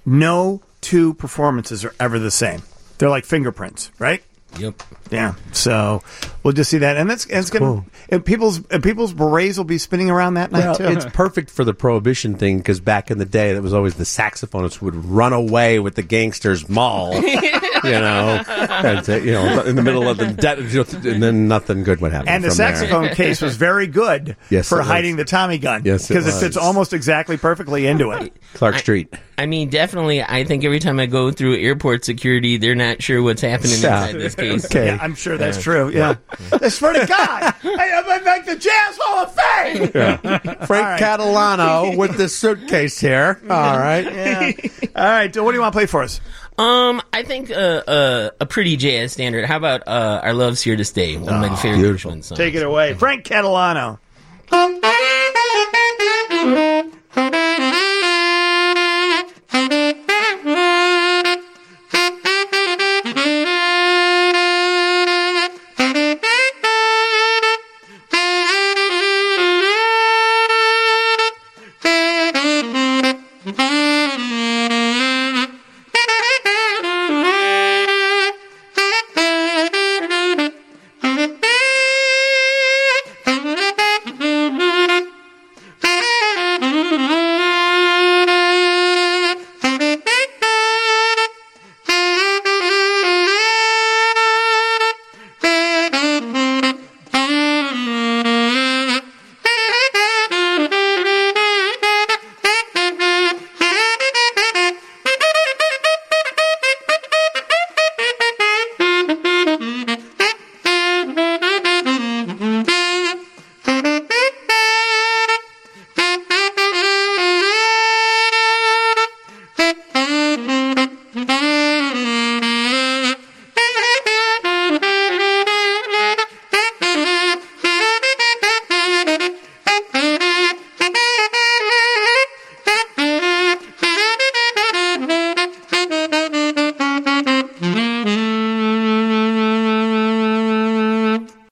no two performances are ever the same. They're like fingerprints, right? Yep. Yeah. So we'll just see that, and that's and it's gonna cool. and people's and people's berets will be spinning around that night Well, too. it's perfect for the prohibition thing because back in the day, that was always the saxophonists who would run away with the gangsters' maul, you know, and, uh, you know, in the middle of the de- and then nothing good would happen. And the from saxophone there. case was very good Yes, for it was. hiding the Tommy gun. Yes, it because it, was. fits almost exactly perfectly into it. Clark Street. I mean, definitely, I think every time I go through airport security, they're not sure what's happening Yeah. inside this case. Okay. Yeah, I'm sure that's true. Yeah, I swear to God, I, I make the Jazz Hall of Fame. Yeah. Frank All right. Catalano with the suitcase here. All right. Yeah. All right. So what do you want to play for us? Um, I think uh, uh, a pretty jazz standard. How about uh, "Our Love's Here to Stay"? One of my favorite beautiful. Gershwin songs. Take it away, Frank Catalano.